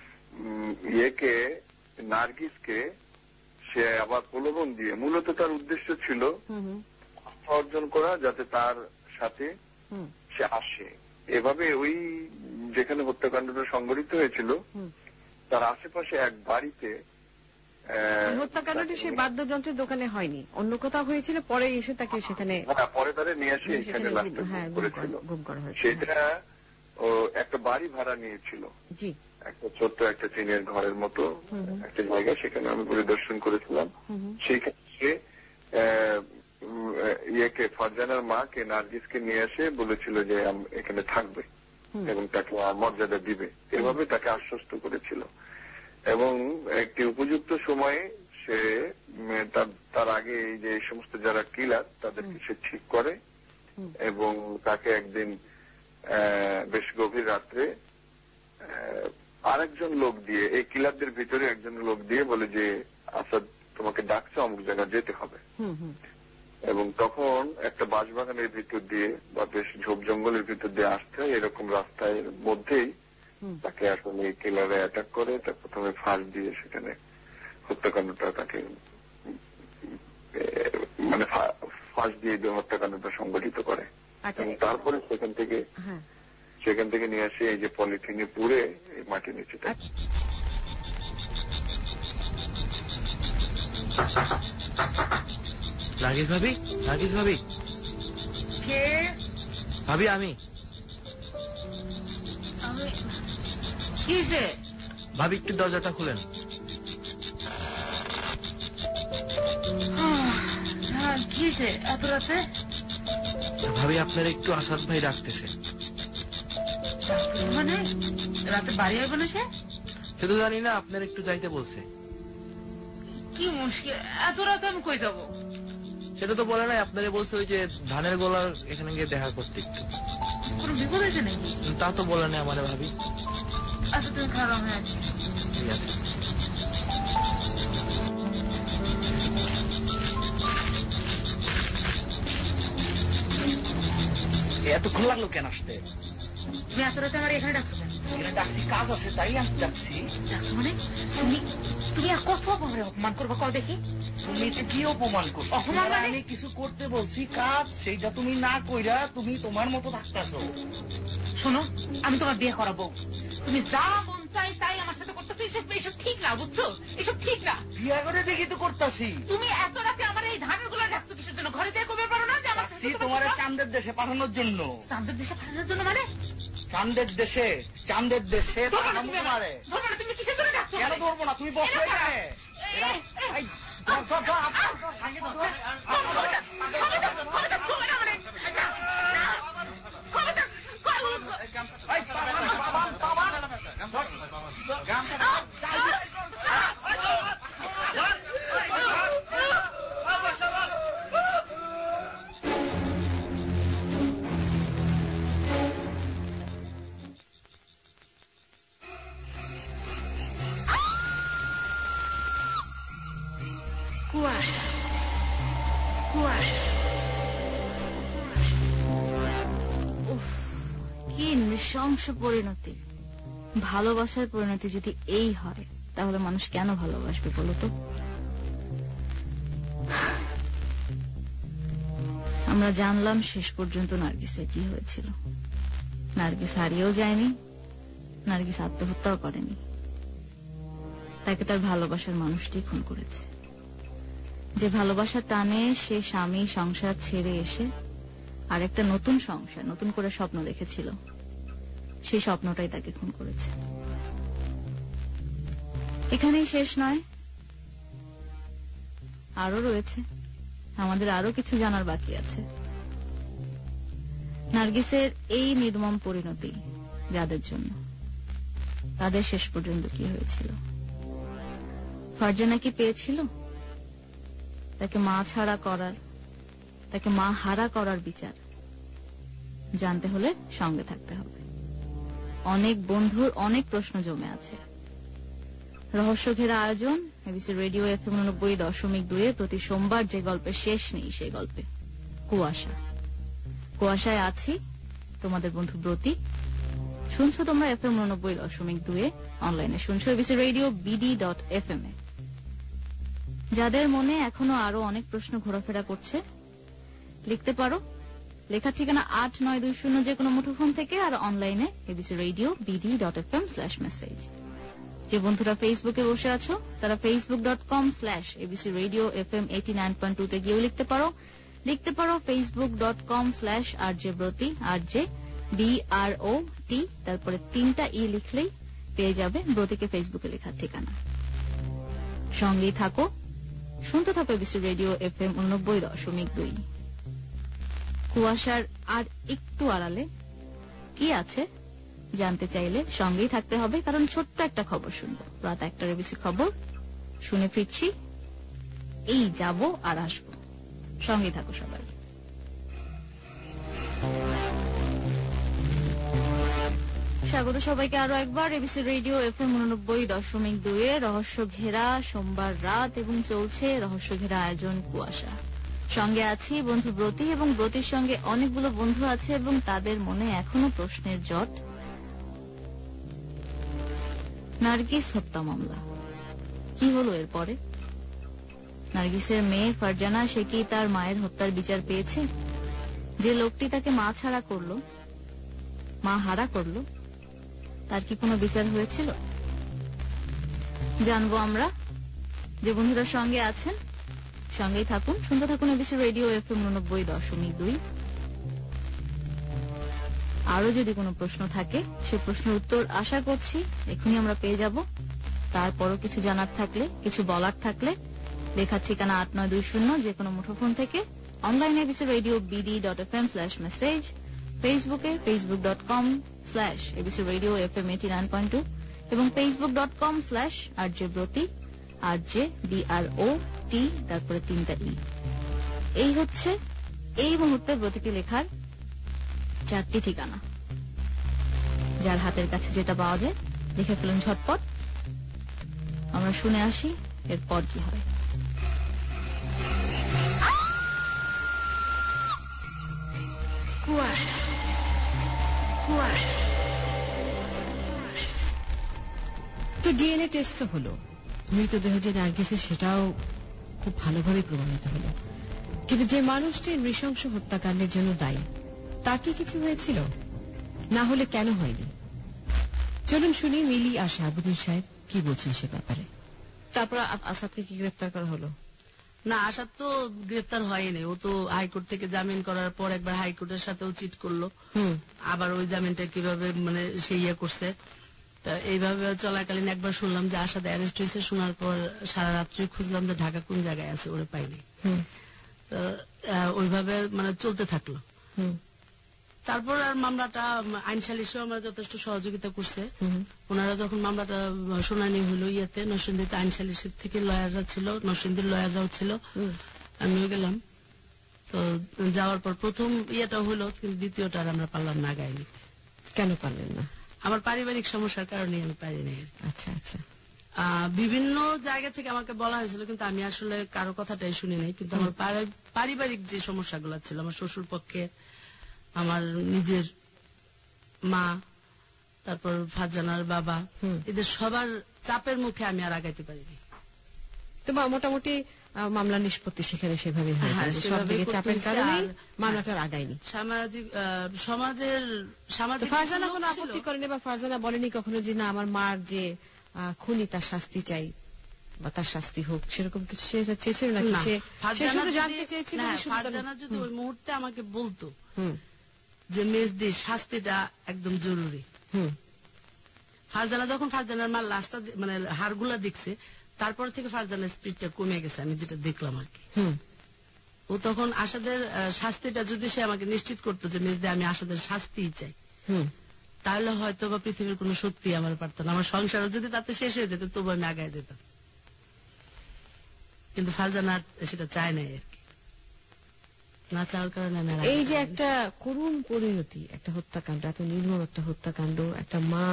নার্গিসকে সে আবার প্রলোভন দিয়ে, মূলত তার উদ্দেশ্য ছিল অর্জন করা, যাতে তার সাথে সে আসে। এভাবে ওই যেখানে হত্যাকাণ্ডটা সংঘটিত হয়েছিল তার আশেপাশে এক বাড়িতে, হত্যাকাণ্ডটি সেই বাদ্যযন্ত্রের দোকানে হয়নি, অন্য কোথাও হয়েছিল, পরে এসে তাকে সেখানে পরে তারা নিয়ে আসে এখানে গুম করা হয়েছিল। সেটা ও একটা বাড়ি ভাড়া নিয়েছিল, একটা ছোট্ট একটা টিনের ঘরের মতো একটা জায়গা, সেখানে আমি পরিদর্শন করেছিলাম। সেইখানে ফারজানার মাকে নার্গিসকে নিয়ে আসে বলেছিল যে এখানে থাকবে এবং তাকে মর্যাদা দিবে, এভাবে তাকে আশ্বস্ত করেছিল এবং একটি উপযুক্ত সময়ে সে তার আগে এই যে সমস্ত যারা কিলার তাদেরকে সে ঠিক করে এবং তাকে একদিন বেশ গভীর রাত্রে আরেকজন লোক দিয়ে, এই কিলারদের ভিতরে একজন লোক দিয়ে বলে যে আসাদ তোমাকে ডাকছে, অমুক জায়গায় যেতে হবে। এবং তখন একটা বাঁশবাগানের ভিতর দিয়ে বা বেশ ঝোপ জঙ্গলের ভিতর দিয়ে আসতে হয়, এরকম রাস্তার মধ্যেই তাকে আসলে কিলারে অ্যাটাক করে, তার প্রথমে ফাঁস দিয়ে সেখানে হত্যাকাণ্ডটা তাকে মানে ফাঁস দিয়ে হত্যাকাণ্ডটা সংগঠিত করে এবং তারপরে সেখান থেকে নিয়ে আসে এই যে পলিথিনে পুড়ে এই মাটির নিচে। নার্গিস ভাবি কে? ভাবি আমি। কি হয়েছে ভাবি? একটু দরজাটা খুলেন। কি হয়েছে এত রাতে? ভাবি আপনার একটু আসাদ ভাই ডাকতেছে। মানে রাতে বাড়ি আসবে না সে? সে তো জানি না, আপনার একটু যাইতে বলছে। কি মুশকিল, এত রাতে আমি কই যাবো? সেটা তো বলে নাই, আপনারে বলছে ওই যে ধানের গোলার এখানে গিয়ে দেখা করতে। একটু কোনো বিপদ হয়েছে নাকি? তা তো বলে নাই আমারে ভাবি। আচ্ছা তুমি খারাপ হয়ে আছিস। ঠিক আছে। এতক্ষণ লাগলো কেন আসতে? তুমি এত রাতে আমার এখানে ডাকছো কেন? এখানে ডাকছি, কাজ আছে তাই আমি ডাকছি। ডাকছো মানে তুমি আর কত অপমান করবো কও দেখি? তুমি কি অপমান করছো? অপমান মানে? আমি কিছু করতে বলছি, কাজ সেইটা তুমি না কইরা তুমি তোমার মতো থাকতেছো। শোনো, আমি তোমার বিয়ে করাবো, তুমি যা মন চাই তাই আমার সাথে করতেছো, এসব ঠিক না, বুঝছো? এসব ঠিক না। বিয়ে করে দেখি তো করতেছি। তুমি এত রাতে আমার এই ধানের গুলো ডাকছো কিসের জন্য? ঘরে দিয়ে কবে পারো না যে আমার তোমার চাঁদের দেশে পাঠানোর জন্য। চাঁদের দেশে পাঠানোর জন্য মানে? চাঁদের দেশে তুমি কিসের জন্য ডাকছো? কেন ধরবো না? তুমি বসো এখানে। কি নৃশংস পরিণতি! ভালোবাসার পরিণতি যদি এই হয় তাহলে মানুষ কেন ভালোবাসবে বলো তো? আমরা জানলাম শেষ পর্যন্ত নার্গিসের কি হয়েছিল। নার্গিস হারিয়েও যায়নি, নার্গিস আত্মহত্যাও করেনি, তাকে তার ভালোবাসার মানুষটি খুন করেছে। যে ভালোবাসার টানে সে স্বামী সংসার ছেড়ে এসে আর একটা নতুন সংসার, নতুন করে স্বপ্ন দেখেছিল, সেই স্বপ্নটাই তাকে খুন করেছে। এখানেই শেষ নয়, আরো রয়েছে, আমাদের আরো কিছু জানার বাকি আছে। নার্গিসের এই নির্মম পরিণতি যাদের জন্য, তাদের শেষ পর্যন্ত কি হয়েছিল? ফারজানা কি পেয়েছিল তাকে মা ছাড়া করার, তাকে মা হারা করার বিচার? জানতে হলে সঙ্গে থাকতে হবে। অনেক বন্ধুর অনেক প্রশ্ন জমে আছে। রহস্য ঘেরা আয়োজন এবিসি রেডিও FM 90.2 প্রতি সোমবার যে গল্পের শেষ নেই সেই গল্পে কুয়াশা। কুয়াশায় আছি তোমাদের বন্ধু ব্রতী। শুনছো তোমরা FM 90.2 অনলাইনে শুনছো এবিসি রেডিও BD.FM এ। যাদের মনে এখনো আরো অনেক প্রশ্ন ঘোরাফেরা করছে লিখতে পারো, লেখার ঠিকানা 8920 যে কোনো মুঠোফোন থেকে, আর অনলাইনে এবিসি রেডিও BD.FM/message। যে বন্ধুরা ফেসবুকে বসে আছো তারা facebook.com/abc radio fm 89.2 তে গিয়েও লিখতে পারো। লিখতে পারো facebook.com/rjbroti RJBROT, তারপরে 3টা ই লিখলেই পেয়ে যাবে ব্রতিকে ফেসবুকে লেখার ঠিকানা। সঙ্গেই থাকো, শুনতে থাকো এবিসি রেডিও FM 90.2। কুয়াশার আর একটু আড়ালে কি আছে জানতে চাইলে সঙ্গেই থাকতে হবে, কারণ ছোট্ট একটা খবর শুনবো। রাত 1টার এবিসি খবর শুনে ফিরছি, এই যাব আর আসবো। সঙ্গেই থাকো সবাই। স্বাগত সবাইকে আরো একবার এবিসি রেডিও FM 90.2 রহস্য ঘেরা সোমবার রাত, এবং চলছে রহস্য ঘেরা আয়োজন কুয়াশা। সঙ্গে আছি বন্ধু ব্রতী, এবং ব্রতির সঙ্গে অনেকগুলো বন্ধু আছে এবং তাদের মনে এখনো প্রশ্নের জট। নার্গিস হত্যা মামলা কি হলো এরপরে? নার্গিসের মেয়ে ফারজানা, সে কি তার মায়ের হত্যার বিচার পেয়েছে? যে লোকটি তাকে মা ছাড়া করলো, মা হারা করলো, তার কি কোনো বিচার হয়েছিল? জানবো আমরা। যে বন্ধুরা সঙ্গে আছেন সঙ্গেই থাকুন, শুনতে থাকুন এবিসি রেডিও FM 90.2। আরো যদি কোনো প্রশ্ন থাকে সে প্রশ্নের উত্তর আশা করছি এখনই আমরা পেয়ে যাব। তারপরও কিছু জানার থাকলে, কিছু বলার থাকলে লেখার ঠিকানা 8920 যে কোনো মুঠোফোন থেকে, অনলাইনে এবিসি রেডিও BD.FM/message, ফেসবুকে facebook.com/abc radio FM 89.2 এবং facebook.com/rjbroti RJBROT, তারপরে 3টা ই। এই হচ্ছে এই মুহূর্তে ব্রতিকে লেখার 4টি ঠিকানা। যার হাতের কাছে যেটা পাওয়া যায় লিখে ফেলুন ঝটপট। আমরা শুনে আসি এরপর কি হয়। কুয়াশা, কুয়াশা। তো ডিএনএ টেস্ট তো হলো, মৃতদেহ যে নার্গিসের সেটাও খুব ভালোভাবে প্রমাণিত হলো, কিন্তু যে মানুষটি নৃশংস হত্যাকাণ্ডের জন্য দায়ী তার কি কিছু হয়েছিল? না হলে কেন হয়নি? চলুন শুনি মিলি আর শাহাবুদ্দিন সাহেব কি বলছেন সে ব্যাপারে। তারপর আসাদকে কি গ্রেফতার করা হলো? না, আসাদ তো গ্রেফতার হয়নি। ও তো হাইকোর্ট থেকে জামিন করার পর একবার হাইকোর্টের সাথেও চিট করলো, আবার ওই জামিনটা কিভাবে মানে সে ইয়ে করছে। তা এইভাবে চলাকালীন একবার শুনলাম যে আসাদ অ্যারেস্ট হয়েছে। শোনার পর সারা রাত্রি খুঁজলাম যে ঢাকা কোন জায়গায় আছে, ওরা পাইনি। ওইভাবে মানে চলতে থাকলো। তারপর আর মামলাটা আইন সালিশেও আমরা যথেষ্ট সহযোগিতা করছে। ওনারা যখন মামলাটা শুনানি হলো ইয়েতে নরসিংদীতে, আইন সালিশের থেকে লয়াররা ছিল, নরসিংদীর লয়াররাও ছিল, আমিও গেলাম। তো যাওয়ার পর প্রথম ইয়েটা হলো, কিন্তু দ্বিতীয়টা আর আমরা পারলাম না গায়ে নিতে। কেন পারলেন না? আমার পারিবারিক সমস্যার কারণে আমি পারিনি। আচ্ছা আচ্ছা। বিভিন্ন জায়গা থেকে আমাকে বলা হয়েছিল, কিন্তু আমি আসলে কারো কথাটাই শুনি নাই। কিন্তু আমার পারিবারিক যে সমস্যাগুলো ছিল, আমার শ্বশুর পক্ষে, আমার নিজের মা, তারপর ফারজানার বাবা, এদের সবার চাপের মুখে আমি আর আগাইতে পারিনি। তো মোটামুটি মামলা নিষ্পত্তি সেখানে সেভাবে হয়েছে, সব দিকে চাপের কারণে মামলাটার আগায়নি। সমাজের ফারজানা কোনো আপত্তি করেনি বা ফারজানা বলেনি কখনো যে না আমার মার যে খুনি তার শাস্তি চাই বা তার শাস্তি হোক, সেরকম কিছু সে চেয়েছিল নাকি? সে শুধু জানতে চেয়েছিল ফারজানা যদি ওই মুহূর্তে আমাকে বলতো যে মেজদির শাস্তিটা একদম জরুরি। ফারজানা যখন ফারজানার মা লাস্টটা মানে হাড়গুলা দেখছে, তারপর থেকে ফারজানার স্পিডটা কমে গেছে, আমি যেটা দেখলাম আর কি। ও তখন আসাদের শাস্তিটা যদি সে আমাকে নিশ্চিত করতো যে মেজদি আমি আসাদের শাস্তিই চাই, তাহলে হয়তো বা পৃথিবীর কোনো শক্তি আমার পারত না, আমার সংসারও যদি তাতে শেষ হয়ে যেত তবু আমি আগায় যেতাম। কিন্তু ফারজানা সেটা চায় নাই আর কি, না চাওয়ার কারণে আমি। এই যে একটা করুণ পরিণতি, একটা হত্যাকাণ্ড, এত নির্মম একটা হত্যাকাণ্ড, একটা মা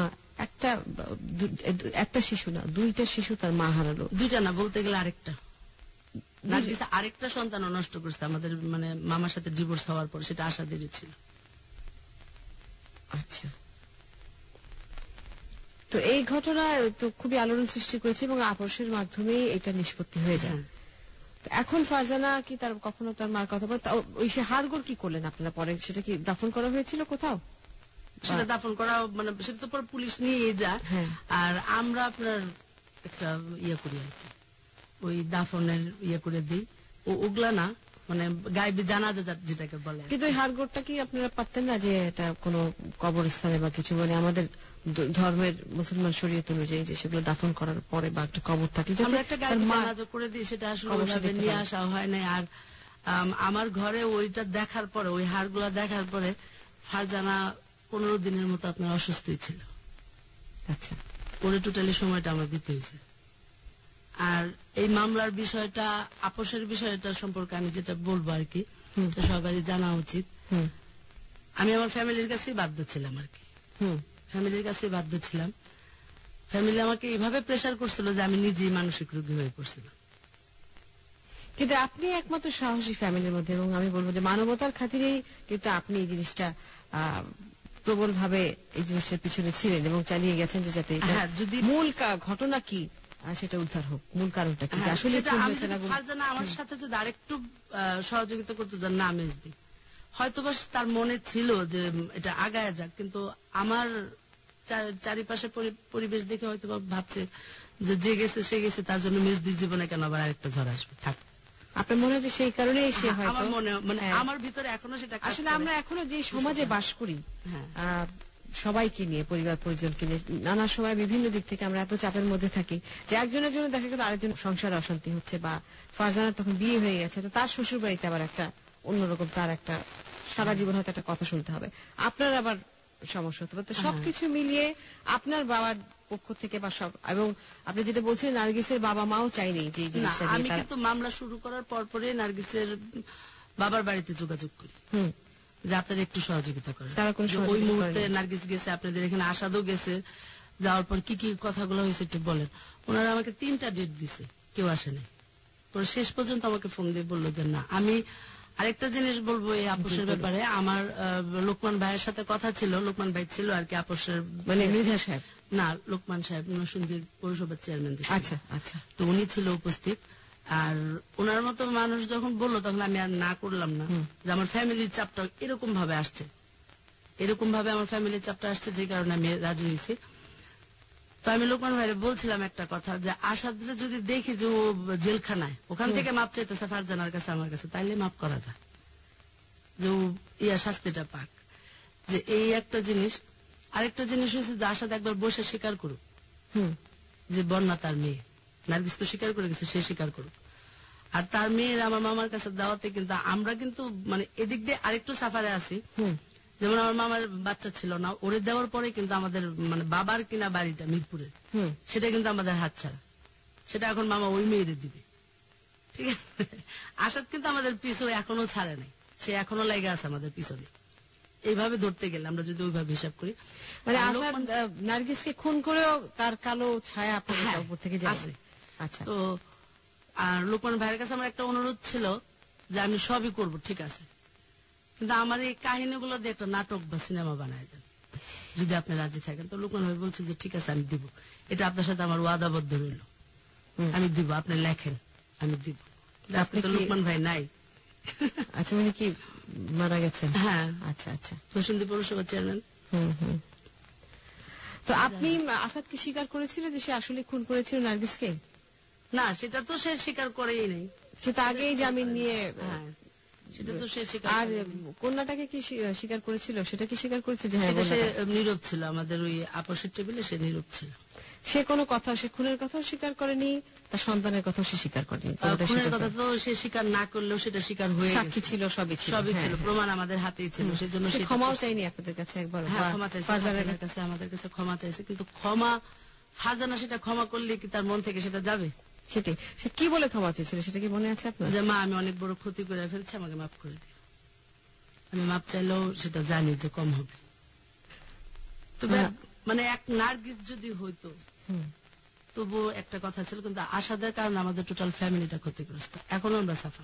একটা শিশু না, দুইটা শিশু তার মা হারালো। দুইটা না, বলতে গেলে আরেকটা। নার্গিস আরেকটা সন্তানও নষ্ট করছে আমাদের মানে মামার সাথে ডিভোর্স হওয়ার পর, সেটা আশাদেরই ছিল। আচ্ছা, তো এই ঘটনা তো খুবই আলোড়ন সৃষ্টি করেছে এবং আপোষের মাধ্যমে এটা নিষ্পত্তি হয়ে যায়। এখন ফারজানা কি তার কখনো তার মার কথা বলে? ওই সে হাড়গোড় কি করলেন আপনারা পরে? সেটা কি দাফন করা হয়েছিল কোথাও? সেটা দাফন করা মানে সেটা তো পরে পুলিশ নিয়ে যায়, আর আমরা আপনার একটা ইয়ে করি আর কি, ওই দাফনের ইয়ে করে দিই। ওগুলা না মানে গায়েবী জানাজা যেটাকে বলে। কিন্তু ওই হাড়গোড়টা কি আপনারা পারতেন না যে এটা কোনো কবরস্থানে বা কিছু, মানে আমাদের ধর্মের মুসলমান শরীয়ত অনুযায়ী যে সেগুলো দাফন করার পরে বা একটা কবর থাকে, আমরা একটা গায়েবী জানাজা করে দিই, সেটা আসলে ওইভাবে নিয়ে আসা হয় না। আর আমার ঘরে ওইটা দেখার পরে, ওই হাড়গুলা দেখার পরে ফারজানা 15 দিনের মতো আপনার অসুস্থই ছিল। আচ্ছা, ওরে টোটালি সময়টা আমার দিতে হয়েছে। আর এই মামলার বিষয়টা, আপোষের বিষয়টা সম্পর্কে আমি যেটা বলবো আর কি, সবারই জানা উচিত। আমি আমার ফ্যামিলির কাছেই বাধ্য ছিলাম আর কি, ফ্যামিলির কাছেই বাধ্য ছিলাম। ফ্যামিলি আমাকে এইভাবে প্রেসার করছিল যে আমি নিজেই মানসিক রোগী হয়ে পড়ছিলাম। কিন্তু আপনি একমাত্র সাহসী ফ্যামিলির মধ্যে, এবং আমি বলবো যে মানবতার খাতিরেই কিন্তু আপনি এই জিনিসটা প্রবল ভাবে এই জিনিসটার পিছনে ছিলেন এবং চালিয়ে গেছেন যে যাতে যদি মূল ঘটনা কি সেটা উদ্ধার হোক, মূল কারণটা কি আসলে ফারজানা আমার সাথে যদি আরেকটু সহযোগিতা করতো যে না মেজদি, হয়তো বা তার মনে ছিল যে এটা আগায় যাক, কিন্তু আমার চারিপাশে পরিবেশ দেখে হয়তো বা ভাবছে যে গেছে সে গেছে, তার জন্য মেজদির জীবনে কেন আবার আরেকটা ঝড় আসবে। থাক, আপনার মনে হয় যে সেই কারণেই সে হয়তো, আমার মনে মানে আমার ভিতরে এখনো সেটা। আসলে আমরা এখনো যে সমাজে বাস করি, সবাইকে নিয়ে, পরিবার পরিজনকে নিয়ে নানা সময় বিভিন্ন দিক থেকে আমরা এত চাপের মধ্যে থাকি যে একজনের জন্য দেখা গেল আরেকজন সংসারে অশান্তি হচ্ছে, বা ফারজানার তখন বিয়ে হয়ে গেছে, তো তার শ্বশুর বাড়িতে আবার একটা অন্যরকম, তার একটা সারা জীবন হয়তো একটা কথা শুনতে হবে, আপনার আবার সমস্যা হতে পারে। তো সবকিছু মিলিয়ে আপনার বাবার পক্ষ থেকে বা সব, এবং আপনি যেটা বলছিলেন নার্গিসের বাবা মাও চাইনি যে এই জিনিসটা। আমি কিন্তু মামলা শুরু করার পরে নার্গিসের বাবার বাড়িতে যোগাযোগ করি যে আপনারা একটু সহযোগিতা করেন। ওই মুহূর্তে নার্গিস গেছে, আপনাদের এখানে আসাদও গেছে, যাওয়ার পর কি কি কথাগুলো হয়েছে একটু বলেন। ওনারা আমাকে 3টা ডেট দিছে, কেউ আসে নাই। পরে শেষ পর্যন্ত আমাকে ফোন দিয়ে বললো যে না। আমি আরেকটা জিনিস বলবো এই আপোষের ব্যাপারে, আমার লোকমান ভাইয়ের সাথে কথা ছিল, লোকমান ভাই ছিল আর কি আপোষের, মানে মৃধা সাহেব না, লোকমান সাহেব নরসিংদীর পৌরসভার চেয়ারম্যান। আচ্ছা আচ্ছা, তো উনি ছিল উপস্থিত। আর ওনার মতো মানুষ যখন বললো তখন আমি আর না করলাম না, যে আমার ফ্যামিলির চাপটা এরকম ভাবে আসছে, এরকম ভাবে আমার ফ্যামিলির চাপটা আসছে, যে কারণে আমি রাজি হয়েছি। তো আমি লোকমান ভাইরে বলছিলাম একটা কথা, যে আসাদরে যদি দেখি যে ও জেলখানায়, ওখান থেকে মাপ চাইতেছে ফারজানার কাছে, আমার কাছে, তাইলে মাপ করা যায়, যে ও শাস্তিটা পাক। যে এই একটা জিনিস। আরেকটা জিনিস হয়েছে যে আসাদ একবার বসে স্বীকার করুক যে বন্যা তার মেয়ে, নার্গিস তো স্বীকার করে গেছে, সে স্বীকার করুক। আর তার মেয়ের আমার মামার কাছে দাওয়াতে কিন্তু আমরা কিন্তু মানে এদিক দিয়ে আরেকটু সাফারে আছি। যেমন আমার মামার বাচ্চা ছিল না, ওরে দেওয়ার পরে কিন্তু আমাদের মানে বাবার কিনা বাড়িটা মিরপুরের, সেটা কিন্তু আমাদের হাত ছাড়া, সেটা এখন মামা ওই মেয়েরে দিবে। ঠিক আছে, আসাদ কিন্তু আমাদের পিছু এখনো ছাড়ে নাই, সে এখনো লেগে আছে আমাদের পিছনে। এইভাবে ধরতে গেলে আমরা যদি ওইভাবে হিসাব করি, মানে আসাদ নার্গিসকে খুন করেও তার কালো ছায়া আপনার উপর থেকে যাচ্ছে। আচ্ছা, তো আর লোকমান ভাইয়ের কাছে আমার একটা অনুরোধ ছিল যে আমি সবই করব, ঠিক আছে, কিন্তু আমার এই কাহিনীগুলো দিয়ে একটা নাটক বা সিনেমা বানায় দেন। যদি আপনি রাজি থাকেন। তো লোকমান ভাই বলছে যে ঠিক আছে আমি দিব, এটা আপনার সাথে আমার ওয়াদাবদ্ধ রইল, আমি দিব, আপনি লেখেন আমি দিব। আপনি তো লোকমান ভাই নাই। আচ্ছা, উনি কি মারা গেছেন? হ্যাঁ। আচ্ছা আচ্ছা, নরসিংদী পৌরসভার চেয়ারম্যান। তো আপনি আসাদকে স্বীকার করেছিলেন যে সে আসলে খুন করেছিল নার্গিসকে? না, সেটা তো সে স্বীকার করেই নেই, সে তো আগেই জামিন নিয়ে। সেটা তো সে স্বীকার। আর কন্যাটাকে কি স্বীকার করেছিল? সেটা কি স্বীকার করেছে যে হ্যাঁ? সে নীরব ছিল, আমাদের ওই আপোষের টেবিলে সে নীরব ছিল। সে কোনো কথা, সে খুনের কথাও স্বীকার করেনি, তার সন্তানের কথাও সে স্বীকার করেনি। খুনের কথা তো সে স্বীকার না করলেও সেটা স্বীকার হয়ে গেছে, সাক্ষী ছিল, সবই ছিল, প্রমাণ আমাদের হাতেই ছিল। সেজন্য সে ক্ষমাও চাইনি আপনাদের কাছে একবার? ক্ষমা চাইছে, ফারজানার কাছে, আমাদের কাছে ক্ষমা চাইছে, কিন্তু ক্ষমা ফারজানা সেটা ক্ষমা করলে কি তার মন থেকে সেটা যাবে? সেটাই। সে কি বলে ক্ষমা চেয়েছিল সেটা কি মনে আছে আপনার? যে মা আমি অনেক বড় ক্ষতি করে ফেলছি, আমাকে মাফ করে দিই। আমি মাপ চাইলেও সেটা জানি যে কম হবে। তবে মানে এক নার্গিস যদি হইতো তবু একটা কথা ছিল, কিন্তু আসাদের কারণে আমাদের টোটাল ফ্যামিলিটা ক্ষতিগ্রস্ত। এখনো আমরা সাফার।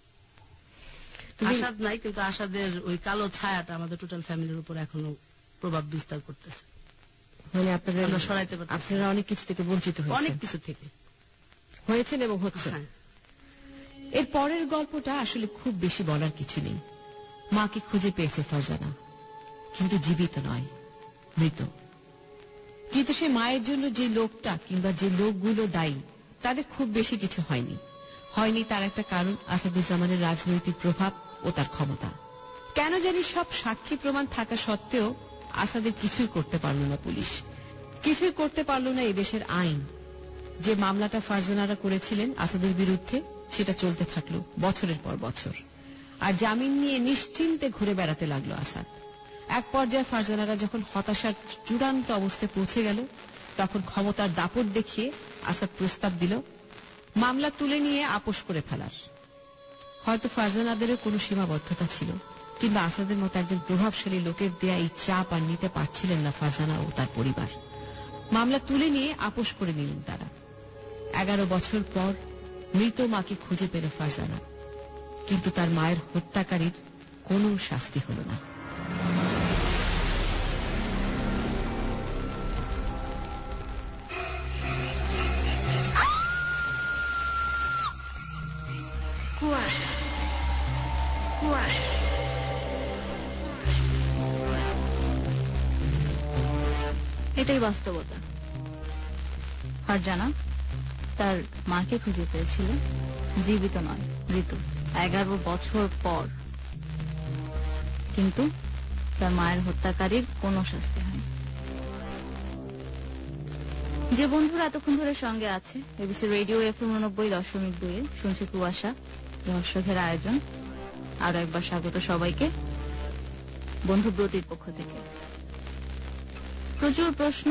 আসাদ নাই, কিন্তু আসাদের ওই কালো ছায়াটা আমাদের টোটাল ফ্যামিলির উপর এখনো প্রভাব বিস্তার করতেছে। মানে আপনাদের আমরা সরাইতে পারছি, আপনারা অনেক কিছু থেকে বঞ্চিত হয়েছেন, অনেক কিছু থেকে হয়েছেন এবং হচ্ছে। এর পরের গল্পটা আসলে খুব বেশি বলার কিছু নেই। মাকে খুঁজে পেয়েছে ফারজানা, কিন্তু জীবিত নয়, মৃত। কিন্তু সে মায়ের জন্য যে লোকটা কিংবা যে লোকগুলো দায়ী, তাদের খুব বেশি কিছু হয়নি। তার একটা কারণ আসাদুজ্জামানের রাজনৈতিক প্রভাব ও তার ক্ষমতা। কেন জানি সব সাক্ষী প্রমাণ থাকা সত্ত্বেও আসাদের কিছুই করতে পারল না পুলিশ, কিছুই করতে পারল না এদেশের আইন। যে মামলাটা ফারজানারা করেছিলেন আসাদের বিরুদ্ধে, সেটা চলতে থাকলো বছরের পর বছর। আর জামিন নিয়ে নিশ্চিন্তে ঘুরে বেড়াতে লাগলো আসাদ। এক পর্যায়ে ফারজানারা যখন হতাশার চূড়ান্ত অবস্থায় পৌঁছে গেল, তখন ক্ষমতার দাপট দেখিয়ে আসাদ প্রস্তাব দিল মামলা তুলে নিয়ে আপোষ করে ফেলার। হয়তো ফারজানাদেরও কোনো সীমাবদ্ধতা ছিল, কিন্তু আসাদের মতো একজন প্রভাবশালী লোকের দেয়া এই চাপ আর নিতে পারছিলেন না ফারজানা ও তার পরিবার। মামলা তুলে নিয়ে আপোষ করে নিলেন তারা। 11 বছর পর মৃত মাকে খুঁজে পেল ফারজানা, কিন্তু তার মায়ের হত্যাকারীর কোনো শাস্তি হল না। এটাই বাস্তবতা। ফারজানা তার মাকে খুঁজে পেয়েছিল, জীবিত নয়, মৃত, 11 বছর পর, কিন্তু তার মায়ের হত্যাকারীর কোনো শাস্তি হয়নি। যে বন্ধুরা এতক্ষণ ধরে সঙ্গে আছে এবিসি রেডিও FM 90.2 শুনছে কুয়াশা রহস্যের আয়োজন, আরো একবার স্বাগত সবাইকে বন্ধু ব্রতির পক্ষ থেকে। প্রচুর প্রশ্ন,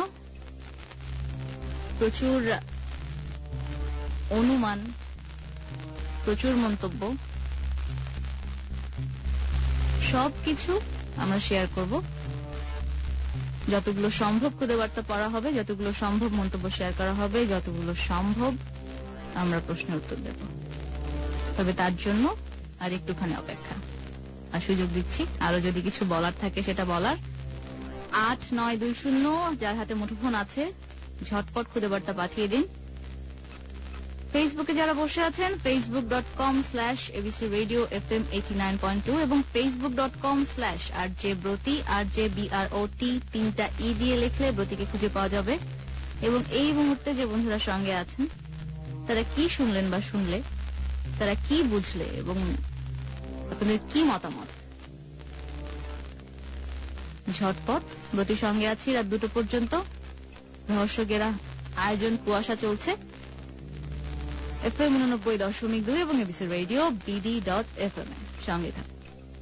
প্রচুর অনুমান, প্রচুর মন্তব্য, সবকিছু আমরা শেয়ার করব। যতগুলো সম্ভব খুদে বার্তা পড়া হবে, যতগুলো সম্ভব মন্তব্য শেয়ার করা হবে, যতগুলো সম্ভব আমরা প্রশ্নের উত্তর দেব। তবে তার জন্য আর একটুখানি অপেক্ষা, আর সুযোগ দিচ্ছি আরো যদি কিছু বলার থাকে সেটা বলার। 8920, যার হাতে মুঠোফোন আছে ঝটপট খুদে বার্তা পাঠিয়ে দিন। ফেসবুকে যারা বসে আছেন facebook.com/abcradiofm 89.2 এবং facebook.com/rjbroti RJBROT 3টা ই দিয়ে লিখলে ব্রতিকে খুঁজে পাওয়া যাবে। এবং এই মুহূর্তে যে বন্ধুরা সঙ্গে আছেন তারা কি শুনলেন বা শুনলে, তারা কি বুঝলে এবং আপনাদের কি মতামত, ঝটপট। ব্রতির সঙ্গে আছি রাত 2টো পর্যন্ত। রহস্যগেরা আয়োজন কুয়াশা চলছে FM 89.2 এবং এবিসি রেডিও BD.FM সঙ্গে থাকুন।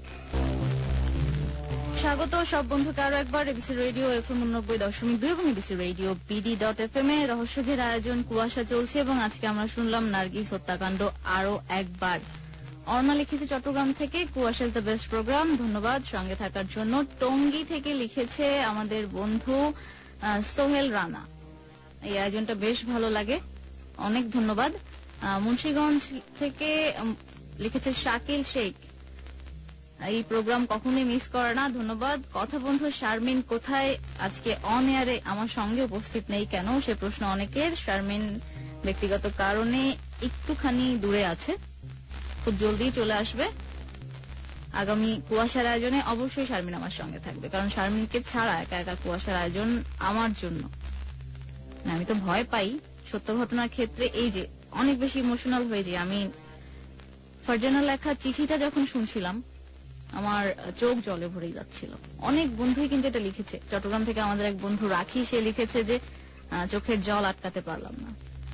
স্বাগত সব বন্ধুকে আরো একবার এবিসি রেডিও FM 89.2 এবং এবিসি রেডিও BD.FM এ রহস্যের আয়োজন কুয়াশা চলছে এবং আজকে আমরা শুনলাম নার্গিস হত্যাকাণ্ড আরো একবার। অর্ণা লিখেছে চট্টগ্রাম থেকে, কুয়াশা ইজ দ্য বেস্ট প্রোগ্রাম, ধন্যবাদ সঙ্গে থাকার জন্য। টঙ্গী থেকে লিখেছে আমাদের বন্ধু সোহেল রানা, এই আয়োজনটা বেশ ভালো লাগে, অনেক ধন্যবাদ। মুন্সিগঞ্জ থেকে লিখেছে শাকিল শেখ, এই প্রোগ্রাম কখনোই মিস করে না। ধন্যবাদ। কথা বন্ধু শারমিন কোথায়? আজকে অন এয়ারে আমার সঙ্গে উপস্থিত নেই কেন, সে প্রশ্ন অনেকের। শারমিন ব্যক্তিগত কারণে একটুখানি দূরে আছে, খুব জলদি চলে আসবে। আগামী কুয়াশার আয়োজনে অবশ্যই শারমিন আমার সঙ্গে থাকবে, কারণ শারমিনকে ছাড়া একা একা কুয়াশার আয়োজন আমার জন্য, আমি তো ভয় পাই সত্য ঘটনার ক্ষেত্রে। এই যে অনেক বেশি ইমোশনাল হয়ে যাই আমি। ফারজানার লেখা চিঠিটা যখন শুনছিলাম আমার চোখ জলে ভরে যাচ্ছিল। অনেক বন্ধুই কিন্তু এটা লিখেছে। চট্টগ্রাম থেকে আমাদের এক বন্ধু রাখি, সে লিখেছে যে চোখের জল আটকাতে পারলাম না।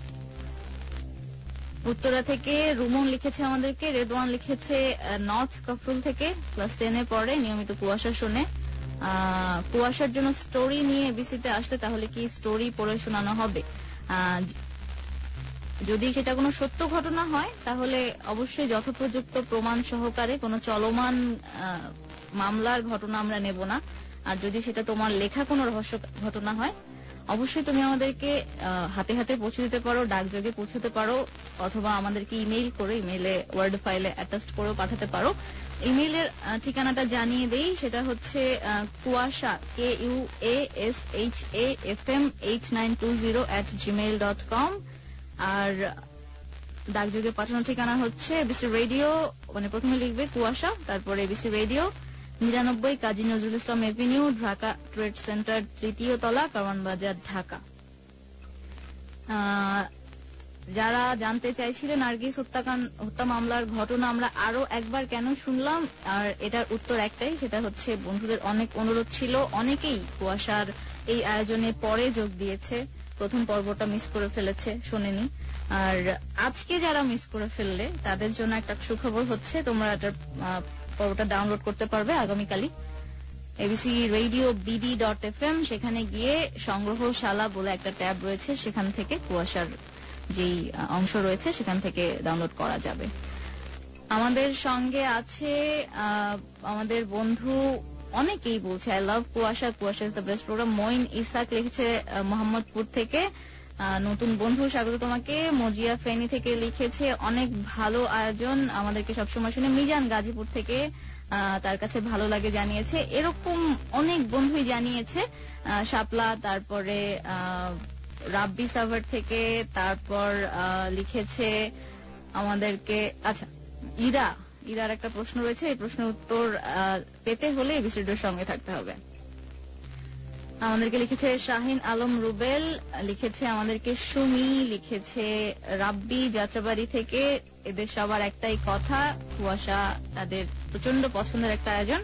উত্তরা থেকে রুমন লিখেছে আমাদেরকে। রেদওয়ান লিখেছে নর্থ কফরুল থেকে, ক্লাস 10-এ পড়ে, নিয়মিত কুয়াশা শোনে। কুয়াশার জন্য স্টোরি নিয়ে এবিসিতে আসলে তাহলে কি স্টোরি পড়ে শোনানো হবে? যদি সেটা কোনো সত্য ঘটনা হয় তাহলে অবশ্যই যথোপযুক্ত প্রমাণ সহকারে কোনো চলমান মামলার ঘটনা আমরা নেব না। আর যদি সেটা তোমার লেখা কোনো রহস্য ঘটনা হয় অবশ্যই তুমি আমাদেরকে হাতে হাতে পৌঁছে দিতে পারো, ডাকযোগে পৌঁছতে পারো, অথবা আমাদেরকে ইমেইল করে, ইমেইলে ওয়ার্ড ফাইলে অ্যাটাচ করেও পাঠাতে পারো। ইমেইলের ঠিকানাটা জানিয়ে দেই, সেটা হচ্ছে কুয়াশা kuashafm8920@gmail.com। আর ডাকযোগে পাঠানোর ঠিকানা হচ্ছে এবিসি রেডিও, মানে প্রথমে লিখবে কুয়াশা, তারপরে ABC radio, 99 Kazi Nazrul Islam avenue, Dhaka trade centre, 3য় তলা, কারওয়ান বাজার, ঢাকা। যারা জানতে চাইছিলেন নার্গিস হত্যা মামলার ঘটনা আমরা আরো একবার কেন শুনলাম, আর এটার উত্তর একটাই, সেটা হচ্ছে বন্ধুদের অনেক অনুরোধ ছিল। অনেকেই কুয়াশার এই আয়োজনে পরে যোগ দিয়েছে, প্রথম পর্বটা মিস করে ফেলেছে, শোনেনি। আর আজকে যারা মিস করে ফেললে তাদের জন্য একটা সুখবর হচ্ছে, তোমরা পর্বটা ডাউনলোড করতে পারবে আগামীকালই। এবিসি রেডিও BD.FM, সেখানে গিয়ে সংগ্রহশালা বলে একটা ট্যাব রয়েছে, সেখান থেকে কুয়াশার যেই অংশ রয়েছে সেখান থেকে ডাউনলোড করা যাবে। আমাদের সঙ্গে আছে আমাদের বন্ধু, অনেকেই বলছে I love Kuasha, Kuasha is the best programme. Moin Ishak লিখেছে মোহাম্মদপুর থেকে, নতুন বন্ধু, স্বাগত তোমাকে। মজিয়া ফেনী থেকে লিখেছে অনেক ভালো আয়োজন, আমাদেরকে সবসময় শুনে। মিজান গাজীপুর থেকে তার কাছে ভালো লাগে জানিয়েছে। এরকম অনেক বন্ধুই জানিয়েছে। শাপলা, তারপরে রাব্বি সাভার থেকে, তারপর লিখেছে আমাদেরকে, আচ্ছা ইরার একটা প্রশ্ন রয়েছে, এই প্রশ্নের উত্তর পেতে হলে এবিসি রেডিওর সঙ্গে থাকতে হবে। আমাদেরকে লিখেছে শাহিন আলম রুবেল, লিখেছে আমাদেরকে সুমি, লিখেছে রাব্বি যাত্রাবাড়ি থেকে। এদের সবার একটাই কথা, কুয়াশা তাদের প্রচন্ড পছন্দের একটা আয়োজন।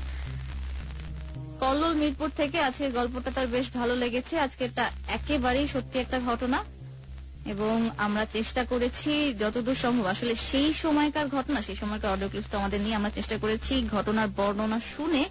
কল্লোল মিরপুর থেকে আজকের গল্পটা তার বেশ ভালো লেগেছে, আজকেরটা একেবারেই সত্যি একটা ঘটনা, এবং আমরা চেষ্টা করেছি যতদূর সম্ভব, আসলে সেই সময়কার ঘটনা, সেই সময়কার অডিও ক্লিপ তো আমাদের নিয়ে, আমরা চেষ্টা করেছি ঘটনার বর্ণনা শুনে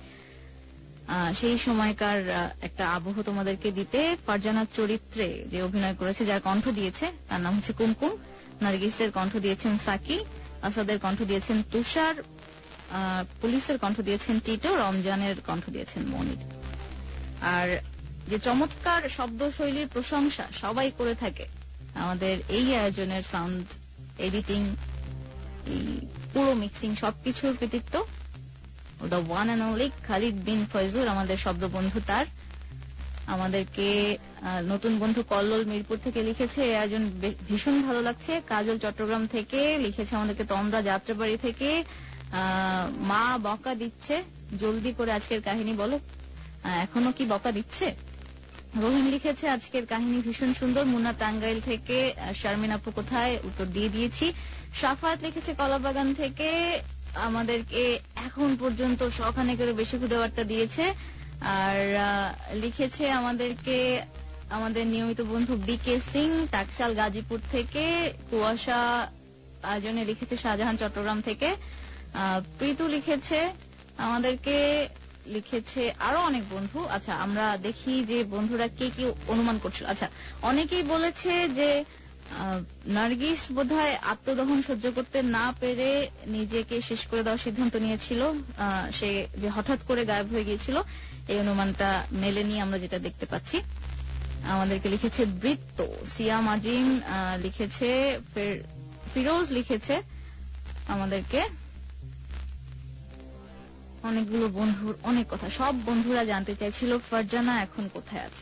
সেই সময়কার একটা আবহ তোমাদেরকে দিতে। ফারজানার চরিত্রে যে অভিনয় করেছে, যার কণ্ঠ দিয়েছে তার নাম হচ্ছে কুমকুম। নার্গিসের কণ্ঠ দিয়েছেন সাকি, আসাদের কণ্ঠ দিয়েছেন তুষার, পুলিশের কণ্ঠ দিয়েছেন টিটো, রমজানের কণ্ঠ দিয়েছেন মনির। আর যে চমৎকার শব্দ শৈলীর প্রশংসা সবাই করে থাকে আমাদের এই আয়োজনের সাউন্ড এডিটিং, এই পুরো মিক্সিং সবকিছুর কৃতিত্ব the one and only Khalid bin Foyzur, আমাদের শব্দ বন্ধু। তার আমাদেরকে নতুন বন্ধু কল্লোল মিরপুর থেকে লিখেছে এই আয়োজন ভীষণ ভালো লাগছে। কাজল চট্টগ্রাম থেকে লিখেছে আমাদেরকে তন্দ্রা যাত্রাবাড়ি থেকে, মা বকা দিচ্ছে, জলদি করে আজকের কাহিনী বলো। এখনো কি বকা দিচ্ছে? রহিম লিখেছে আজকের কাহিনী ভীষণ সুন্দর। মুন্না টাঙ্গাইল থেকে, শারমিন আপু কোথায়, উত্তর দিয়ে দিয়েছি। সাফায়াত লিখেছে কলাবাগান থেকে, আমাদেরকে এখন পর্যন্ত শখানেকেরও বেশি খুদে বার্তা দিয়েছে। আর লিখেছে আমাদেরকে আমাদের নিয়মিত বন্ধু বিকে সিং টাকশাল গাজীপুর থেকে, কুয়াশা আয়োজনে লিখেছে শাহজাহান চট্টগ্রাম থেকে। প্রীতু লিখেছে আমাদেরকে, লিখেছে আরো অনেক বন্ধু। আচ্ছা, আমরা দেখি যে বন্ধুরা কে কি অনুমান করছিল। আচ্ছা, অনেকেই বলেছে যে নার্গিস বোধহয় আত্মদহন সহ্য করতে না পেরে নিজেকে শেষ করে দেওয়ার সিদ্ধান্ত নিয়েছিল, সে যে হঠাৎ করে গায়েব হয়ে গিয়েছিল, এই অনুমানটা মেলেনি আমরা যেটা দেখতে পাচ্ছি। আমাদেরকে লিখেছে বৃত্ত, সিয়াম আজিম লিখেছে, ফিরোজ লিখেছে আমাদেরকে অনেকগুলো বন্ধুর অনেক কথা। সব বন্ধুরা জানতে চাইছিল ফারজানা এখন কোথায় আছে।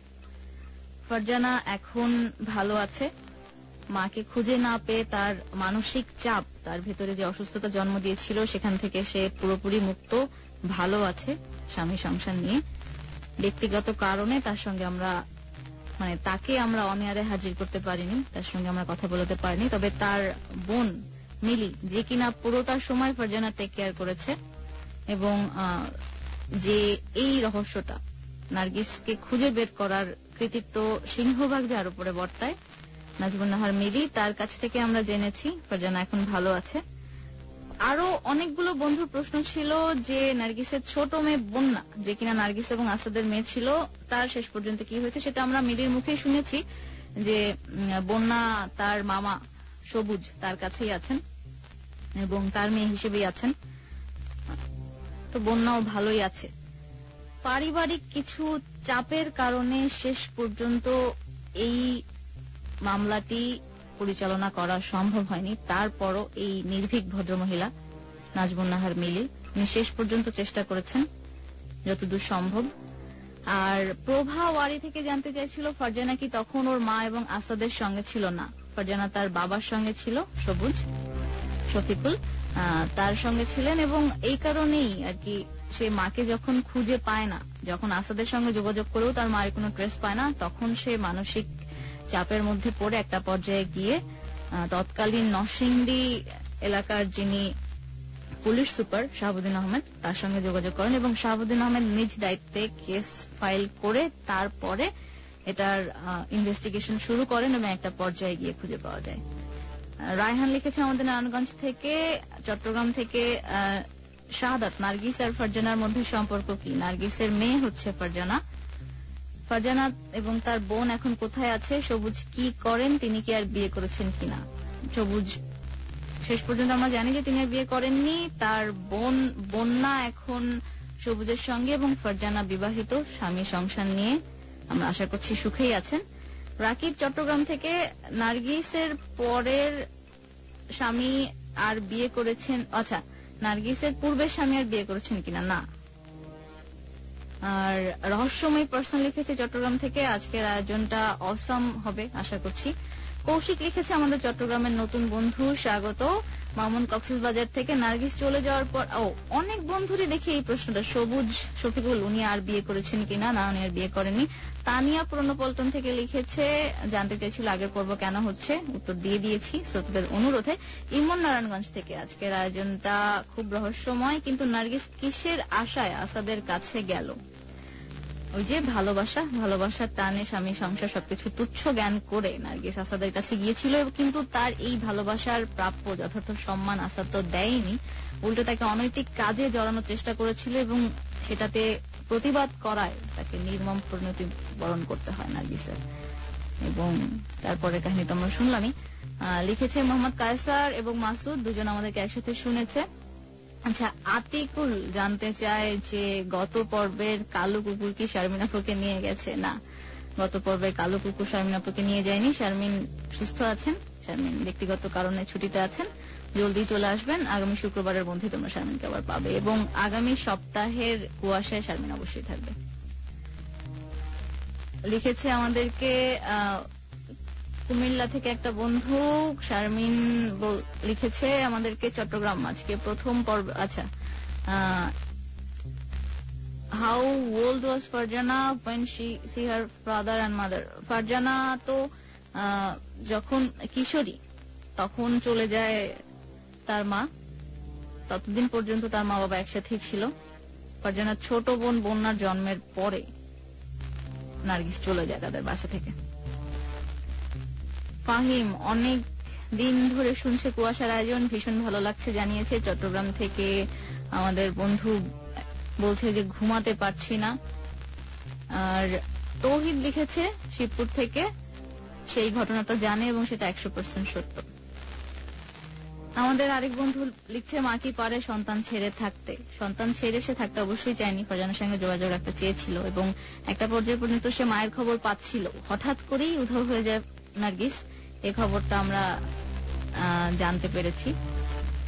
ফারজানা এখন ভালো আছে। মাকে খুঁজে না পেয়ে তার মানসিক চাপ, তার ভেতরে যে অসুস্থতা জন্ম দিয়েছিল, সেখান থেকে সে পুরোপুরি মুক্ত, ভালো আছে স্বামী সংসার নিয়ে। ব্যক্তিগত কারণে তার সঙ্গে আমরা তাকে আমরা অনিয়ারে হাজির করতে পারিনি, তার সঙ্গে আমরা কথা বলতে পারিনি। তবে তার বোন মিলি, যে কিনা পুরোটা সময় ফারজানা টেক কেয়ার করেছে এবং যে এই রহস্যটা নার্গিসকে খুঁজে বের করার কৃতিত্ব সিংহভাগ যার উপরে বর্তায়, নাজমুন নাহার মিলি, তার কাছ থেকে আমরা জেনেছি ফারজানা এখন ভালো আছে। আরো অনেকগুলো বন্ধুর প্রশ্ন ছিল যে নার্গিসের ছোট মেয়ে বন্যা, যে কিনা নার্গিস এবং আসাদের মেয়ে ছিল, তার শেষ পর্যন্ত কি হয়েছে সেটা আমরা মিলির মুখেই শুনেছি যে বন্যা তার মামা সবুজ তার কাছেই আছেন এবং তার মেয়ে হিসেবেই আছেন। তো বন্যাও ভালোই আছে। পারিবারিক কিছু চাপের কারণে শেষ পর্যন্ত এই মামলাটি পরিচালনা করা সম্ভব হয়নি। তারপরও এই নির্ভীক ভদ্রমহিলা নাজমুন নাহার মিলি শেষ পর্যন্ত চেষ্টা করেছেন যতদূর সম্ভব। আর প্রভা ওয়ারি থেকে জানতে চাইছিল ফারজানা কি তখন ওর মা এবং আসাদের সঙ্গে ছিল। না, ফারজানা তার বাবার সঙ্গে ছিল, সবুজ শফিকুল তার সঙ্গে ছিলেন এবং এই কারণেই আর কি সে মাকে যখন খুঁজে পায় না, যখন আসাদের সঙ্গে যোগাযোগ করেও তার মায়ের কোনো ট্রেস পায় না, তখন সে মানসিক চাপের মধ্যে পড়ে একটা পর্যায়ে গিয়ে তৎকালীন নরসিংদী এলাকার যিনি পুলিশ সুপার শাহাবুদ্দিন আহমেদ, তার সঙ্গে যোগাযোগ করেন এবং শাহাবুদ্দিন আহমেদ নিজ দায়িত্বে কেস ফাইল করে তারপরে এটার ইনভেস্টিগেশন শুরু করেন এবং একটা পর্যায়ে গিয়ে খুঁজে পাওয়া যায়। রায়হান লিখেছে আমাদের নারায়ণগঞ্জ থেকে, চট্টগ্রাম থেকে শাহাদাত, নার্গিস আর ফারজানার মধ্যে সম্পর্ক কি? নার্গিসের মেয়ে হচ্ছে ফারজানা। ফারজানা এবং তার বোন এখন কোথায় আছে? সবুজ কি করেন? তিনি কি আর বিয়ে করেছেন কিনা? সবুজ শেষ পর্যন্ত আমরা জানি যে তিনি আর বিয়ে করেননি। তার বোন বন্যা এখন সবুজের সঙ্গে এবং ফারজানা বিবাহিত, স্বামী সংসার নিয়ে আমরা আশা করছি সুখেই আছেন। রাকিব চট্টগ্রাম থেকে, নার্গিসের পরের স্বামী আর বিয়ে করেছেন, আচ্ছা নার্গিসের পূর্বের স্বামী আর বিয়ে করেছেন কিনা? না। আর রহস্যময় পার্সন লিখেছে চট্টগ্রাম থেকে, আজকের আয়োজনটা অসাম হবে আশা করছি। কৌশিক লিখেছে আমাদের চট্টগ্রামের নতুন বন্ধু, স্বাগত। মামুন কক্সবাজার থেকে, নার্গিস চলে যাওয়ার পর অনেক বন্ধুরই দেখি এই প্রশ্নটা। সবুজ শফিকুল, উনি আর বিয়ে করেছেন কিনা? না, উনি আর বিয়ে করেননি। তানিয়া পুরনো পল্টন থেকে লিখেছে, জানতে চাইছিল আগের পর্ব কেন হচ্ছে, উত্তর দিয়ে দিয়েছি শ্রোতাদের অনুরোধে। ইমন নারায়ণগঞ্জ থেকে, আজকের আয়োজনটা খুব রহস্যময়, কিন্তু নার্গিস কিসের আশায় আসাদের কাছে গেল? ওই যে ভালোবাসা, ভালোবাসার টানে স্বামী সংসার সবকিছু তুচ্ছ জ্ঞান করে নার্গিস আসাদের কাছে গিয়েছিল, কিন্তু তার এই ভালোবাসার প্রাপ্য যথার্থ সম্মান আসাদ তো দেয়নি, উল্টো তাকে অনৈতিক কাজে জড়ানোর চেষ্টা করেছিল এবং সেটাতে প্রতিবাদ করায় তাকে নির্মম পরিণতি বরণ করতে হয় নার্গিসের। এবং তারপরে কাহিনী তো আমরা শুনলামই। লিখেছে মোহাম্মদ কায়সার এবং মাসুদ, দুজন আমাদেরকে একসাথে শুনেছে। আচ্ছা, আতিকুল জানতে চায় যে গত পর্বের কালো কুকুর কি শারমিন আপুকে নিয়ে গেছে? না, গত পর্বের কালো কুকুর শারমিন আপুকে নিয়ে যায়নি। শারমিন সুস্থ আছেন, শারমিন ব্যক্তিগত কারণে ছুটিতে আছেন, জলদি চলে আসবেন। আগামী শুক্রবারের মধ্যে তোমরা শারমিনকে আবার পাবে এবং আগামী সপ্তাহের কুয়াশায় শারমিন অবশ্যই থাকবে। লিখেছে আমাদেরকে কুমিল্লা থেকে একটা বন্ধু, শারমিন লিখেছে আমাদেরকে চট্টগ্রাম, আজকে প্রথম পর্ব। আচ্ছা, how old was Farzana when she see her father and mother? Farzana তো যখন কিশোরী তখন চলে যায় তার মা, ততদিন পর্যন্ত তার মা বাবা একসাথেই ছিল। ফারজানার ছোট বোন বন্যার জন্মের পরে নার্গিস চলে যায় তাদের বাসা থেকে। ফাহিম অনেক দিন ধরে শুনছে কুয়াশার আয়োজন, ভীষণ ভালো লাগছে জানিয়েছে চট্টগ্রাম থেকে। আমাদের বন্ধু বলছে যে ঘুমাতে পারছি না। আর তৌহিদ লিখেছে শিবপুর থেকে, সেই ঘটনাটা জানে এবং সেটা 100% সত্য। আমাদের আরেক বন্ধু লিখছে মা কি পারে সন্তান ছেড়ে থাকতে? সন্তান ছেড়ে সে থাকতে অবশ্যই চায়নি, ফারজানার সঙ্গে যোগাযোগ রাখতে চেয়েছিল এবং একটা পর্যায়ে পর্যন্ত সে মায়ের খবর পাচ্ছিল। হঠাৎ করেই উধাও হয়ে যায় নার্গিস, এই খবরটা আমরা জানতে পেরেছি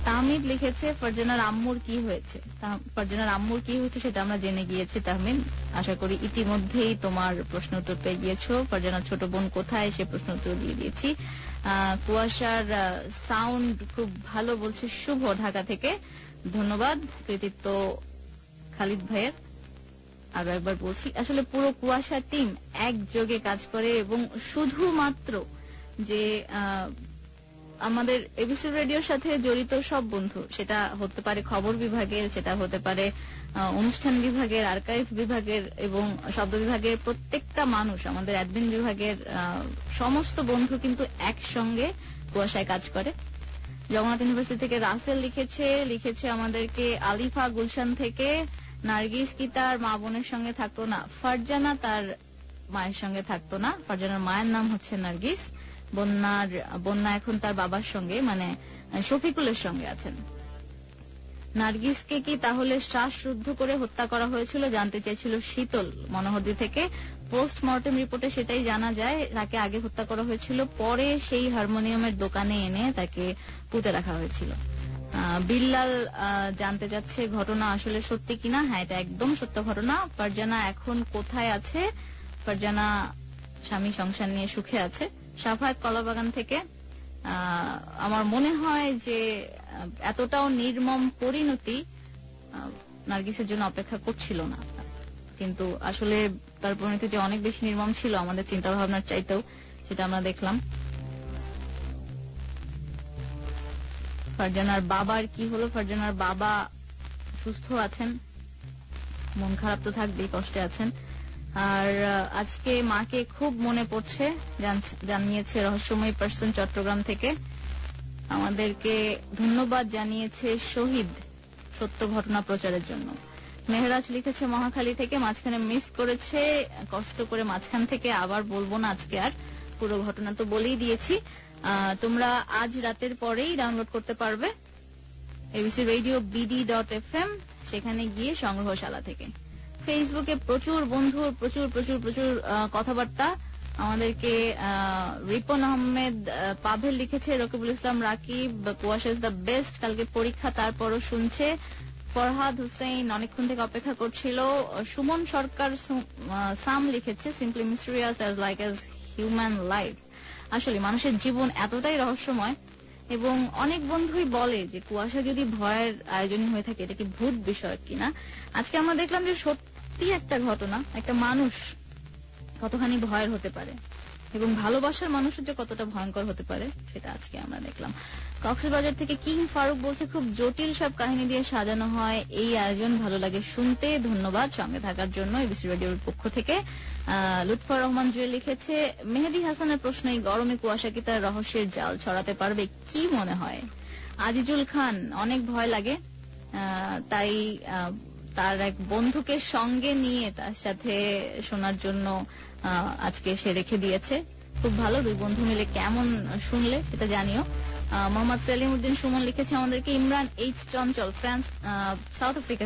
তাহমিদ লিখেছে ফারজানার আম্মুর কি হয়েছে। ফারজানার আম্মুর কি হয়েছে সেটা আমরা জেনে গিয়েছি তাহমিদ, আশা করি ইতিমধ্যেই তোমার প্রশ্ন উত্তর পেয়ে গিয়েছো। ফারজানার ছোট বোন কোথায় সে প্রশ্ন উত্তর দিয়ে দিয়েছি। কুয়াশার সাউন্ড খুব ভালো বলছে শুভ ঢাকা থেকে, ধন্যবাদ, কৃতিত্ব খালিদ ভাইয়ের। আরো একবার বলছি, আসলে পুরো কুয়াশা টিম একযোগে কাজ করে এবং শুধুমাত্র যে আমাদের এবিসি রেডিওর সাথে জড়িত সব বন্ধু, সেটা হতে পারে খবর বিভাগের, সেটা হতে পারে অনুষ্ঠান বিভাগের, আর্কাইভ বিভাগের এবং শব্দ বিভাগের প্রত্যেকটা মানুষ, আমাদের অ্যাডমিন বিভাগের সমস্ত বন্ধু কিন্তু একসঙ্গে কুয়াশায় কাজ করে। জগন্নাথ ইউনিভার্সিটি থেকে রাসেল লিখেছে আমাদেরকে আলিফা গুলশান থেকে, নার্গিস কি তার মা বোনের সঙ্গে থাকতো না? ফারজানা তার মায়ের সঙ্গে থাকতো না, ফারজানার মায়ের নাম হচ্ছে নার্গিস। বন্যা এখন তার বাবার সঙ্গে মানে শফিকুলের সঙ্গে আছেন। নার্গিসকে কি তাহলে শ্বাসরুদ্ধ করে হত্যা করা হয়েছিল জানতে চেয়েছিল শীতল মনোহরদী থেকে। পোস্টমর্টেম রিপোর্টে সেটাই জানা যায়, তাকে আগে হত্যা করা হয়েছিল, পরে সেই হারমোনিয়ামের দোকানে এনে তাকে পুঁতে রাখা হয়েছিল। বিল্লাল জানতে চাচ্ছে ঘটনা আসলে সত্যি কিনা। হ্যাঁ, এটা একদম সত্য ঘটনা। ফারজানা এখন কোথায় আছে? ফারজানা স্বামী সংসার নিয়ে সুখে আছে। সাফায়াত কলাবাগান থেকে, আমার মনে হয় যে এতটাও নির্মম পরিণতি নার্গিসের জন্য অপেক্ষা করছিল না, কিন্তু আসলে তার পরিণতি যে অনেক বেশি নির্মম ছিল আমাদের চিন্তা ভাবনার চাইতেও, সেটা আমরা দেখলাম। ফারজানার বাবার কি হলো? ফারজানার বাবা সুস্থ আছেন, মন খারাপ তো থাকবেই, কষ্টে আছেন। আর আজকে মাকে খুব মনে পড়ছে জানিয়েছে রহস্যময়ী পার্সন চট্টগ্রাম থেকে। আমাদেরকে ধন্যবাদ জানিয়েছে শহীদ সত্য ঘটনা প্রচারের জন্য। মেহরাজ লিখেছে মহাখালী থেকে, মাঝখানে মিস করেছে, কষ্ট করে মাঝখান থেকে আবার বলবো না আজকে, আর পুরো ঘটনা তো বলেই দিয়েছি। তোমরা আজ রাতের পরেই ডাউনলোড করতে পারবে এবিসি রেডিও BD.FM, সেখানে গিয়ে সংগ্রহশালা থেকে। ফেসবুকে প্রচুর বন্ধুর প্রচুর প্রচুর প্রচুর কথাবার্তা। আমাদেরকে রিপন আহমেদ পাভেল লিখেছে, রকিবুল ইসলাম রাকিব, কুয়াশা ইজ দ্য বেস্ট, কালকে পরীক্ষা তারপরও শুনছে। ফরহাদ হুসেইন অনেকক্ষণ থেকে অপেক্ষা করছিল। সুমন সরকার সাম লিখেছে, simply mysterious as like as human life. আসলে মানুষের জীবন এতটাই রহস্যময়, এবং অনেক বন্ধুই বলে যে কুয়াশা যদি ভয়ের আয়োজনই হয়ে থাকে এটা কি ভূত বিষয় কিনা। আজকে আমরা দেখলাম যে সত্যি একটা ঘটনা, একটা মানুষ কতখানি ভয়ের হতে পারে এবং ভালোবাসার মানুষের যে কতটা ভয়ঙ্কর হতে পারে সেটা আজকে আমরা দেখলাম। কক্সবাজার থেকে কিং ফারুক বলছে, খুব জটিল সব কাহিনী দিয়ে সাজানো হয় এই আয়োজন, ভালো লাগে শুনতে, ধন্যবাদ সঙ্গে থাকার জন্য এবিসি রেডিওর পক্ষ থেকে। লুৎফর রহমান জুয়েল লিখেছে, মেহেদি হাসানের প্রশ্ন, এই গরমে কুয়াশা কি তার রহস্যের জাল ছড়াতে পারবে কি মনে হয়? আজিজুল খান, অনেক ভয় লাগে, তাই তার এক বন্ধুকে সঙ্গে নিয়ে তার সাথে শোনার জন্য আজকে সে রেখে দিয়েছে। খুব ভালো, দুই বন্ধু মিলে কেমন শুনলে এটা জানিও। মোহাম্মদ সেলিম উদ্দিন সুমন লিখেছে আমাদেরকে। Imran H Chanchal South Africa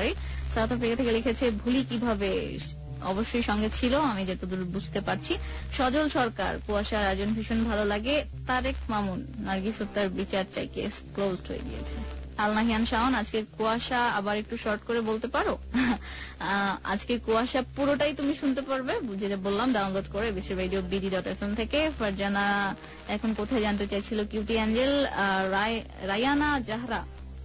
থেকে লিখেছে, ভুলি কিভাবে, অবশ্যই সঙ্গে ছিল আমি যতদূর বুঝতে পারছি। সজল সরকার, কুয়াশার আয়োজন ভীষণ ভালো লাগে। তারেক মামুন, নার্গিস হত্যার বিচার চাই, কেস ক্লোজড হয়ে গিয়েছে। আলনাহিয়ান শাওন, আজকের কুয়াশা আবার একটু শর্ট করে বলতে পারো? আজকের কুয়াশা পুরোটাই তুমি শুনতে পারবে, যেটা বললাম, ডাউনলোড করে এবিসি রেডিও BD.FM থেকে। ফারজানা এখন কোথায় জানতে চাইছিল কিউটি অ্যাঞ্জেল। রায়ানা জাহরা,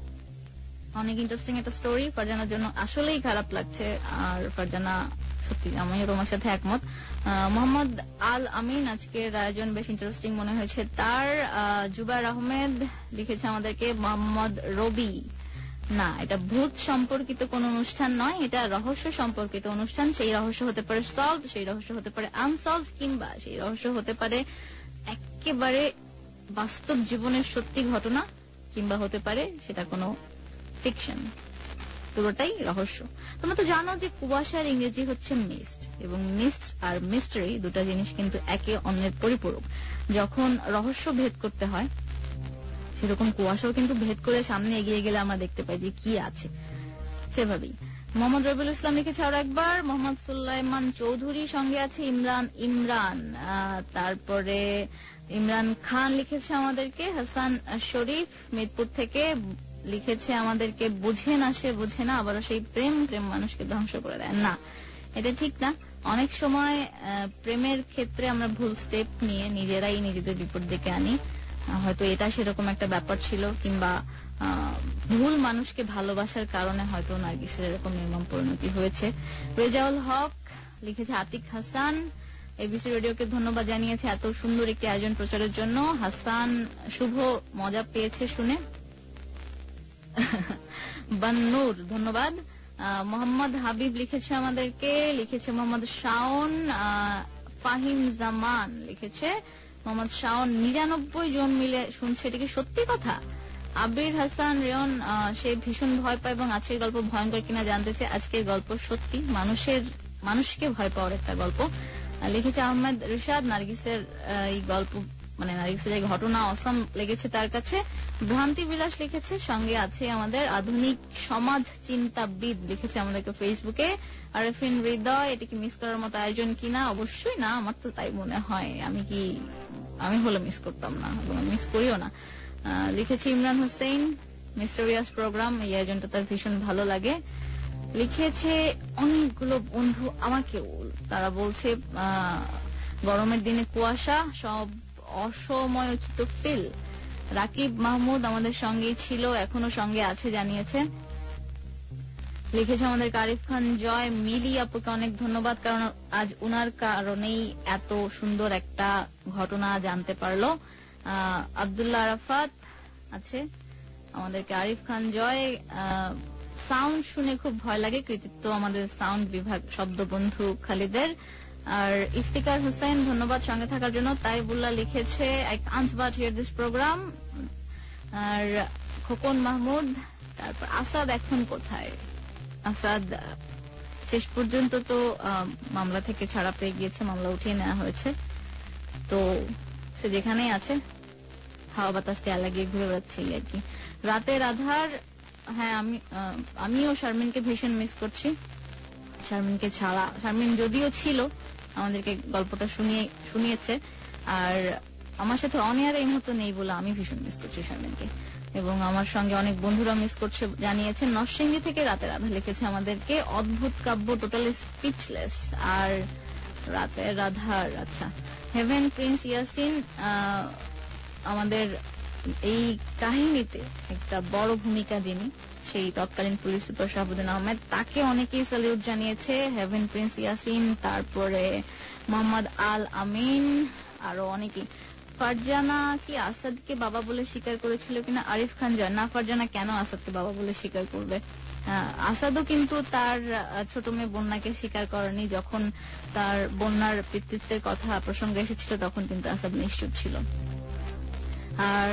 অনেক ইন্টারেস্টিং একটা স্টোরি, ফারজানার জন্য আসলেই খারাপ লাগছে। আর ফারজানা সত্যি, আমিও তোমার সাথে একমত। মোহাম্মদ আল আমিন, আজকের আয়োজন বেশ ইন্টারেস্টিং মনে হয়েছে তার। জুবাইর আহমেদ লিখেছে আমাদেরকে, মোহাম্মদ রবি, না এটা ভূত সম্পর্কিত কোন অনুষ্ঠান নয়, এটা রহস্য সম্পর্কিত অনুষ্ঠান। সেই রহস্য হতে পারে সলভ, সেই রহস্য হতে পারে আনসলভ, কিংবা সেই রহস্য হতে পারে একেবারে বাস্তব জীবনের সত্যি ঘটনা, কিংবা হতে পারে সেটা কোনো ফিকশন। পুরোটাই রহস্য। তোমরা তো জানো যে কুয়াশার ইংরেজি হচ্ছে মিস্ট, এবং মিস্ট আর মিস্টারি দুটা জিনিস কিন্তু একে অন্যের পরিপূরক। যখন রহস্য ভেদ করতে হয় সেরকম কুয়াশাও কিন্তু ভেদ করে সামনে এগিয়ে গেলে আমরা দেখতে পাই যে কি আছে। সেভাবেই মোহাম্মদ রবিউল ইসলাম লিখেছে আরো একবার। মোহাম্মদ সুলাইমান চৌধুরী, সঙ্গে আছে ইমরান। তারপরে ইমরান খান লিখেছে আমাদেরকে। হাসান শরীফ মিরপুর থেকে লিখেছে আমাদেরকে, বুঝে না সে বুঝে না, আবারও সেই প্রেম মানুষকে ধ্বংস করে দেয়। না, এটা ঠিক না। অনেক সময় প্রেমের ক্ষেত্রে আমরা ভুল স্টেপ নিয়ে নিজেরাই নিজেদের বিপদ ডেকে আনি। হয়তো এটা সেরকম একটা ব্যাপার ছিল, কিংবা ভুল মানুষকে ভালোবাসার কারণে হয়তো নার্গিসের এরকম নির্মম পরিণতি হয়েছে। রেজাউল হক লিখেছে আতিক হাসান এবিসি রেডিওকে ধন্যবাদ জানিয়েছে এত সুন্দর একটি আয়োজন প্রচারের জন্য। হাসান শুভ মজা পেয়েছে শুনে। বান্নুর ধন্যবাদ। মোহাম্মদ হাবিব লিখেছে আমাদেরকে, লিখেছে মোহাম্মদ শাওন। ফাহিম জামান লিখেছে মোহাম্মদ শাওন 99 জন মিলে শুনছে, এটা কি সত্যি কথা? আবির হাসান রেয়ন সে ভীষণ ভয় পায় এবং আজকের গল্প ভয়ঙ্কর কিনা জানতে চায়। আজকের গল্প সত্যি মানুষকে ভয় পাওয়ার একটা গল্প। লিখেছে আহমেদ রিশাদ, নার্গিসের এই গল্প মানে নার্গিসের এই ঘটনা অসম লেগেছে তার কাছে। ভ্রান্তি বিলাস লিখেছে, সঙ্গে আছে আমাদের আধুনিক সমাজ চিন্তাবিদ লিখেছে আমাদেরকে ফেসবুকে। আরফিন হৃদয়, এটা কি মিস করার মতো আয়োজন কিনা? অবশ্যই না, আমার তো তাই মনে হয়। আমি হলে মিস করতাম না এবং মিস করিও না। লিখেছে ইমরান হোসেন, মিস্টেরিয়াস প্রোগ্রাম, এই আয়োজনটা তার ভীষণ ভালো লাগে। লিখেছে অনেকগুলো বন্ধু আমাকেও, তারা বলছে গরমের দিনে কুয়াশা, সব অসময় উচিত ফিল। রাকিব মাহমুদ আমাদের সঙ্গেই ছিল, এখনো সঙ্গে আছে জানিয়েছে। লিখেছে আমাদের আরিফ খান জয়, মিলি আপুকে অনেক ধন্যবাদ, কারণ আজ উনার কারণেই এত সুন্দর একটা ঘটনা জানতে পারলো। আব্দুল্লাহ আরাফাত আছে আমাদেরকে। আরিফ খান জয়, সাউন্ড শুনে খুব ভয় লাগে, কৃতিত্ব আমাদের সাউন্ড বিভাগ শব্দ বন্ধু খালিদের। আর ইফতিকার হোসেন ধন্যবাদ সঙ্গে থাকার জন্য। তাইবুল্লাহ লিখেছে I can't but hear this programme. আর খোকন মাহমুদ, তারপর আসাদ এখন কোথায়? আসাদ শেষ পর্যন্ত তো মামলা থেকে ছাড়া পেয়ে গিয়েছে, মামলা উঠিয়ে নেওয়া হয়েছে, তো সে যেখানেই আছে হাওয়া বাতাসকে লাগিয়ে ঘুরে বেড়াচ্ছে আর কি। রাতের আধার, হ্যাঁ আমিও শারমিনকে ভীষণ মিস করছি। শারমিনকে ছাড়া, শারমিন যদিও ছিল আমাদেরকে গল্পটা শুনিয়েছে, আর আমার সাথে অনিয়ারে এই মুহূর্তে নেই বলে আমি ভীষণ মিস করছি শারমিনকে, এবং আমার সঙ্গে অনেক বন্ধুরা মিস করছে জানিয়েছে। নরসিংদী থেকে রাতের আধা লিখেছে আমাদেরকে অদ্ভুত কাব্য, টোটালি স্পিচলেস। আর রাতের আধার, আচ্ছা হেভেন প্রিন্স ইয়াসিন আমাদের এই কাহিনীতে একটা বড় ভূমিকা যিনি, সেই তৎকালীন পুলিশ সুপার শাহাবুদ্দিন আহমেদ, তাকে অনেকেই স্যালিউট জানিয়েছে। হেভেন প্রিন্স ইয়াসিন, তারপরে মোহাম্মদ আল আমিন, আরো অনেকেই। ফারজানা কি আসাদকে বাবা বলে স্বীকার করেছিল কিনা? আরিফ খান জয়, না ফারজানা কেন আসাদকে বাবা বলে স্বীকার করবে? আসাদও কিন্তু তার ছোট মেয়ে বন্যাকে স্বীকার করেনি। যখন তার বন্যার পিতৃত্বের কথা প্রসঙ্গ এসেছিল তখন কিন্তু আসাদ নিশ্চুপ ছিল। আর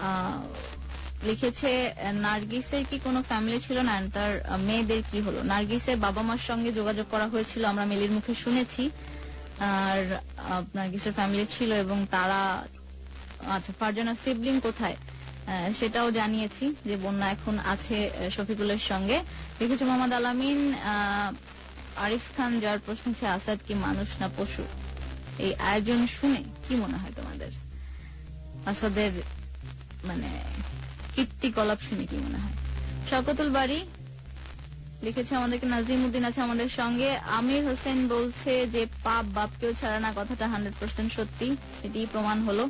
লিখেছে নার্গিসের কি কোনো ফ্যামিলি ছিল না, তার মেয়েদের কি হলো? নার্গিসের বাবা মার সঙ্গে যোগাযোগ করা হয়েছিল, আমরা মিলির মুখে শুনেছি। আর নার্গিসের ফ্যামিলি ছিল এবং তারা, আচ্ছা ফারজানা সিবলিং কোথায় সেটাও জানিয়েছি, যে বন্যা এখন আছে শফিকুলের সঙ্গে। লিখেছে মোহাম্মদ আলামিন, আরিফ খান যার প্রশ্ন হচ্ছে আসাদ কি মানুষ না পশু? এই আয়োজন শুনে কি মনে হয় তোমাদের? আসাদের মানে কীর্তিকলাপ শুনে কি মনে হয়? শওকতুল বাড়ি লিখেছে আমাদেরকে। নাজিম উদ্দিন আছে আমাদের সঙ্গে। আমির হোসেন বলছে যে পাপ বাপকেও ছাড়া না, কথাটা 100% সত্যি, এটি প্রমাণ হলো।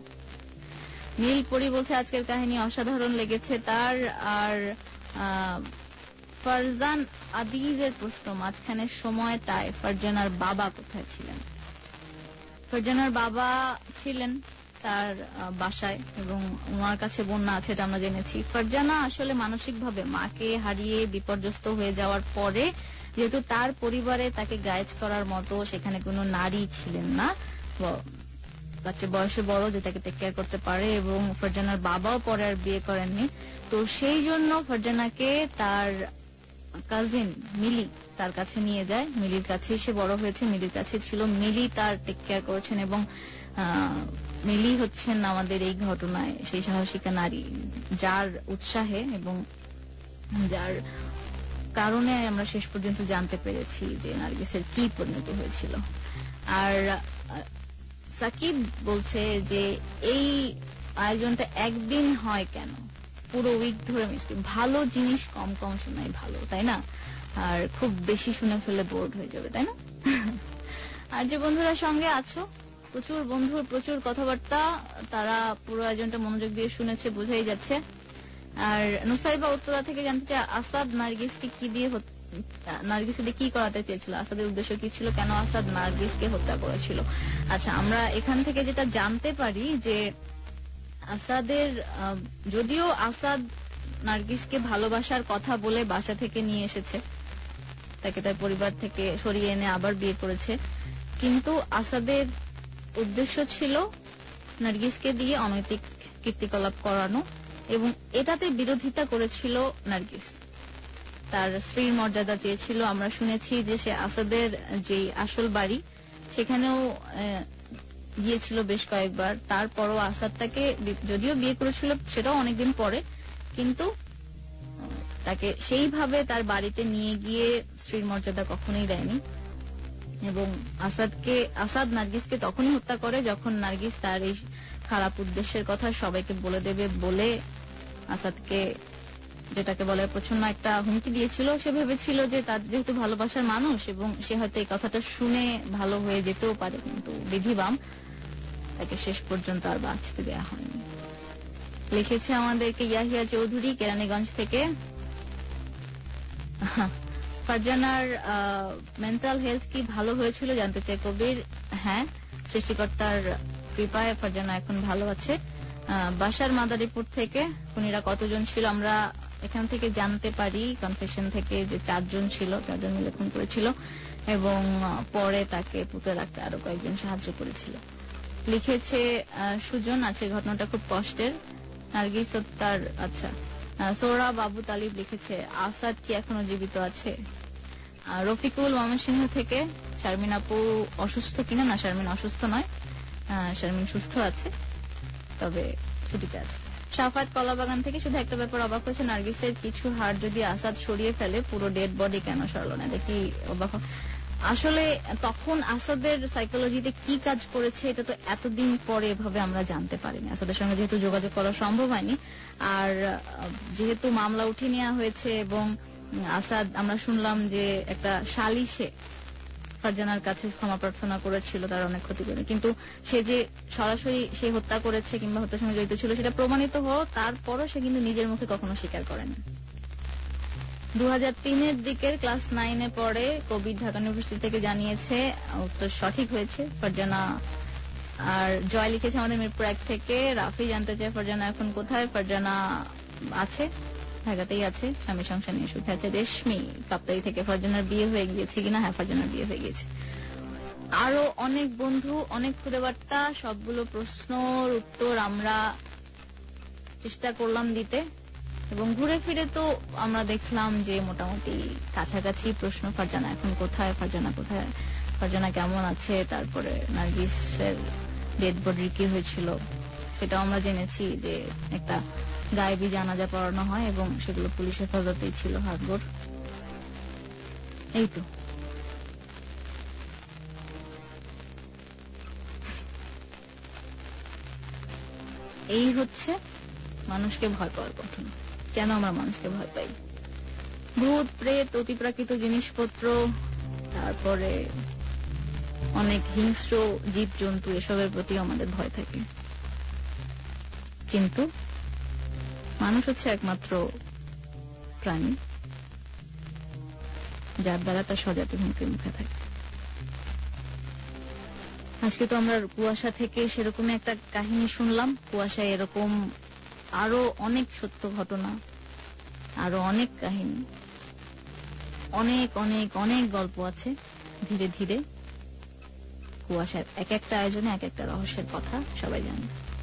নীলপরি বলছে আজকের কাহিনী অসাধারণ লেগেছে তার। আর ফারজান আদিজের প্রশ্ন, মাঝখানের সময়টায় ফারজানার বাবা কোথায় ছিলেন? ফারজানার বাবা ছিলেন তার বাসায় এবং ওনার কাছে বন্যা আছে, এটা আমরা জেনেছি। ফারজানা আসলে মানসিকভাবে মাকে হারিয়ে বিপর্যস্ত হয়ে যাওয়ার পরে, যেহেতু তার পরিবারে তাকে গাইড করার মতো সেখানে কোনো নারী ছিলেন না, বাচ্চা বয়সে বড় যে তাকে টেক কেয়ার করতে পারে, এবং ফারজানার বাবাও পরে আর বিয়ে করেননি, তো সেই জন্য ফারজানাকে তার কাজিন মিলি তার কাছে নিয়ে যায়। মিলির কাছে সে বড় হয়েছে, মিলির কাছে ছিল, মিলি তার টেক কেয়ার করেছেন, এবং মিলি হচ্ছেন আমাদের এই ঘটনায় সেই সাহসিকা নারী যার উৎসাহে এবং যার কারণে আমরা শেষ পর্যন্ত জানতে পেরেছি যে নার্গিসের কি পরিণতি হয়েছিল। আর সাকিব বলছে যে এই আয়োজনটা একদিন হয় কেন, পুরো উইক ধরে মিস করি। ভালো জিনিস কম কম শোনাই ভালো, তাই না? আর খুব বেশি শুনে ফেলে বোর্ড হয়ে যাবে, তাই না? আর যে বন্ধুরা সঙ্গে আছো, প্রচুর বন্ধুর প্রচুর কথাবার্তা, তারা পুরো আয়োজনটা মনোযোগ দিয়ে শুনেছে, বোঝাই যাচ্ছে। আর নুসাইবা উত্তরা থেকে জানতে চাই আসাদ নার্গিসকে কি দিয়ে নার্গিসকে কি করাতে চেয়েছিল, আসাদের উদ্দেশ্য কি ছিল, কেন আসাদ নার্গিসকে হত্যা করেছিল। আচ্ছা, আমরা এখান থেকে যেটা জানতে পারি যে আসাদের, যদিও আসাদ নার্গিসকে ভালোবাসার কথা বলে বাসা থেকে নিয়ে এসেছে, তাকে তার পরিবার থেকে সরিয়ে এনে আবার বিয়ে করেছে, কিন্তু আসাদের উদ্দেশ্য ছিল নার্গিসকে দিয়ে অনৈতিক কীর্তিকলাপ করানো, এবং এটাতে বিরোধিতা করেছিল নার্গিস। তার স্ত্রীর মর্যাদা চেয়েছিল। আমরা শুনেছি যে সে আসাদের যে আসল বাড়ি সেখানেও গিয়েছিল বেশ কয়েকবার। তারপরও আসাদ তাকে যদিও বিয়ে করেছিল সেটাও অনেকদিন পরে, কিন্তু তাকে সেইভাবে তার বাড়িতে নিয়ে গিয়ে স্ত্রীর মর্যাদা কখনোই দেয়নি। এবং আসাদ নার্গিসকে তখনই হত্যা করে যখন নার্গিস তার এই খারাপ উদ্দেশ্যের কথা সবাইকে বলে দেবে বলে আসাদকে, যেটাকে বলে প্রচ্ছন্ন একটা হুমকি দিয়েছিল। সে ভেবেছিল যে তার যেহেতু ভালোবাসার মানুষ এবং সে হয়তো এই কথাটা শুনে ভালো হয়ে যেতেও পারে, কিন্তু বিধিবাম তাকে শেষ পর্যন্ত আর বাঁচতে দেওয়া হয়নি। লিখেছে আমাদেরকে ইয়াহিয়া চৌধুরী কেরানীগঞ্জ থেকে। ফারজানার মেন্টাল হেলথ কি ভালো হয়েছিল জানতে চাই কবির। হ্যাঁ, সৃষ্টিকর্তার কৃপায় ফারজানা এখন ভালো আছে। বাসার মাদারীপুর থেকে খুনিরা কতজন ছিল আমরা এখান থেকে জানতে পারি, কনফেশন থেকে, যে 4 জন ছিল, 4 জন মিলে খুন করেছিল এবং পরে তাকে পুঁতে রাখতে আরো কয়েকজন সাহায্য করেছিল। লিখেছে সুজন, আছে ঘটনাটা খুব কষ্টের, নার্গিস হত্যার। আচ্ছা, সোহরা বাবু তালিব লিখেছে আসাদ কি এখনো জীবিত আছে। রফিকুল ময়মনসিংহ থেকে, শারমিন আপু অসুস্থ কিনা, না শারমিন অসুস্থ নয়, শারমিন সুস্থ আছে, তবে ছুটিতে আছে। শাফাত কলাবাগান থেকে, শুধু একটা ব্যাপার অবাক হয়েছে, নার্গিসের কিছু হাড় যদি আসাদ সরিয়ে ফেলে পুরো ডেড বডি কেন সরল না, দেখি অবাক। আসলে তখন আসাদের সাইকোলজিতে কি কাজ করেছে এটা তো এতদিন পরে এভাবে আমরা জানতে পারিনি। আসাদের সঙ্গে যেহেতু যোগাযোগ করা সম্ভব হয়নি, আর যেহেতু মামলা উঠে নেওয়া হয়েছে এবং আসাদ আমরা শুনলাম যে একটা সালিশে ফারজানার কাছে ক্ষমা প্রার্থনা করেছিল তার অনেক ক্ষতি করে, কিন্তু সে যে সরাসরি সে হত্যা করেছে কিংবা হত্যার সঙ্গে জড়িত ছিল সেটা প্রমাণিত হলো, তারপরও সে কিন্তু নিজের মুখে কখনো স্বীকার করেনি। 2003-এর দিকের ক্লাস 9-এ পড়ে কবির, ঢাকা ইউনিভার্সিটি থেকে জানিয়েছে উত্তর সঠিক হয়েছে ফারজানা। আর জয় লিখেছে আমাদের মিরপুর 1 থেকে, রাফি জানতে চায় ফারজানা এখন কোথায়। ফারজানা আছে, ঢাকাতেই আছে, স্বামী সংসার নিয়ে সুখে আছে। রেশমি কাপ্তাই থেকে, ফারজানার বিয়ে হয়ে গিয়েছে কিনা। হ্যাঁ, ফারজানার বিয়ে হয়ে গিয়েছে। আরো অনেক বন্ধু, অনেক খুদে বার্তা, সবগুলো প্রশ্নর উত্তর আমরা চেষ্টা করলাম দিতে, এবং ঘুরে ফিরে তো আমরা দেখলাম যে মোটামুটি কাছাকাছি প্রশ্ন। ফারজানা এখন কোথায়, ফারজানা কোথায়, ফারজানা কেমন আছে, তারপরে নার্গিসের ডেড বডির কি হয়েছিল সেটাও আমরা জেনেছি যে একটা গায়েবী জানাজা পড়ানো হয় এবং সেগুলো পুলিশ হেফাজতেই ছিল হাতগড়। এই তো এই হচ্ছে মানুষকে ভয় পাওয়ার গঠন। কেন আমরা মানুষকে ভয় পাই? ভূত, প্রেত, অতিপ্রাকৃত জিনিসপত্র, তারপরে অনেক হিংস্র জীব জন্তু, এসবের প্রতি আমাদের ভয় থাকে। কিন্তু মানুষ হচ্ছে একমাত্র প্রাণী যার দ্বারা তার স্বজাতি হুমকির মুখে থাকে। আজকে তো আমরা কুয়াশা থেকে সেরকমই একটা কাহিনী শুনলাম। কুয়াশায় এরকম আরো অনেক সত্য ঘটনা, আরো অনেক কাহিনী, অনেক অনেক অনেক গল্প আছে। ধীরে ধীরে কুয়াশার এক একটা আয়োজনে এক একটা রহস্যের কথা সবাই জানে।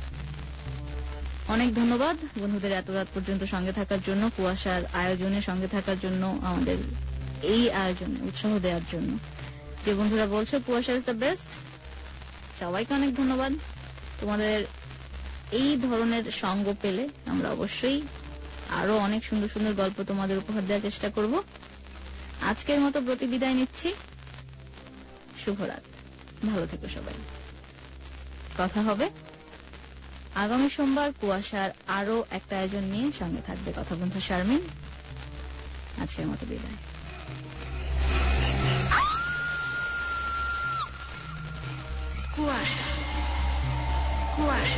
অনেক ধন্যবাদ বন্ধুদের এত রাত পর্যন্ত সঙ্গে থাকার জন্য, কুয়াশার আয়োজনে সঙ্গে থাকার জন্য, আমাদের এই আয়োজনে উৎসাহ দেওয়ার জন্য। যে বন্ধুরা বলছো কুয়াশা ইজ দ্য বেস্ট, সবাইকে অনেক ধন্যবাদ। তোমাদের এই ধরনের সঙ্গ পেলে আমরা অবশ্যই আরো অনেক সুন্দর সুন্দর গল্প তোমাদের উপহার দেওয়ার চেষ্টা করব। আজকের মতো প্রতিবিদায় নিচ্ছি। শুভরাত, ভালো থেকো সবাই। কথা হবে আগামী সোমবার কুয়াশার আরো একটা আয়োজন নিয়ে। সঙ্গে থাকবে কথা বন্ধু শারমিন। আজকের মতো বিদায়। কুয়াশা কুয়াশা।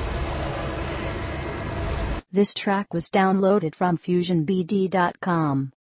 This track was downloaded from FusionBD.com.